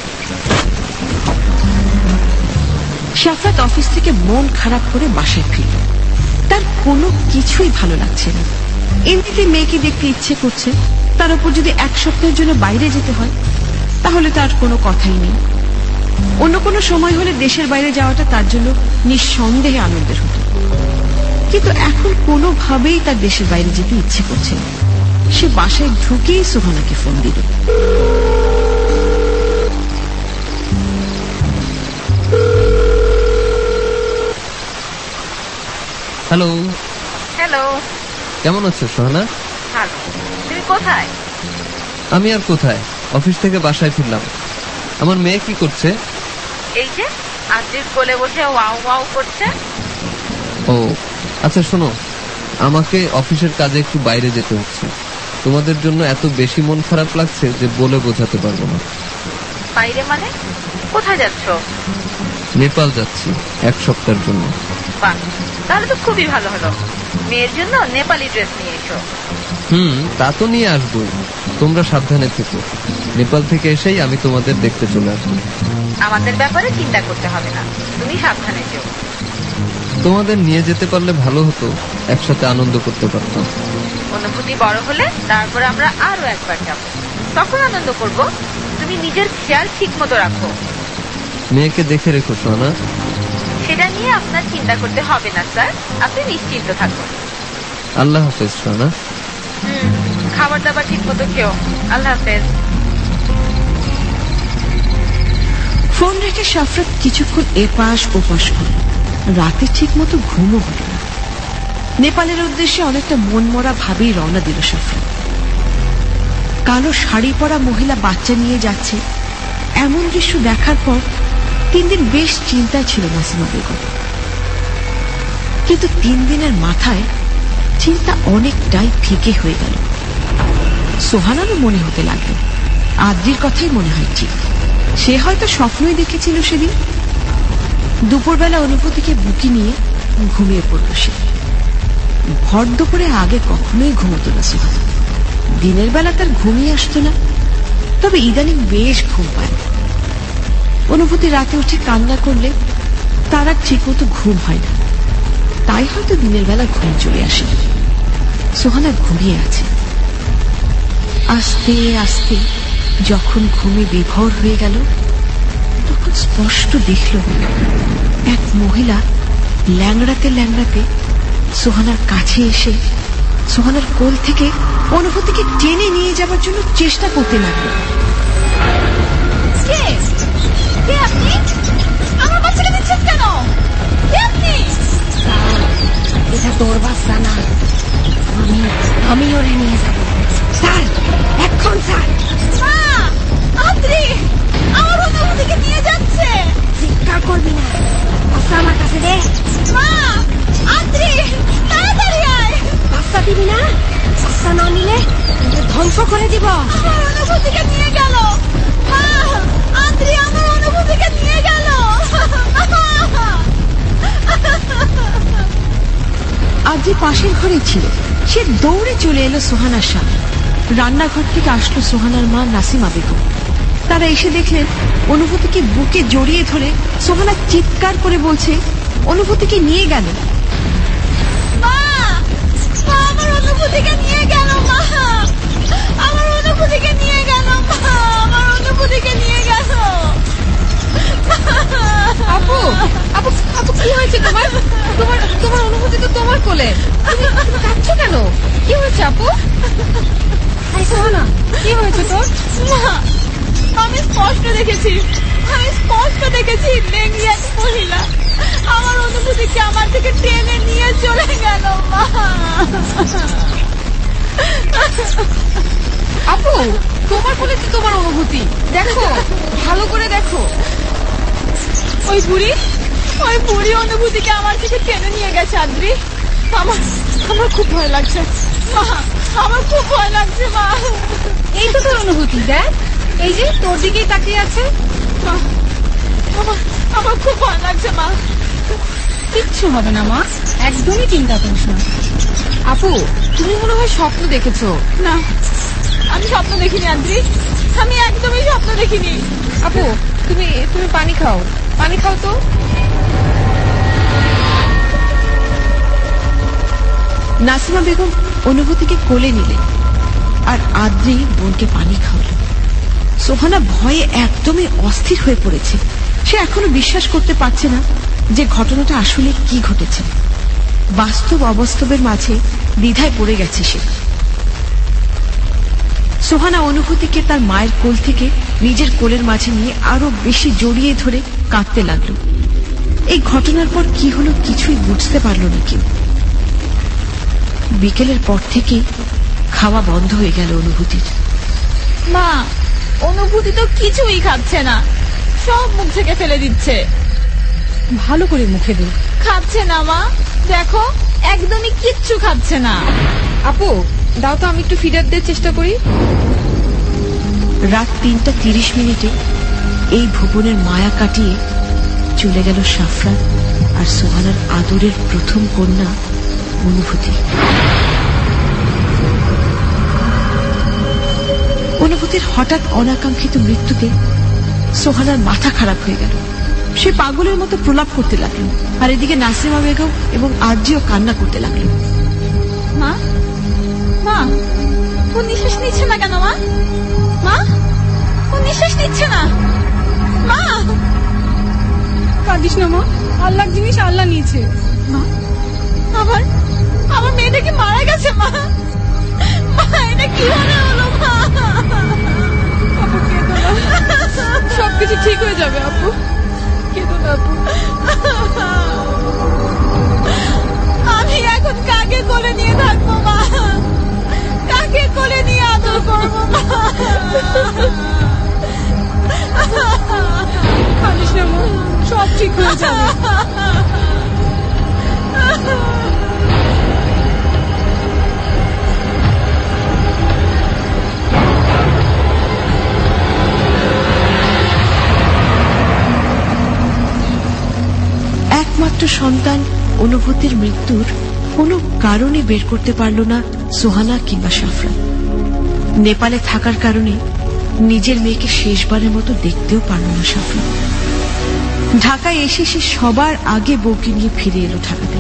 সাফরাত অফিস থেকে মন খারাপ করে বাসায় ফিরল। তার কোনো কিছুই ভালো লাগছে না। এমনিতে মেয়েকে দেখতে ইচ্ছে করছে, তার উপর যদি এক সপ্তাহের জন্য বাইরে যেতে হয় তাহলে তার কোনো কথাই নেই। অন্য কোনো সময় হলে দেশের বাইরে যাওয়াটা তার জন্য নিঃসন্দেহে আনন্দের হতো, কিন্তু এখন কোনোভাবেই তার দেশের বাইরে যেতে ইচ্ছে করছে না। সে বাসায় ঢুকেই সুহানাকে ফোন দিল। হ্যালো। হ্যালো, কেমন আছো সোহানা? ভালো। তুমি কোথায়? আমি আর কোথায়, অফিস থেকে বাসায় ফিরলাম। আমার মেয়ে কি করছে? এই যে আজকের কোলে বসে ওয়াও ওয়াও করছে। ও আচ্ছা, শোনো, আমাকে অফিসের কাজে একটু বাইরে যেতে হচ্ছে। তোমাদের জন্য এত বেশি মন খারাপ লাগছে যে বলে বোঝাতে পারবো না। বাইরে মানে? কোথায় যাচ্ছ? নেপাল যাচ্ছি এক সপ্তাহের জন্য। বাহ, তাহলে তো খুবই ভালো হলো। মেয়ের জন্য নেপালি ড্রেস নিয়ে এসো। হুম, তা তো নিয়ে আসবো। তোমরা সাবধানে থেকো। নেপাল থেকে এসেই আমি তোমাদের দেখতে চলে আসবো। আমাদের ব্যাপারে চিন্তা করতে হবে না, তুমি সাবধানে যেও। তোমাদের নিয়ে যেতে পারলে ভালো হতো, একসাথে আনন্দ করতে পারতাম। অনুভূতি বড় হলে তারপর আমরা আরো একবার যাব, তখন আনন্দ করব। তুমি নিজের খেয়াল ঠিক মতো রাখো। মেয়েকে দেখে রেখো সোনা। সেটা নিয়ে আপনার চিন্তা করতে হবে না স্যার, আপনি নিশ্চিন্ত থাকুন। আল্লাহ হাফেজ সোনা। হুম, খাবার দাবার ঠিক মতো খেও। আল্লাহ হাফেজ। ফোন রেখে সাফরাত কিছুক্ষণ এপাশ ওপাশ করল। রাতে ঠিক মতো ঘুমও হল না। নেপালের উদ্দেশ্যে অনেকটা মনমরা ভাবেই রওনা দিল সাফরাত। কালো শাড়ি পরা মহিলা বাচ্চা নিয়ে যাচ্ছে, এমন দৃশ্য দেখার পর তিন দিন বেশ চিন্তায় ছিল নাসিমা বেগম। কিন্তু তিন দিনের মাথায় চিন্তা অনেকটাই ফিকে হয়ে গেল। সোহানারও মনে হতে লাগলো আদ্রির কথাই মনে হয় ঠিক। সে হয়তো স্বপ্নই দেখেছিল সেদিন। দুপুরবেলা অনুভূতিকে বুকে নিয়ে ঘুমিয়ে পড়ল সে। ভর দুপুরে আগে কখনোই ঘুমতো না সোহানা। দিনের বেলা তার ঘুমিয়ে আসতো না, তবে ইদানিং বেশ ঘুম পায়। অনুভূতি রাতে উঠে কান্না করলে তার আর ঠিক মতো ঘুম হয় না, তাই হয়তো দিনের বেলা ঘুম চলে আসে। সোহানা ঘুমিয়ে আছে। আস্তে আস্তে যখন ঘুমে বিভোর হয়ে গেল তখন স্পষ্ট দেখল এক মহিলা ল্যাংড়াতে ল্যাংড়াতে সোহানার কাছে এসে সোহানার কোল থেকে অনুভূতিকে টেনে নিয়ে যাবার জন্য চেষ্টা করতে লাগল। আমার বাচ্চাকে দিচ্ছেন কেন? এটা তোর বাচ্চা না, আমি আমি ওরে নিয়ে যাব। স্যার, এখন স্যার। মা, আদ্রি আমার অনুভূতিকে নিয়ে যাচ্ছে। চিৎকার করবি না, বাচ্চা আমার কাছে দে। মা, আদ্রি তাড়াতাড়ি আয়। বাচ্চা দিবি না? বাচ্চা না নিলে ধ্বংস করে দিব। আমার অনুভূতিকে নিয়ে গেল। মা, আদ্রি আমার অনুভূতিকে নিয়ে গেল। আদ্রি পাশের ঘরে ছিল। সে দৌড়ে চলে এলো সোহানার সামনে। রান্নাঘর থেকে আসলো সোহানার মা নাসিমা বেগম। তারা এসে দেখলেন অনুভূতিকে বুকে জড়িয়ে ধরে সোহানা চিৎকার করে বলছে অনুভূতিকে নিয়ে গেল। অনুভূতিকে নিয়ে গেল মা, আমার অনুভূতিকে নিয়ে গেল মা, আমার অনুভূতিকে নিয়ে গেল। আপু আপু আপু কি হয়েছে তোমার? তোমার তোমার অনুভূতি তো তোমার কোলে, তুমি কাঁদছো কেন? কি হয়েছে আপু? সোহানা, কি হয়েছে তোর? মা, আমি স্পষ্ট দেখেছি, আমি স্পষ্ট দেখেছি লেঙ্গি এক মহিলা আমার অনুভূতিকে আমার থেকে টেনে নিয়ে চলে গেল মা। আপু তোমার কোলে তো তোমার অনুভূতি, দেখো ভালো করে দেখো। ওই বুড়ি, ওই বুড়ি অনুভূতিকে আমার থেকে টেনে নিয়ে গেছে আদ্রি। আমার আমার খুব ভয় লাগছে মা, আমার খুব ভয় লাগছে মা। এই তো তোর অনুভূতি, দেখ এই যে তোর দিকেই তাকিয়ে আছে। আমার আমার খুব ভয় লাগছে মা। কিচ্ছু হবে না মা, একদমই চিন্তা করিস না। আপু তুমি মনে হয় স্বপ্ন দেখেছো। না, আমি স্বপ্ন দেখিনি আদ্রি, আমি একদমই স্বপ্ন দেখিনি। আপু তুমি তুমি পানি খাও, পানি খাও তো। নাসিমা বেগম অনুভূতিকে কোলে নিলেন আর আদ্রি বোনকে পানি খাওয়াল। সোহানা ভয়ে একদমই অস্থির হয়ে পড়েছে। সে এখনো বিশ্বাস করতে পারছে না যে ঘটনাটা আসলে কি ঘটেছে। বাস্তব অবাস্তবের মাঝে দ্বিধায় পড়ে গেছে সে। সোহানা অনুভূতিকে তার মায়ের কোল থেকে নিজের কোলের মাঝে নিয়ে আরো বেশি জড়িয়ে ধরে কাঁদতে লাগলো। এই ঘটনার পর কি হলো কিছুই বুঝতে পারল না কেউ। বিকেলের পর থেকে খাওয়া বন্ধ হয়ে গেল অনুভূতির। মা, অনুভূতি তো কিছুই খাচ্ছে না, সব মুখ থেকে ফেলে দিচ্ছে। ভালো করে মুখে দে। খাচ্ছে না মা, দেখো একদমই কিচ্ছু খাচ্ছে না। আপু দাও তো, আমি একটু ফিডার দিয়ে চেষ্টা করি। রাত তিনটা তিরিশ মিনিটে এই ভুবনের মায়া কাটিয়ে চলে গেল সাফরান আর সোহানার আদরের প্রথম কন্যা অনুভূতি। অনুভূতির হঠাৎ অনাকাঙ্ক্ষিত মৃত্যুতে সোহানার মাথা খারাপ হয়ে গেল। সে পাগলের মতো প্রলাপ করতে লাগলো, আর এদিকে নাসিমা বেগম এবং আরজিও কান্না করতে লাগলো। মা, মা, ও নিঃশ্বাস নিচ্ছে না কেন? মা, মা, ও নিঃশ্বাস নিচ্ছে না। মা, কাঁদিস না মা, আল্লাহ জিনিস আল্লাহ নিয়েছে। মা, আমার আমার মেয়েটা কি মারা গেছে? মা, মা, এটা কিভাবে হলো? মা, আপু কেঁদো না, সবকিছু ঠিক হয়ে যাবে। আপু কেঁদো না আপু। আমি এখন কাকে কোলে নিয়ে থাকবো মা? কাকে কোলে নিয়ে আদর করবো মা? কাঁদিস না মা, সব ঠিক হয়ে যাবে। একমাত্র সন্তান অনুভূতির মৃত্যুর কোনো কারণে বের করতে পারল না সোহানা কিংবা সাফরান। নেপালে থাকার কারণে নিজের মেয়েকে শেষবারের মতো দেখতেও পারল না সাফরান। ঢাকায় এসে সে সবার আগে বউকে নিয়ে ফিরে এলো ঢাকাতে।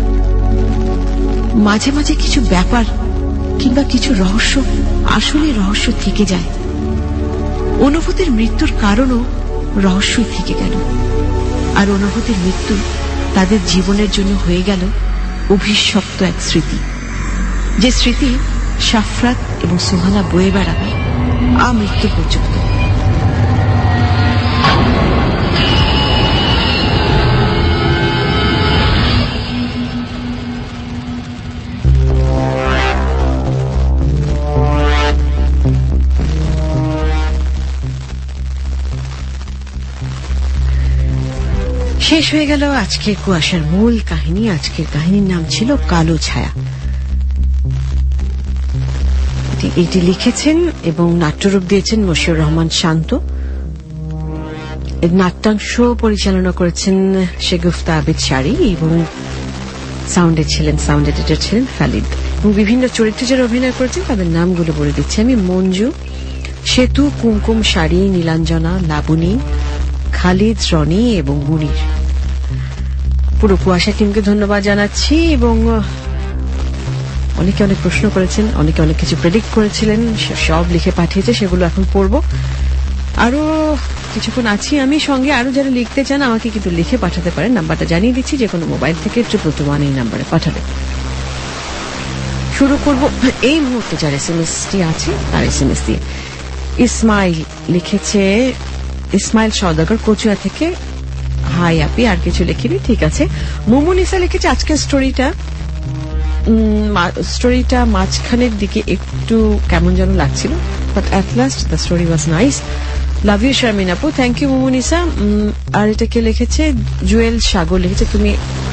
মাঝে মাঝে কিছু ব্যাপার কিংবা কিছু রহস্য আসলে রহস্য থেকে যায়। অনুভূতির মৃত্যুর কারণও রহস্যই থেকে গেল, আর অনুভূতির মৃত্যু তাদের জীবনের জন্য হয়ে গেল অভিশপ্ত এক স্মৃতি, যে স্মৃতি সাফরাত এবং সোহানা বয়ে বেড়াবে আমৃত্যু পর্যন্ত। শেষ হয়ে গেল আজকের কুয়াশার মূল কাহিনী। আজকের কাহিনীর নাম ছিল কালো ছায়া। এটি লিখেছেন এবং নাট্যরূপ দিয়েছেন মশিউর রহমান শান্ত। নাট্যাংশ পরিচালনা করেছেন শেগুফতা আবিদ শাড়ি এবং সাউন্ডে ছিলেন সাউন্ড এডিটর ছিলেন খালিদ। এবং বিভিন্ন চরিত্রে যারা অভিনয় করেছেন তাদের নামগুলো বলে দিচ্ছি আমি। মঞ্জু, সেতু, কুমকুম, শাড়ি, নীলাঞ্জনা, লাবণী, খালিদ, রনি এবং মুনির। পুরো কুয়াশা টিমকে ধন্যবাদ জানাচ্ছি এবং অনেকে অনেক প্রশ্ন করেছেন, অনেকে অনেক কিছু প্রেডিক্ট করেছিলেন, সব লিখে পাঠিয়েছে, সেগুলো এখন পড়বো। আরো কিছুক্ষণ আছি আমি সঙ্গে, আরো যারা লিখতে চান আমাকে কিন্তু লিখে পাঠাতে পারেন, নাম্বারটা জানিয়ে দিচ্ছি, যে কোনো মোবাইল থেকে ট্রিপল টু ওয়ান এই নাম্বারে পাঠাবে। শুরু করব এই মুহূর্তে যার এস এম এস টি আছে তার এস এম এস দিয়ে। ইসমাইল লিখেছে, ইসমাইল সওদাগর কচুয়া থেকে, হাই আপি, আর কিছু লিখিনি, ঠিক আছে। মোমোনিসা লিখেছে আজকের স্টোরিটা স্টোরিটা মাঝখানের দিকে একটু কেমন যেন লাগছিল, but at last the story was nice. Love you Sharmin আপু, থ্যাংক ইউ মোমোনিসা। আর এটাকে লিখেছে জুয়েল সাগর, লিখেছে তুমি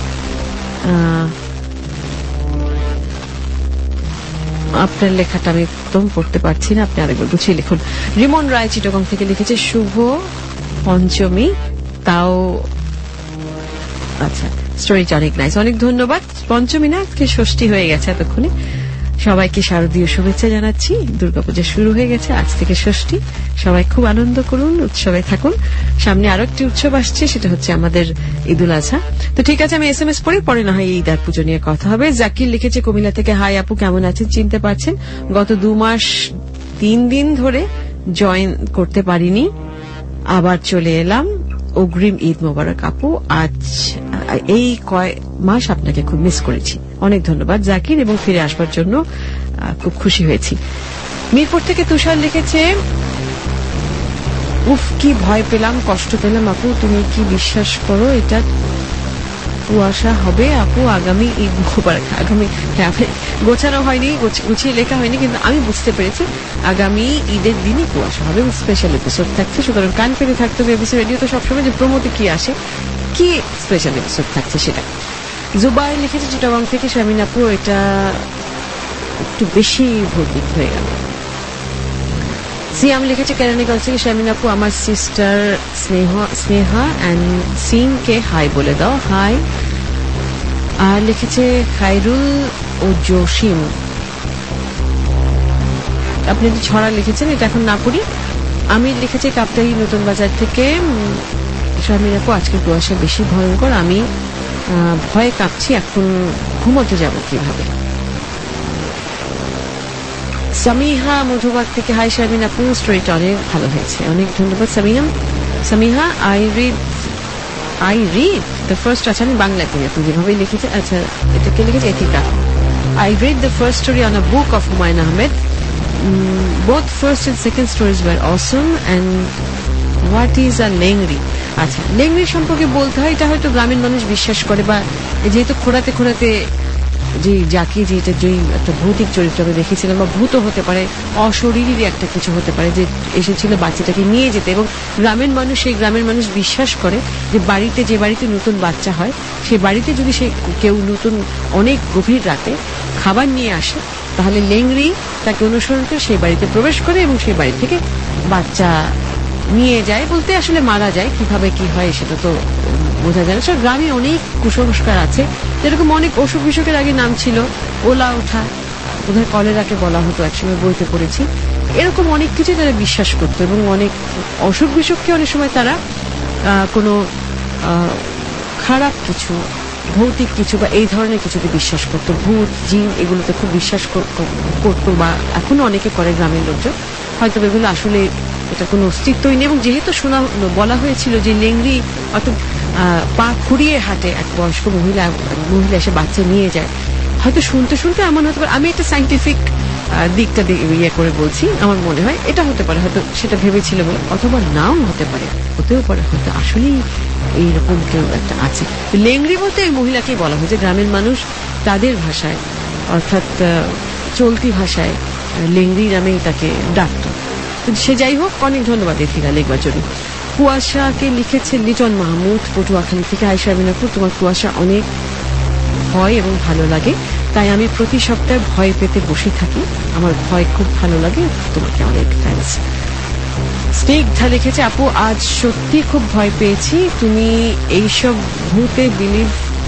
আপনার লেখাটা আমি একদম পড়তে পারছি না, আপনি আরেকবার গুছিয়ে লিখুন। রিমন রায় চিটগং থেকে লিখেছে শুভ পঞ্চমী, তাও আচ্ছা স্টোরিটা অনেক নাইস, অনেক ধন্যবাদ। পঞ্চমী না, আজকে ষষ্ঠী হয়ে গেছে এতক্ষণে। সবাইকে শারদীয় শুভেচ্ছা জানাচ্ছি, দুর্গাপূজা শুরু হয়ে গেছে, আজ থেকে ষষ্ঠী। সবাই খুব আনন্দ করুন, উৎসবে থাকুন। সামনে আরো একটি উৎসব আসছে, সেটা হচ্ছে আমাদের ঈদুল আজহা। তো ঠিক আছে, আমি এস এম এস পড়ি, পরে না হয় ঈদ আর পুজো নিয়ে কথা হবে। জাকির লিখেছে কুমিল্লা থেকে, হাই আপু, কেমন আছেন? চিনতে পারছেন? গত দু মাস তিন দিন ধরে জয়েন করতে পারিনি, আবার চলে এলাম। অগ্রিম ঈদ মোবারক আপু, আজ এই কয়েক মাস আপনাকে খুব মিস করেছি। অনেক ধন্যবাদ জাকির, এবং ফিরে আসবার জন্য খুব খুশি হয়েছি। মিরপুর থেকে তুষার লিখেছে, উফ কি ভয় পেলাম, কষ্ট পেলাম আপু, তুমি কি বিশ্বাস করো এটা কুয়াশা হবে আপু আগামী ঈদ মোবারক? আগামী গোছানো হয়নি, গুছিয়ে লেখা হয়নি, কিন্তু আমি বুঝতে পেরেছি আগামী ঈদের দিনই কুয়াশা হবে, স্পেশাল এপিসোড থাকছে, সুতরাং কান পেতে থাকতে হবে। এবিসি রেডিও তো সবসময় যে প্রমোতে কি আসে, কি স্পেশাল এপিসোড থাকছে সেটা। জুবাই লিখেছে চিটাগং থেকে, শারমিন আপু এটা একটু বেশি ভৌতিক হয়ে গেল। সিয়াম লিখেছে কেরানীগঞ্জ থেকে, শারমিন আপু আমার sister Sneha Sneha and Sean কে হাই বলে দাও, হাই। আর লিখেছে খাইরুল ও জসিম, আপনি ছড়া লিখেছেন, এটা এখন না পড়ি। আমি লিখেছি কাপ্তাই নতুন বাজার থেকে, শারমিন আপু আজকে কুয়াশা বেশি ভয়ঙ্কর, আমি ভয়ে কাঁপছি, এখন ঘুমোতে যাব কিভাবে? সামিহা মধুবাগ থেকে, হাই শারমিন আপু, স্টোরিটা অনেক ভালো হয়েছে, অনেক ধন্যবাদ Samiha. Samiha I read I read the first, আচ্ছা আমি বাংলা করি, আপনি যেভাবে লিখেছে, আচ্ছা এটাকে লিখেছে এথিকা। I read the first story on a book of Humayun Ahmed. Mm, both first and second stories were awesome. And what is a lengri? আচ্ছা, লেংরি সম্পর্কে বলতে হয়, এটা হয়তো গ্রামীণ মানুষ বিশ্বাস করে, বা যেহেতু খোঁড়াতে খোঁড়াতে যে যাকে যে এটা যে একটা ভৌতিক চরিত্র আমি দেখেছিলাম, বা ভূত হতে পারে, অশরীরী একটা কিছু হতে পারে, যে এসেছিল বাচ্চাটাকে নিয়ে যেতে, এবং গ্রামের মানুষ সেই গ্রামের মানুষ বিশ্বাস করে যে বাড়িতে যে বাড়িতে নতুন বাচ্চা হয়, সেই বাড়িতে যদি সে কেউ নতুন অনেক গভীর রাতে খাবার নিয়ে আসে, তাহলে লেংরি তাকে অনুসরণ করে সেই বাড়িতে প্রবেশ করে এবং সেই বাড়ি থেকে বাচ্চা নিয়ে যায়, বলতে আসলে মারা যায়, কিভাবে কি হয় সেটা তো বোঝা যায় না। সব গ্রামে অনেক কুসংস্কার আছে, যেরকম অনেক অসুখ বিসুখের আগে নাম ছিল ওলা ওঠা, বোধহয় কলেরাকে বলা হতো, একসময় বইতে পড়েছি। এরকম অনেক কিছু তারা বিশ্বাস করতো, এবং অনেক অসুখ বিসুখকে অনেক সময় তারা কোনো খারাপ কিছু, ভৌতিক কিছু বা এই ধরনের কিছুতে বিশ্বাস করতো, ভূত জিন এগুলোতে খুব বিশ্বাস করতো, বা এখনো অনেকে করে গ্রামের লোকজন, হয়তো এগুলো আসলে এটা কোনো অস্তিত্বই নেই। এবং যেহেতু শোনা বলা হয়েছিল যে লেংরি অর্থাৎ পা খুঁড়িয়ে হাঁটে, এক বয়স্ক মহিলা মহিলা এসে বাচ্চা নিয়ে যায়, হয়তো শুনতে শুনতে এমন হতে পারে। আমি একটা সাইন্টিফিক দিকটা ইয়ে করে বলছি, আমার মনে হয় এটা হতে পারে, হয়তো সেটা ভেবেছিল বলে, অথবা নাও হতে পারে, হতেও পারে হয়তো আসলেই এইরকম কেউ একটা আছে। লেংরি বলতে এই মহিলাকেই বলা হয়েছে, গ্রামের মানুষ তাদের ভাষায় অর্থাৎ চলতি ভাষায় লেংরি নামেই তাকে ডাকত। সে যাই হোক, অনেক ধন্যবাদ এথিকা লিখবার জন্য। কুয়াশাকে লিখেছে লিটন মাহমুদ পটুয়াখালী থেকে, আয়শা বিনাপুর, তোমার কুয়াশা অনেক ভয় এবং ভালো লাগে, তাই আমি প্রতি সপ্তাহে ভয় পেতে বসে থাকি, আমার ভয় খুব ভালো লাগে, তোমাকে অনেক থ্যাঙ্কস। স্নিগ্ধা লিখেছে, আপু আজ সত্যি খুব ভয় পেয়েছি, তুমি এইসব ভূতে বিলিভ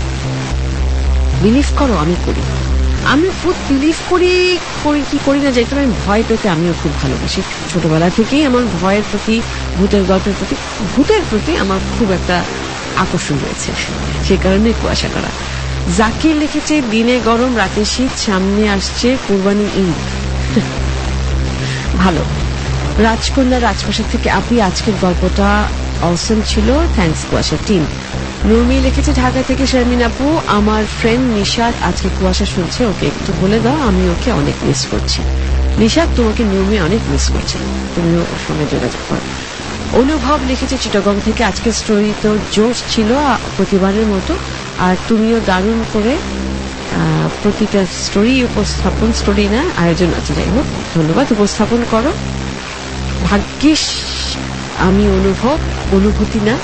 বিলিভ করো? আমি করি, আমি ভূত বিলিভ করি করি কি করি না, যাই তবে আমি ভয় পেতে আমিও খুব ভালোবাসি। ছোটবেলা থেকেই আমার ভয়ের প্রতি, ভূতের গল্পের প্রতি, ভূতের প্রতি আমার খুব একটা আকর্ষণ রয়েছে, সে কারণে কুয়াশা করা। জাকির লিখেছে দিনে গরম রাতে শীত, সামনে আসছে কুরবানি ঈদ। ভালো। রাজকন্যা রাজপ্রাসাদ থেকে আপনি আজকের গল্পটা অসম ছিল, থ্যাঙ্কস কুয়াশা টিম। নুরমি লিখেছে ঢাকা থেকে শারমিন আপু, আমার ফ্রেন্ড নিশাদ আজকে কুয়াশা শুনছে, ওকে একটু বলে দাও আমি ওকে অনেক মিস করছি। নিশাদ তোমাকে নুরমি অনেক মিস করছে, তুমিও ওর সঙ্গে যোগাযোগ করো। অনুভব লিখেছে চিটাগং থেকে আজকের স্টোরি তো জোশ ছিল প্রতিবারের মতো, আর তুমিও দারুণ করে প্রতিটা স্টোরি উপস্থাপন, স্টোরি না আয়োজন আছে, যাই হোক ধন্যবাদ, উপস্থাপন করো। ভাগ্যিস আমি অনুভব অনুভূতি না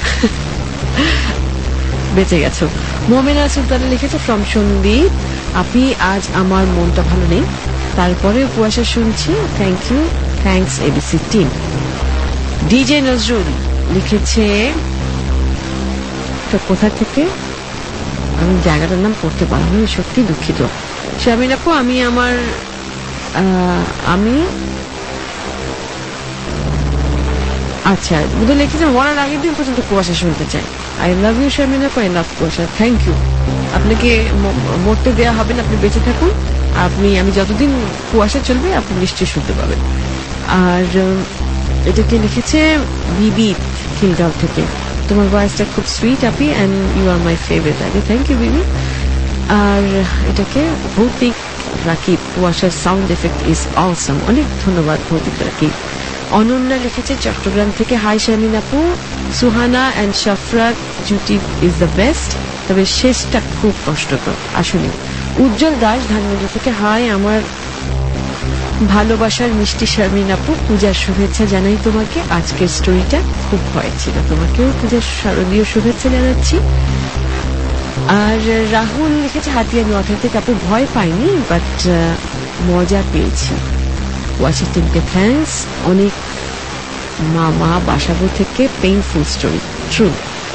বেঁচে গেছো। মোমেনা সুলতানা লিখেছে ফ্রম সন্দীপ, আপনি আজ আমার মনটা ভালো নেই, তারপরে কুয়াশা শুনছি, thank you, thanks ABC team. DJ Nazrul লিখেছে কোথা থেকে, আমি জায়গাটার নাম পড়তে পারবো না, সত্যি দুঃখিত। শারমিন আপু আমি আমার আমি আচ্ছা বুধ লিখেছেন মরার আগের দিন পর্যন্ত কুয়াশা শুনতে চাই। আই লাভ ইউ শারমিন আপু, আই লাভ কুয়াশা, থ্যাংক ইউ। আপনাকে মরতে দেওয়া হবে না, আপনি বেঁচে থাকুন, আপনি আমি যতদিন কুয়াশা চলবে আপনি নিশ্চয়ই শুনতে পাবেন। আর এটাকে লিখেছে বিবি খিলগাঁও থেকে, তোমার ভয়েসটা খুব সুইট আপি and you are my favourite. আগে থ্যাংক ইউ বিবি। আর এটাকে ভৌতিক রাকিব, কুয়াশার সাউন্ড এফেক্ট ইজ অসাম, অনেক ধন্যবাদ ভৌতিক রাকিব। অনন্যা লিখেছে চট্টগ্রাম থেকে, হাই শারমিন আপু, সুহানা অ্যান্ড শাফরাত জুটি ইজ দ্য বেস্ট, তবে শেষটা খুব কষ্টকর আসলে। উজ্জ্বল দাস ধানমন্ডি থেকে, হাই আমার ভালোবাসার মিষ্টি শারমিন আপু, পূজার শুভেচ্ছা জানাই তোমাকে, আজকের স্টোরিটা খুব ভয় ছিল, তোমাকেও পূজার শারদীয় শুভেচ্ছা জানাচ্ছি। আর রাহুল লিখেছে হাতিয়া নোয়াখালী থেকে, আপু ভয় পাইনি বাট মজা পেয়েছি, ওয়াচিং টিমকে থ্যাঙ্কস। অনেক মামা বাসাবো থেকে painful story, true.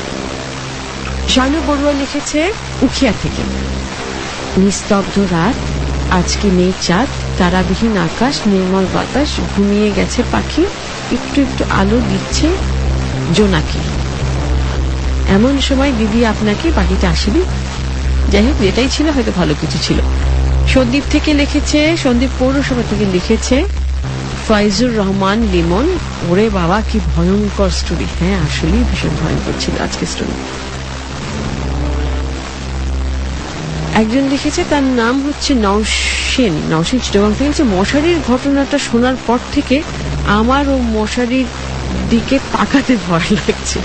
Shanu Barua লিখেছে উখিয়া থেকে, নিস্তব্ধ রাত, আজকে নেই চাঁদ, তারাবিহীন আকাশ, নির্মল বাতাস, ঘুমিয়ে গেছে পাখি, একটু একটু আলো দিচ্ছে জোনাকি, এমন সময় দিদি আপনাকে পাখিটা আসেনি। যাই হোক এটাই ছিল, হয়তো ভালো কিছু ছিল। সন্দীপ থেকে লিখেছে, সন্দীপ পৌরসভা থেকে লিখেছে ফয়জুর রহমান লিমন, ওরে বাবা কি ভয়ঙ্কর স্টোরি। হ্যাঁ আসলেই ভীষণ ভয়ঙ্কর ছিল আজকের স্টোরি। একজন লিখেছে তার নাম হচ্ছে নওশিন, নওশিন চিটাগং থেকে লিখেছে মশারির ঘটনাটা শোনার পর থেকে আমার ও মশারির দিকে তাকাতে ভয় লাগছে।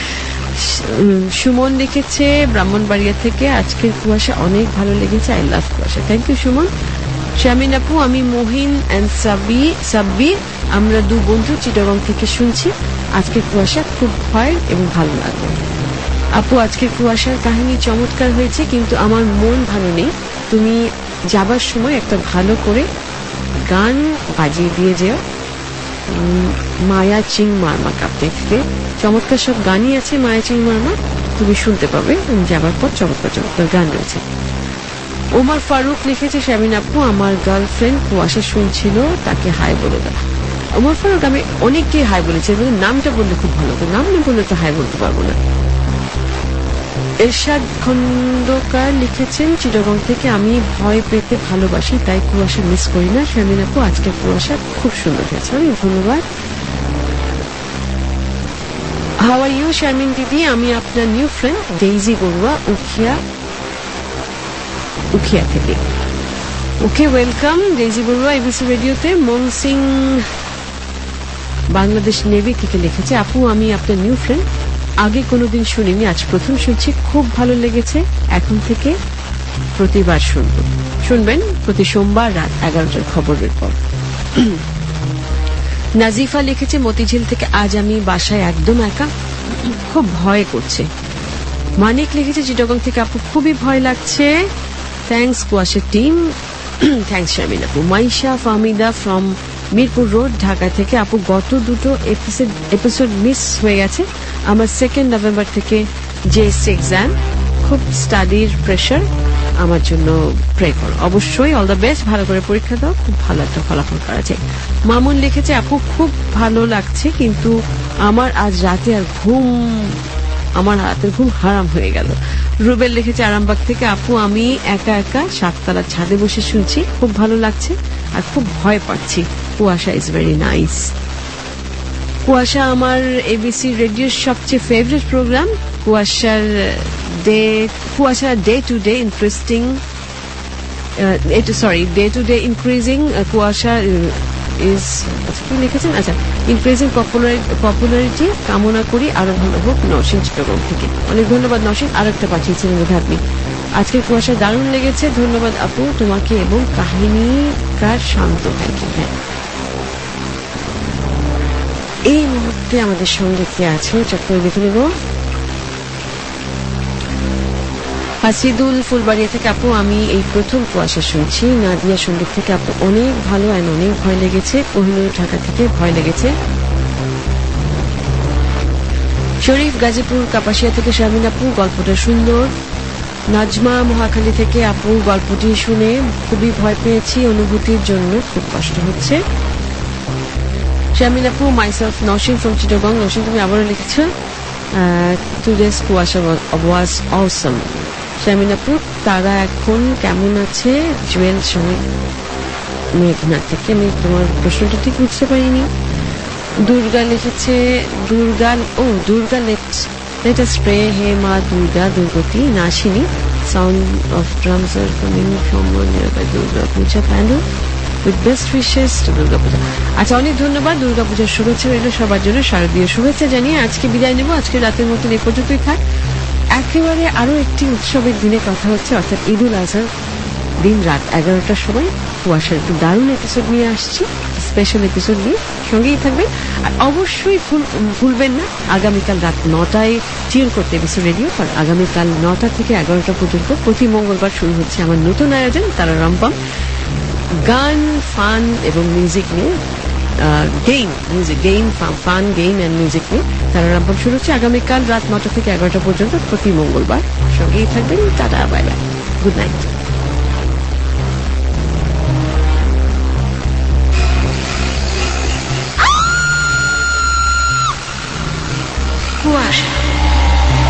সুমন লিখেছে ব্রাহ্মণবাড়িয়া থেকে, আজকের কুয়াশা অনেক ভালো লেগেছে, আই লাভ কুয়াশা, থ্যাংক ইউ সুমন। শারমিন আপু আমি মহিন অ্যান্ড সাবি সাব্বির, আমরা দু বন্ধু চিটাগং থেকে শুনছি, আজকের কুয়াশা খুব ভয় এবং ভালো লাগলো। আপু আজকের কুয়াশার কাহিনী চমৎকার হয়েছে, কিন্তু আমার মন ভালো নেই, তুমি যাবার সময় একটা ভালো করে গান বাজিয়ে দিয়ে যেও, মায়া চিং মারমা কাপ দেখতে, চমৎকার সব গানই আছে মায়া চিং মারমা, তুমি শুনতে পাবে, যাবার পর চমৎকার চমৎকার গান রয়েছে। ওমর ফারুক লিখেছে শারমিন আপু আমার গার্লফ্রেন্ড কুয়াশা শুনছিল, তাকে হাই বলে দাও। ওমর ফারুক আমি অনেককে হাই বলেছি, নামটা বললে খুব ভালো, নাম না বললে তো হাই বলতে পারবো না। এরশাদ খন্দকার লিখেছেন চিটাগং থেকে, আমি ভয় পেতে ভালোবাসি তাই কুয়াশা মিস করি না, শারমিন আপু আজকে কুয়াশা খুব সুন্দর হয়েছে, অনেক ধন্যবাদ। হাউ আর ইউ শারমিন দিদি, আমি আপনার new friend Daisy Barua, Ukhiya Ukhiya থেকে। Okay welcome Daisy Barua ABC রেডিওতে। মন সিং বাংলাদেশ নেভি থেকে লিখেছে, আপু আমি আপনার নিউ ফ্রেন্ড, আগে কোনোদিন শুনিনি, আজ প্রথম শুনছি, খুব ভালো লেগেছে, এখন থেকে প্রতিবার শুনব শুনবেন প্রতি সোমবার রাত এগারোটার খবরের পর। নাজিফা লিখেছে মতিঝিল থেকে, আজ আমি বাসায় একদম একা, খুব ভয় করছে। মানিক লিখেছে চিটাগং থেকে, আপু খুবই ভয় লাগছে, থ্যাংকস কুয়াশা টিম, থ্যাংকস শারমিন আপু। মাইশা ফাহমিদা ফ্রম মিরপুর রোড ঢাকা থেকে, আপু গত দুটো এপিসোড এপিসোড মিস হয়ে গেছে, আমার সেকেন্ড নভেম্বর থেকে জেএসসি এক্সাম, খুব স্টাডির প্রেশার, আমার জন্য প্রে করো। অবশ্যই অল দ্য বেস্ট, ভালো করে পরীক্ষা দাও, খুব ভালো একটা ফলাফল করা যায়। মামুন লিখেছে, আপু খুব ভালো লাগছে কিন্তু আমার আজ রাতে আর ঘুম আমার রাতের ঘুম হারাম হয়ে গেল। রুবেল লিখেছে আরামবাগ থেকে, আপু আমি একা একা সাততলা ছাদে বসে শুনছি, খুব ভালো লাগছে আর খুব ভয় পাচ্ছি। কুয়াশা ইজ ভেরি নাইস। কুয়াশা আমার এবিসি রেডিওর সবচেয়ে ফেভারিট প্রোগ্রাম। কুয়াশার day Kuasha day to day interesting sorry day to day increasing Kuasha is কি লিখেছেন, আচ্ছা ইনক্রিজিং পপুলারিটি কামনা করি, আরো ভালো হোক। নওশিন চিটাগং থেকে, অনেক ধন্যবাদ নওশিন। আর একটা পাঠিয়েছিলেন বোধহয় আপনি। আজকের কুয়াশা দারুণ লেগেছে, ধন্যবাদ আপু তোমাকে এবং কাহিনীকার শান্ত ভাইকে। হ্যাঁ, এই মুহূর্তে আমাদের সঙ্গে কে আছে চট করে দেখে নেব। হাসিদুল ফুলবাড়িয়া থেকে, আপু আমি এই প্রথম কুয়াশা শুনছি। নাদিয়া সন্দ্বীপ থেকে, আপু অনেক ভালো আর অনেক ভয় লেগেছে। কোহিনুর ঢাকা থেকে, ভয় লেগেছে। শরীফ গাজীপুর কাপাসিয়া থেকে, শারমিন আপু গল্পটা সুন্দর। নাজমা মহাখালী থেকে, আপু গল্পটি শুনে খুবই ভয় পেয়েছি, অনুভূতির জন্য খুব কষ্ট হচ্ছে। শারমিন আপু মাইসেলফ নওশিন ফ্রম চিটাগং। নওশিন তুমি আবারও লিখেছ টুডেস কুয়াশা ওয়াজ অসম। শারমিন আপু তারা এখন কেমন আছে? জুয়েল সঙ্গে মেঘনা থেকে, আমি তোমার প্রশ্নটা ঠিক বুঝতে পারিনি। দুর্গা লিখেছে, দুর্গা ও Durga let let us pray, হে মা দুর্গা দুর্গতি নাশিনী, sound of drums are coming from nearby Durga Puja pandal with best wishes to Durga Puja. আচ্ছা, অনেক ধন্যবাদ। দুর্গা পূজার শুভেচ্ছা রইল সবার জন্য, শারদীয় শুভেচ্ছা জানিয়ে আজকে বিদায় নেব। আজকে রাতের মতন এই পর্যন্তই থাক। একেবারে আরো একটি উৎসবের দিনে কথা হচ্ছে, অর্থাৎ ঈদ উল আজহার দিন রাত এগারোটার সময় কুয়াশার একটু দারুণ এপিসোড নিয়ে আসছি, স্পেশাল এপিসোড নিয়ে। সঙ্গেই থাকবেন আর অবশ্যই ভুলবেন না আগামীকাল রাত নটায় টিউন করতে এবিসি রেডিও। কারণ আগামীকাল নটা থেকে এগারোটা পর্যন্ত প্রতি মঙ্গলবার শুরু হচ্ছে আমার নতুন আয়োজন তারা রামপাম, গান ফান এবং মিউজিক নিয়ে, game music game fun game and music নিয়ে তারা রামপাম শুরু হচ্ছে আগামীকাল রাত নটা থেকে এগারোটা পর্যন্ত প্রতি মঙ্গলবার। সঙ্গেই থাকবেন। টাটা, bye bye, good night.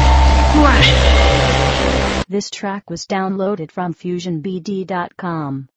This track was downloaded from fusion b d dot com.